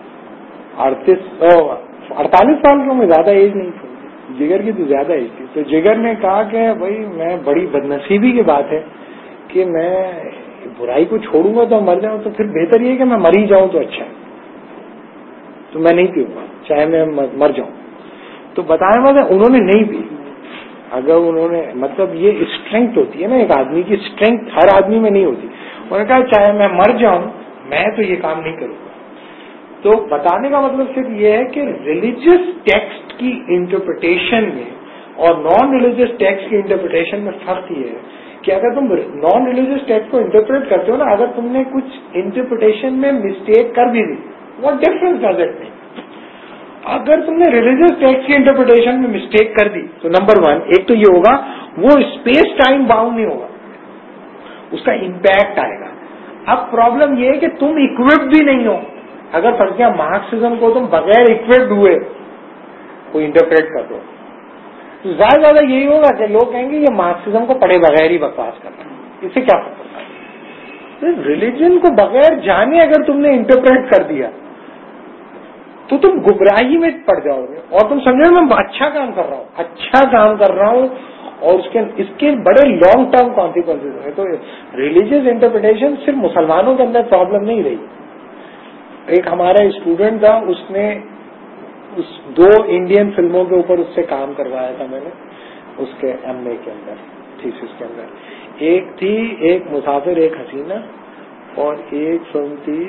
Speaker 1: 48 سال کی عمر, زیادہ ایج نہیں تھی جگر کی, تو زیادہ ایج تھی. تو جگر نے کہا کہ بھائی میں بڑی بدنصیبی کی بات ہے کہ میں برائی کو چھوڑوں گا تو مر جاؤں, تو پھر بہتر یہ کہ میں مر ہی جاؤں تو اچھا ہے. تو میں نہیں پیوں گا چاہے میں مر جاؤں. تو بتایا مطلب انہوں نے نہیں پی. اگر انہوں نے مطلب یہ اسٹرینتھ ہوتی ہے نا ایک آدمی کی, اسٹرینتھ ہر آدمی میں نہیں ہوتی. انہوں نے کہا چاہے میں مر جاؤں میں تو یہ کام نہیں کروں گا. تو بتانے کا مطلب صرف یہ ہے کہ ریلیجیس ٹیکسٹ کی انٹرپریٹیشن میں اور نان ریلیجیس ٹیکسٹ کی انٹرپریٹیشن میں فرق یہ ہے کہ اگر تم نان ریلیجیس ٹیکسٹ کو انٹرپریٹ کرتے ہو نا, اگر تم نے کچھ انٹرپریٹیشن میں مسٹیک کر بھی دی, what difference does it make. اگر تم نے ریلیجیس ٹیکسٹ کی انٹرپریٹیشن میں مسٹیک کر دی تو نمبر 1 ایک تو یہ ہوگا وہ اسپیس ٹائم باؤنڈ نہیں ہوگا, اس کا امپیکٹ آئے گا. اب پرابلم یہ ہے کہ تم اکوپڈ بھی نہیں ہو. اگر فرض کیا مارکسزم کو تم بغیر اکوپڈ ہوئے کوئی انٹرپریٹ کر دو تو زیادہ زیادہ یہی ہوگا کہ لوگ کہیں گے یہ مارکسزم کو پڑھے بغیر ہی بکواس کرنا ہے, اس سے کیا فرق پڑتا ہے. ریلیجن کو بغیر جانے اگر تم نے انٹرپریٹ کر دیا تو تم گمراہی میں پڑ جاؤ گے, اور تم سمجھو میں اچھا کام کر رہا ہوں اور اس کے بڑے لانگ ٹرم کانسیکوینسز ہیں. تو ریلیجیس انٹرپریٹیشن صرف مسلمانوں کے اندر پرابلم نہیں رہی. ایک ہمارا اسٹوڈنٹ تھا, اس نے 2 انڈین فلموں کے اوپر اس سے کام کروایا تھا میں نے, اس کے MA کے اندر تھیسس کے اندر. ایک تھی ایک مسافر ایک حسینہ, اور ایک فلم تھی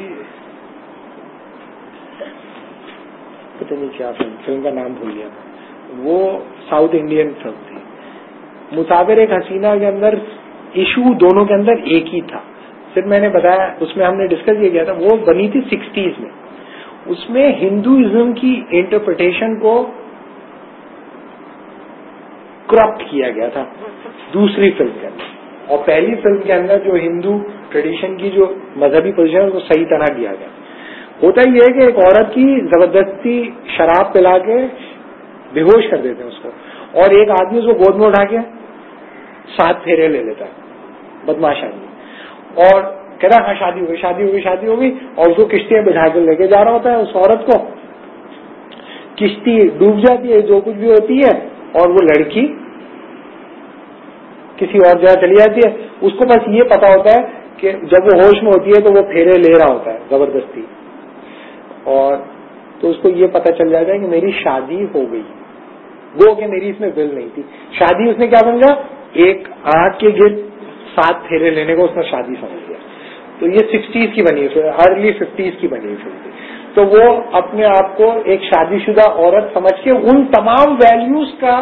Speaker 1: پتہ نہیں کیا فلم کا نام بھول گیا, وہ ساؤتھ انڈین فلم تھی. مسافر ایک حسینہ کے اندر ایشو دونوں کے اندر ایک ہی تھا. صرف میں نے بتایا, اس میں ہم نے ڈسکس یہ کیا تھا, وہ بنی تھی 60s میں. اس میں ہندوازم کی انٹرپریٹیشن کو کرپٹ کیا گیا تھا دوسری فلم کے اندر, اور پہلی فلم کے اندر جو ہندو ٹریڈیشن کی جو مذہبی پوزیشن ہے اس کو صحیح طرح دیا گیا. ہوتا یہ ہے کہ ایک عورت کی زبردستی شراب پلا کے بے ہوش کر دیتے ہیں اس کو, اور ایک آدمی اس کو گود میں اٹھا کے 7 پھیرے لے لیتا ہے, بدماش آدمی, اور کہتا ہے ہاں شادی ہو گئی, اور اس کو کشتی بٹھا کے لے کے جا رہا ہوتا ہے. اس عورت کو کشتی ڈوب جاتی ہے, جو کچھ بھی ہوتی ہے, اور وہ لڑکی کسی اور جگہ چلی جاتی ہے. اس کو بس یہ پتا ہوتا ہے کہ جب وہ ہوش میں ہوتی ہے تو وہ پھیرے لے رہا ہوتا ہے زبردستی, اور تو اس کو یہ پتا چل جاتا ہے کہ میری شادی ہو گئی. وہ کہ میری اس میں ول نہیں تھی. شادی اس نے کیا سمجھا, ایک آنکھ کے گرد 7 پھیرے لینے کو اس نے شادی سمجھ لیا. تو یہ 60s کی بنی ہوئی, ارلی 50s کی بنی ہوئی تھی. تو وہ اپنے آپ کو ایک شادی شدہ عورت سمجھ کے ان تمام ویلیوز کا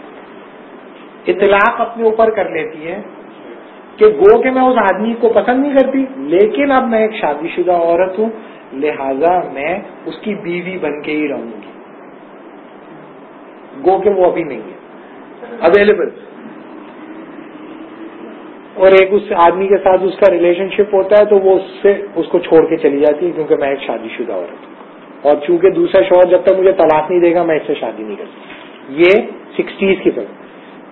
Speaker 1: اطلاق اپنے اوپر کر لیتی ہے کہ گو کہ میں اس آدمی کو پسند نہیں کرتی, لیکن اب میں ایک شادی شدہ عورت ہوں, لہذا میں اس کی بیوی بن کے ہی رہوں گی. گو کہ وہ ابھی نہیں ہے اویلیبل, اور ایک اس آدمی کے ساتھ اس کا ریلیشن شپ ہوتا ہے تو وہ اس کو چھوڑ کے چلی جاتی ہے کیونکہ میں ایک شادی شدہ عورت ہوں اور چونکہ دوسرا شوہر جب تک مجھے طلاق نہیں دے گا میں اس سے شادی نہیں کرتی. یہ 60s کی فلم.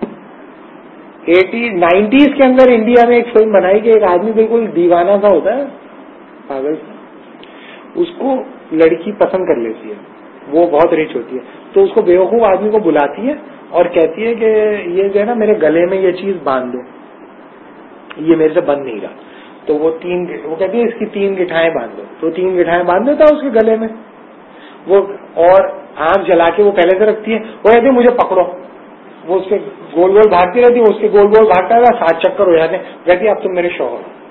Speaker 1: 90s کے اندر انڈیا میں ایک فلم بنائی کہ ایک آدمی بالکل دیوانہ سا ہوتا ہے, پاگل, اس کو لڑکی پسند کر لیتی ہے, وہ بہت ریچ ہوتی ہے, تو اس کو بیوقوف آدمی کو بلاتی ہے اور کہتی ہے کہ یہ جو ہے نا میرے گلے میں یہ چیز باندھ دو, یہ میرے سے بند نہیں رہا. تو وہ کہتی ہے اس کی 3 گٹھائیں باندھ دو, تو 3 گٹھائیں باندھ دیتا ہے اس کے گلے میں وہ, اور آنکھ جلا کے وہ پہلے سے رکھتی ہے. وہ کہتی ہے مجھے پکڑو, وہ اس کے گول گول بھاگتی رہتی ہے, اس کے گول گول بھاگتا ہے, 7 چکر ہو جاتے ہیں. کہتی ہے اب تم میرے شوہر ہو.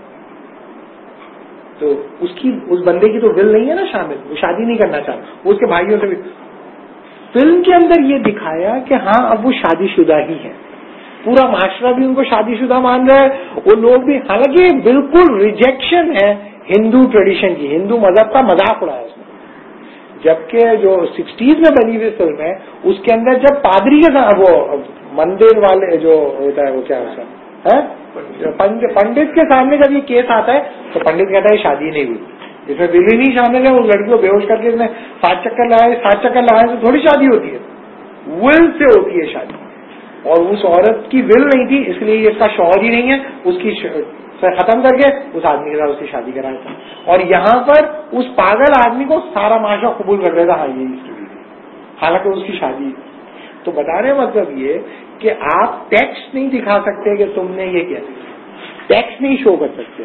Speaker 1: تو اس بندے کی تو دل نہیں ہے نا شامل, وہ شادی نہیں کرنا چاہتا. وہ اس کے بھائیوں سے بھی فلم کے اندر یہ دکھایا کہ ہاں اب وہ شادی شدہ ہی ہے, پورا معاشرہ بھی ان کو شادی شدہ مان رہا ہے, وہ لوگ بھی, حالانکہ بالکل ریجیکشن ہے ہندو ٹریڈیشن کی, ہندو مذہب کا مذاق اڑایا اس نے. جبکہ جو 60s میں بنی ہوئی فلم ہے اس کے اندر جب پادری کے ساتھ وہ مندر والے جو ہوتا ہے وہ کیا ہوتا ہے پنڈت کے سامنے جب یہ کیس آتا ہے تو پنڈت کہتا ہے شادی نہیں ہوئی, اس میں دل ہی نہیں شامل ہے, اس لڑکی کو بے ہوش کر کے اس نے 7 چکر لگائے تو تھوڑی شادی ہوتی ہے, ول سے ہوتی ہے شادی. اور اس عورت کی ول نہیں تھی, اس لیے اس کا شوہر ہی نہیں ہے, اس کی ختم کر کے اس آدمی کے ساتھ اس کی شادی کرایا تھا. اور یہاں پر اس پاگل آدمی کو سارا معاشرہ قبول کر دیتا, ہاں یہ اس کی بیوی, حالانکہ اس کی شادی. تو بتانے مطلب یہ کہ آپ ٹیکسٹ نہیں دکھا سکتے کہ تم نے یہ کیا, ٹیکسٹ نہیں شو کر سکتے.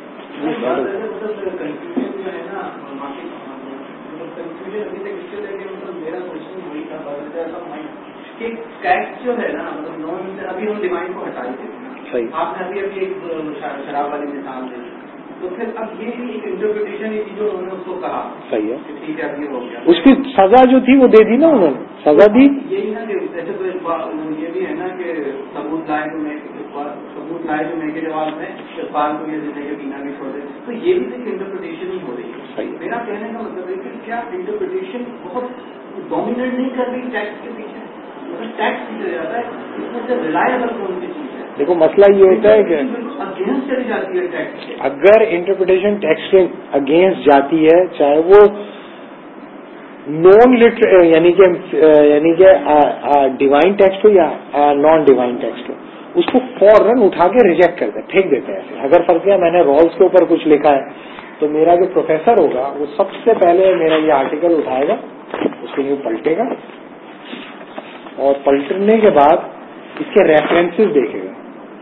Speaker 3: ٹیکس جو ہے نا, مطلب ابھی ہم ڈیمانڈ کو ہٹا دیتے ہیں, آپ نے ابھی ایک شراب والی مثال دی, تو پھر اب یہ بھی ایک انٹرپریٹیشن ہے جو انہوں نے اس کو کہا
Speaker 1: صحیح ہے,
Speaker 3: ٹھیک ہے اب یہ ہو گیا,
Speaker 1: اس کی سزا جو تھی وہ دے دی نا انہوں نے, سزا دی.
Speaker 3: یہی نا کہ جیسے تو یہ بھی ہے نا کہ ثبوت لائے جو میں کے جواب میں اقبال کو یہ دیتے کہ پینا بھی چھوڑ دے, تو یہ بھی ایک انٹرپریٹیشن ہی ہو رہی ہے. میرا کہنے کا مطلب ہے کہ کیا انٹرپریٹیشن بہت ڈومینیٹ نہیں کر رہی ٹیکس کے پیچھے, ٹیکس پیچھے جاتا ہے, اس میں سے ریلائبل کون سی چیز ہے.
Speaker 1: دیکھو مسئلہ یہ ہوتا ہے کہ
Speaker 3: اگینسٹ چلی جاتی ہے ٹیکس,
Speaker 1: اگر انٹرپریٹیشن ٹیکس کے اگینسٹ جاتی ہے, چاہے وہ نان یعنی کہ ڈیوائن ٹیکسٹ ہو یا نان ڈیوائن ٹیکسٹ ہو, اس کو فوراً اٹھا کے ریجیکٹ کرتے ہیں, پھینک دیتے ہیں. اگر فرض کیا میں نے رولز کے اوپر کچھ لکھا ہے تو میرا جو پروفیسر ہوگا وہ سب سے پہلے میرا یہ آرٹیکل اٹھائے گا, اس کو یوں پلٹے گا, اور پلٹنے کے بعد اس کے ریفرنسز دیکھے گا,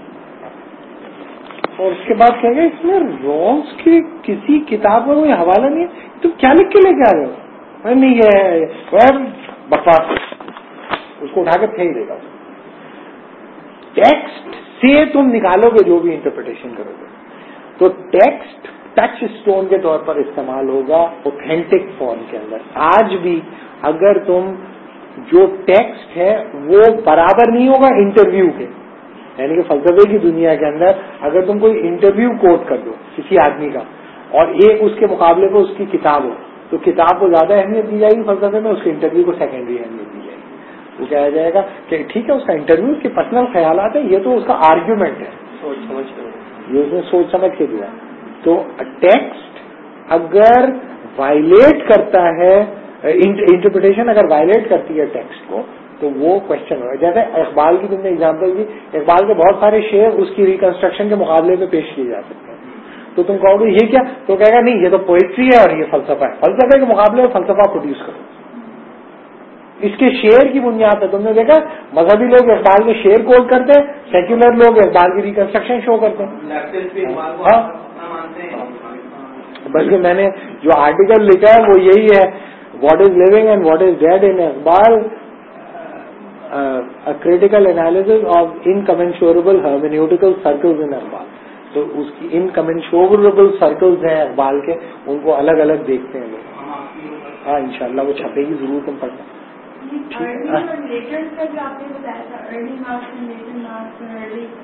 Speaker 1: اور اس کے بعد کہے گا اس میں رولز کی کسی کتاب میں کوئی حوالہ نہیں ہے, تم کیا لکھ کے لے کے آ رہے ہو, نہیں یہ بکواس, اس کو اٹھا کے پھینک دے گا. ٹیکسٹ سے تم نکالو گے جو بھی انٹرپریٹیشن کرو گے, تو ٹیکسٹ ٹچ اسٹون کے طور پر استعمال ہوگا اوتھینٹک فارم کے اندر. آج بھی اگر تم جو ٹیکسٹ ہے وہ برابر نہیں ہوگا انٹرویو کے, یعنی کہ فلسفے کی دنیا کے اندر اگر تم کوئی انٹرویو کوٹ کر دو کسی آدمی کا اور ایک اس کے مقابلے پہ اس کی کتاب ہو, تو کتاب کو زیادہ اہمیت دی جائے گی فلسفے میں, اس کے انٹرویو کو سیکنڈری اہمیت دی جائے گی. وہ کہا جائے گا کہ ٹھیک ہے اس کا انٹرویو اس کے پرسنل خیالات ہیں, یہ تو اس کا آرگیومنٹ ہے, یہ اس نے سوچ سمجھ کے دیا. تو ٹیکسٹ اگر وائلیٹ کرتا ہے, انٹرپریٹیشن اگر وائلیٹ کرتی ہے ٹیکسٹ کو, تو وہ کوشچن ہوگا. جیسے اقبال کی تم نے اگزامپل دی, اقبال کے بہت سارے شعر اس کی ریکنسٹرکشن کے مقابلے میں پیش کیے جا سکتے ہیں, تو تم کہو گے یہ کیا, تو کہے گا نہیں یہ تو پوئٹری ہے اور یہ فلسفہ ہے. فلسفے کے مقابلے میں فلسفہ پروڈیوس کرو, اس کے شعر کی بنیاد ہے. تم نے دیکھا مذہبی لوگ اقبال کے شعر کوٹ کرتے ہیں, سیکولر لوگ اقبال کی ریکنسٹرکشن شو کرتے ہیں. ہاں, بلکہ میں نے جو آرٹیکل لکھا ہے وہ یہی ہے, what is living and what is dead in Iqbal, critical analysis of incommensurable hermeneutical circles in Iqbal. تو اس کی انکمنشوریبل سرکلز ہیں اقبال کے, ان کو الگ الگ دیکھتے ہیں لوگ. ہاں انشاءاللہ وہ چھپے گی ضرور, تم پڑھنا.
Speaker 2: ارلی اور لیٹر کا جو آپ نے بتایا تھا, early Marx and later Marx, early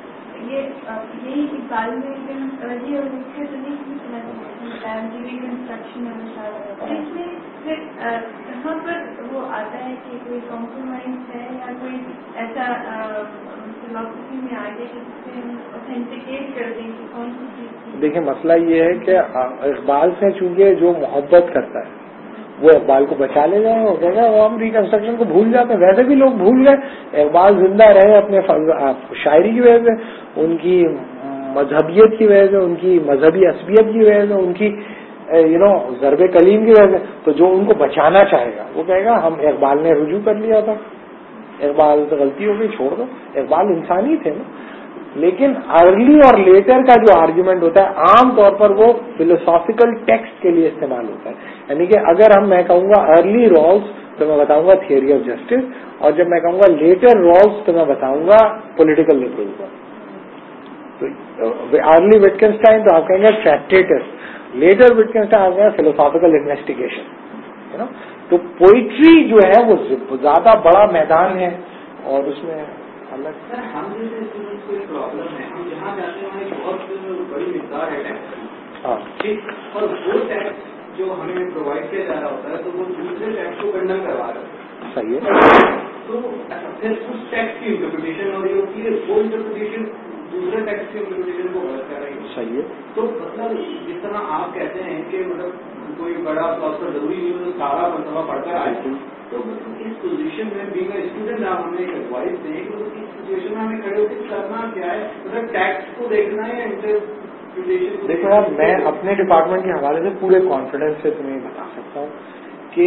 Speaker 2: یہی اقبال میں یہ لکھے تو نہیں ریکنسٹرکشن اس میں پھر یہاں پر وہ آتا ہے کہ کوئی کمپرومائز ہے یا کوئی ایسا فلاسفی میں آگے جس سے ہم اوتھینٹیکیٹ کر دیں کہ کون سی چیز.
Speaker 1: دیکھیں مسئلہ یہ ہے کہ اقبال سے چونکہ جو محبت کرتا ہے وہ اقبال کو بچا لے جائیں وہ کہے گا وہ ہم ریکنسٹرکشن کو بھول جاتے ہیں. ویسے بھی لوگ بھول گئے. اقبال زندہ رہے اپنے شاعری کی وجہ سے, ان کی مذہبیت کی وجہ سے, ان کی مذہبی عصبیت کی وجہ سے, ان کی ضرب کلیم کی وجہ سے. تو جو ان کو بچانا چاہے گا وہ کہے گا ہم اقبال نے رجوع کر لیا تھا, اقبال تو غلطی ہو گئی چھوڑ دو. اقبال انسانی تھے نا. لیکن ارلی اور لیٹر کا جو آرگیومنٹ ہوتا ہے عام طور پر وہ فلوسافیکل ٹیکسٹ کے لیے استعمال ہوتا ہے. یعنی کہ اگر میں کہوں گا ارلی رالز تو میں بتاؤں گا تھیوری آف جسٹس, اور جب میں کہوں گا لیٹر رالز تو میں بتاؤں گا پولیٹیکل لبرلزم. تو ارلی وٹکنسٹائن تو آپ کہیں گے ٹریکٹیٹس, لیٹر وٹکنسٹائن آپ کہیں گے فلوسافیکل انویسٹیگیشن. تو پوئٹری جو ہے وہ زیادہ بڑا میدان ہے اور اس میں الگ.
Speaker 3: سر ہم جیسے اسٹوڈنٹس کو ایک پرابلم ہے, ہم جہاں جاتے ہیں وہاں ایک بہت بڑی مقدار ہے ٹیکس کی, اور وہ ٹیکس جو ہمیں پرووائڈ کیا جا رہا ہوتا ہے تو وہ دوسرے ٹیکس کو کنڈم کروا رہا ہے.
Speaker 1: صحیح ہے.
Speaker 3: تو پھر اس ٹیکس کی انٹرپریٹیشن ہو رہی ہوتی ہے, وہ انٹرپریٹیشن دوسرے ٹیکس کی انٹرپریٹیشن کو غلط کر رہی ہے.
Speaker 1: صحیح ہے.
Speaker 3: تو مطلب جس طرح آپ کہتے ہیں کہ مطلب کوئی بڑا فلاسفر ضروری نہیں ہے سارا مرتبہ پڑھ کر آئے, تو اس پوزیشن میں بینگ اے اسٹوڈنٹ آپ ہمیں ایک ایڈوائس دیں کہ اس سچویشن میں ہمیں کھڑے ہو کے کرنا کیا ہے, مطلب ٹیکس کو دیکھنا ہے یا انٹرپریٹیشن کو.
Speaker 1: دیکھو یار میں اپنے ڈپارٹمنٹ کے حوالے سے پورے کانفیڈنس سے تمہیں بتا سکتا ہوں کہ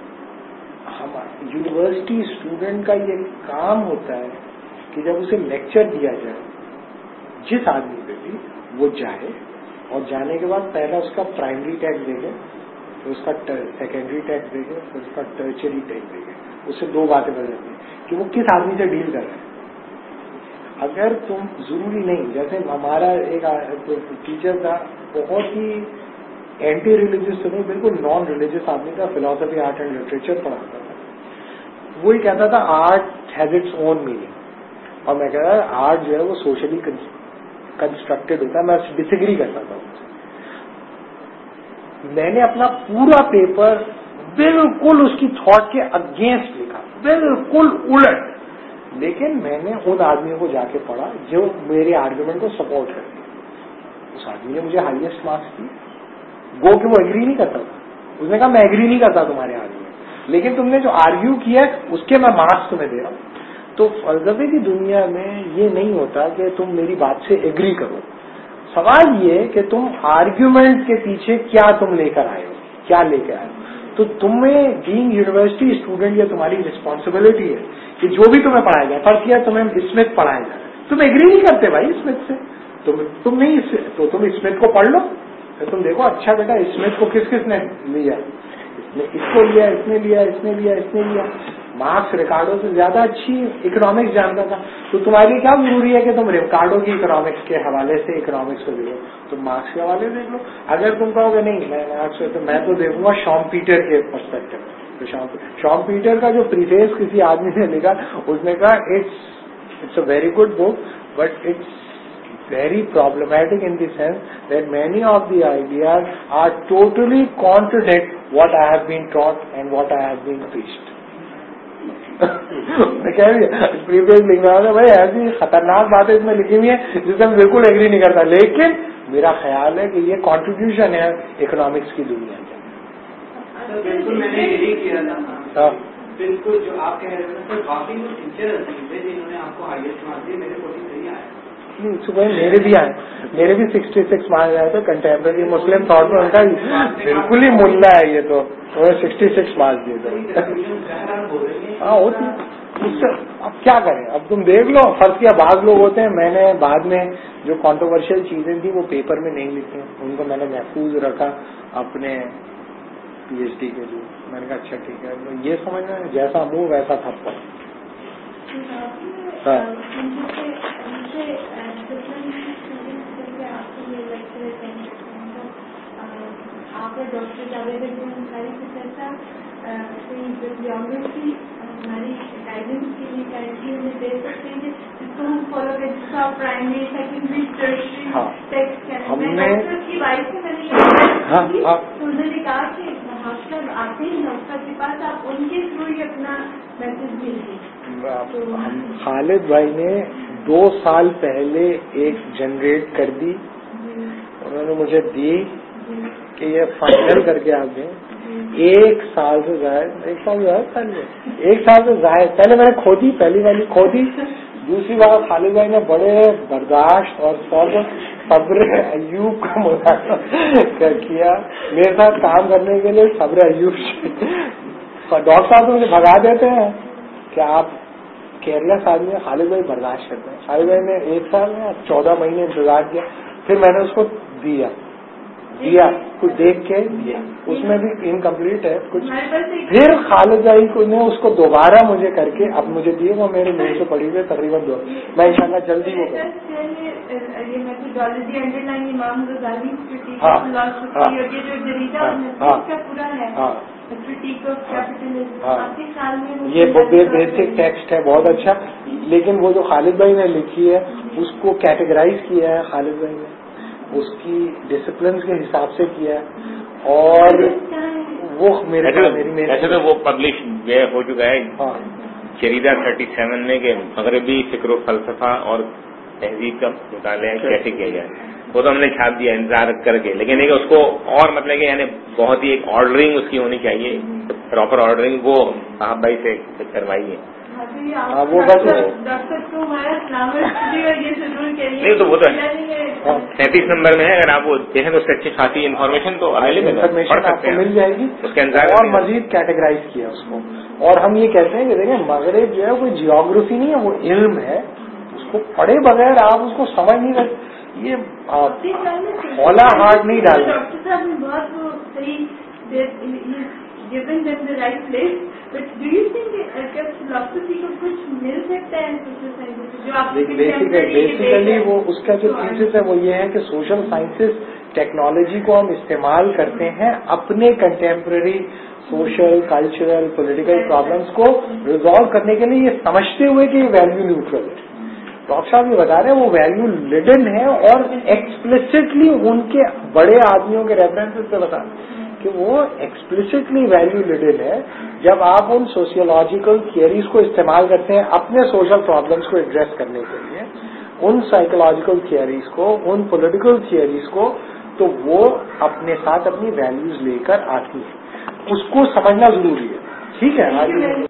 Speaker 1: یونیورسٹی اسٹوڈنٹ کا یہ کام ہوتا ہے کہ جب اسے لیکچر دیا جائے جس آدمی پہ بھی وہ جائے, اور جانے کے بعد پہلا اس کا پرائمری ٹیکس دے گا, پھر اس کا سیکنڈری ٹیکس دے گا, پھر اس کا ٹرچری ٹیکس دے گا. اس سے دو باتیں بدلتی ہیں کہ وہ کس آدمی سے ڈیل کر رہے ہیں. اگر تم ضروری نہیں, جیسے ہمارا ایک ٹیچر تھا بہت ہی اینٹی ریلیجیس تو نہیں, بالکل نان ریلیجیس آدمی تھا, فلاسفی آرٹ اینڈ لٹریچر پڑھاتا تھا. وہی کہتا تھا art has its own meaning, اور میں کہتا تھا آرٹ جو ہے وہ سوشلی کنسٹرکٹیڈ ہوتا ہے. میں ڈس ایگری کرتا تھا. میں نے اپنا پورا پیپر بالکل اس کی تھاٹ کے اگینسٹ لکھا, بالکل الٹ, لیکن میں نے ان آدمیوں کو جا کے پڑھا جو میرے آرگیومنٹ کو سپورٹ کرتے. اس آدمی نے مجھے ہائیسٹ مارکس دیے, گو کہ وہ ایگری نہیں کرتا تھا. اس نے کہا میں ایگری نہیں کرتا تمہارے آرگیومنٹ, لیکن تم نے جو آرگیو کیا اس کے میں مارکس تمہیں دے رہا ہوں. تو فلسفے کی دنیا میں یہ نہیں ہوتا کہ تم میری بات سے ایگری کرو. سوال یہ ہے کہ تم آرگیومنٹ کے پیچھے کیا تم لے کر آئے ہو, کیا لے کے آئے ہو. تو تمہیں بینگ یونیورسٹی اسٹوڈنٹ یہ تمہاری رسپانسبلٹی ہے کہ جو بھی تمہیں پڑھایا جائے. فرض کیا تمہیں اسمتھ پڑھایا جائے, تم ایگری نہیں کرتے بھائی اسمتھ سے, تم نہیں, تو تم اسمتھ کو پڑھ لو. تم دیکھو اچھا بیٹا اسمتھ کو کس کس نے لیا, اس کو لیا, اس نے لیا, اس نے لیا, اس نے لیا. مارکس ریکارڈو سے زیادہ اچھی اکنامکس جانتا تھا. تو تمہارے لیے کیا ضروری ہے کہ تم ریکارڈو کی اکنامکس کے حوالے سے اکنامکس کو دیکھو, تم مارکس کے حوالے سے دیکھ لو. اگر تم کہو گے نہیں میں مارکس تو میں تو دیکھوں گا شام پیٹر کے پرسپیکٹو. تو شام پیٹر کا جو پریفیس کسی آدمی نے لکھا, اس نے کہا it's a very good book but it's very problematic in the sense that many of the ideas are totally contradict what I have been taught and what I have been preached. Previous لکھ رہا تھا بھائی ایسی خطرناک باتیں اس میں لکھی ہوئی ہیں جس سے میں بالکل ایگری نہیں کرتا, لیکن میرا خیال ہے کہ یہ کانٹریبیوشن ہے اکنامکس کی دنیا میں.
Speaker 3: بالکل میں نے یہی کیا تھا, بالکل جو آپ کہہ رہے تھے کافی وہ ٹیچر تھے جنہوں نے آپ کو ہائیسٹ مارکس دیے, میرے کو صحیح آئے.
Speaker 1: میرے بھی آئے, میرے بھی 66 مارکس آئے تھے. کنٹمپرری مسلم تھاٹ میں ان کا بالکل ہی ملا ہے یہ, تو 66 مارکس دیے تھے. ہاں ہوتی اس سے اب کیا کریں, اب تم دیکھ لو. فرض کیا بعض لوگ ہوتے ہیں, میں نے بعد میں جو کانٹروورشل چیزیں تھیں وہ پیپر میں نہیں لکھی, ان کو میں نے محفوظ رکھا اپنے پی ایچ ڈی کے لیے. میں نے کہا اچھا ٹھیک ہے, یہ سمجھنا ہے جیسا منہ ویسا تھپڑ.
Speaker 2: آپ ڈاکٹر جاوید انصاری سے چرچا जियोग्राफी हमारी गाइडेंस के लिए गाइडेंस हमें दे सकते हैं जिसको हम फॉलो करें, जिसका प्राइमरी सेकेंडरी टर्शियरी टेक्स्ट हमने की वाइफ से मैंने तो उन्होंने कहा कि हॉस्टल आते हैं डॉक्टर के पास, आप उनके थ्रू ही अपना मैसेज भेजिए।
Speaker 1: खालिद भाई ने 2 साल पहले एक जनरेट कर दी, उन्होंने मुझे दी कि ये फाइनल करके आप दें। 1 साल से जायद पहले मैंने खोदी, पहली वाली खोदी, दूसरी बार खालिद भाई ने बड़े बर्दाश्त और सब्र अय्यूब का मुजाहरा किया मेरे साथ काम करने के लिए। सब्र अय्यूब डॉक्टर साहब तो मुझे भगा देते हैं कि आप केरला आदमी में खालिद भाई बर्दाश्त करते हैं। खालिद भाई ने 1 साल में 14 महीने इंतजार किया, फिर मैंने उसको दिया कुछ देख के दिया, उसमें भी इनकम्प्लीट है कुछ। फिर खालिद भाई को ने उसको दोबारा मुझे करके अब मुझे दिए, वो मेरे मेल से पड़ी हुई तकरीबन 2। मैं इंशाल्लाह जल्दी वो करूँ।
Speaker 2: ये मेथोडोलॉजी अंडरलाइन इमाम गजाली क्रिटिक
Speaker 1: हाँ,
Speaker 2: ऑफ फिलॉसफी और ये जो जरीदा उसका पूरा है क्रिटिक ऑफ कैपिटलिज्म, आखिरी साल में
Speaker 1: ये बेसिक टेक्स्ट है, बहुत अच्छा। लेकिन वो जो खालिद भाई ने लिखी है उसको कैटेगराइज किया है खालिद भाई ने, उसकी डिसिप्लिन के हिसाब से किया है, और वो मेरे
Speaker 5: ऐसे तो वो पब्लिश हो चुका है जरीदा 37 में के मगरबी फिक्र फलसफा और तहजीब का मुताला कैसे किया जाए, वो तो हमने छाप दिया इंतजार करके। लेकिन एक उसको और मतलब कि यानी बहुत ही एक ऑर्डरिंग उसकी होनी चाहिए, प्रॉपर ऑर्डरिंग, वो साहब भाई से करवाई है।
Speaker 1: वो बस
Speaker 5: नहीं तो वो तो 37 नंबर में है, अगर आप वो देखें तो उससे अच्छी खासी इन्फॉर्मेशन तो अवेलेबल
Speaker 1: इन्फॉर्मेशन आपको मिल जाएगी,
Speaker 5: उसके अंदर
Speaker 1: और मजीद कैटेगराइज किया उसको। और हम ये कहते हैं कि देखें मगरब जो है कोई जियोग्राफी नहीं है, वो इल्म है, उसको पढ़े बगैर आप उसको समझ नहीं सकते। ये हौला हार्ट नहीं डालना।
Speaker 2: डॉक्टर साहब ने बहुत सही given them the right place, but do you think कि philosophy को कुछ मिल सकता है सोशल साइंसेस जो आप
Speaker 1: बेसिकली वो उसका जो थीसिस है वो ये है कि सोशल साइंसेस टेक्नोलॉजी को हम इस्तेमाल करते हैं अपने contemporary social cultural political problems को रिजॉल्व करने के लिए, ये समझते हुए कि वैल्यू न्यूट्रल है। डॉक्टर साहब ये बता रहे हैं वो वैल्यू लिडन है, और एक्सप्लिसिटली उनके बड़े आदमियों के रेफरेंसेस से बता कि वो एक्सप्लिसिटली वैल्यू लिडन है। जब आप उन सोशियोलॉजिकल थियरीज को इस्तेमाल करते हैं अपने सोशल प्रॉब्लम्स को एड्रेस करने के लिए, उन साइकोलॉजिकल थियरीज को, उन पॉलिटिकल थियरीज को, तो वो अपने साथ अपनी वैल्यूज लेकर आती है, उसको समझना जरूरी है। ठीक है।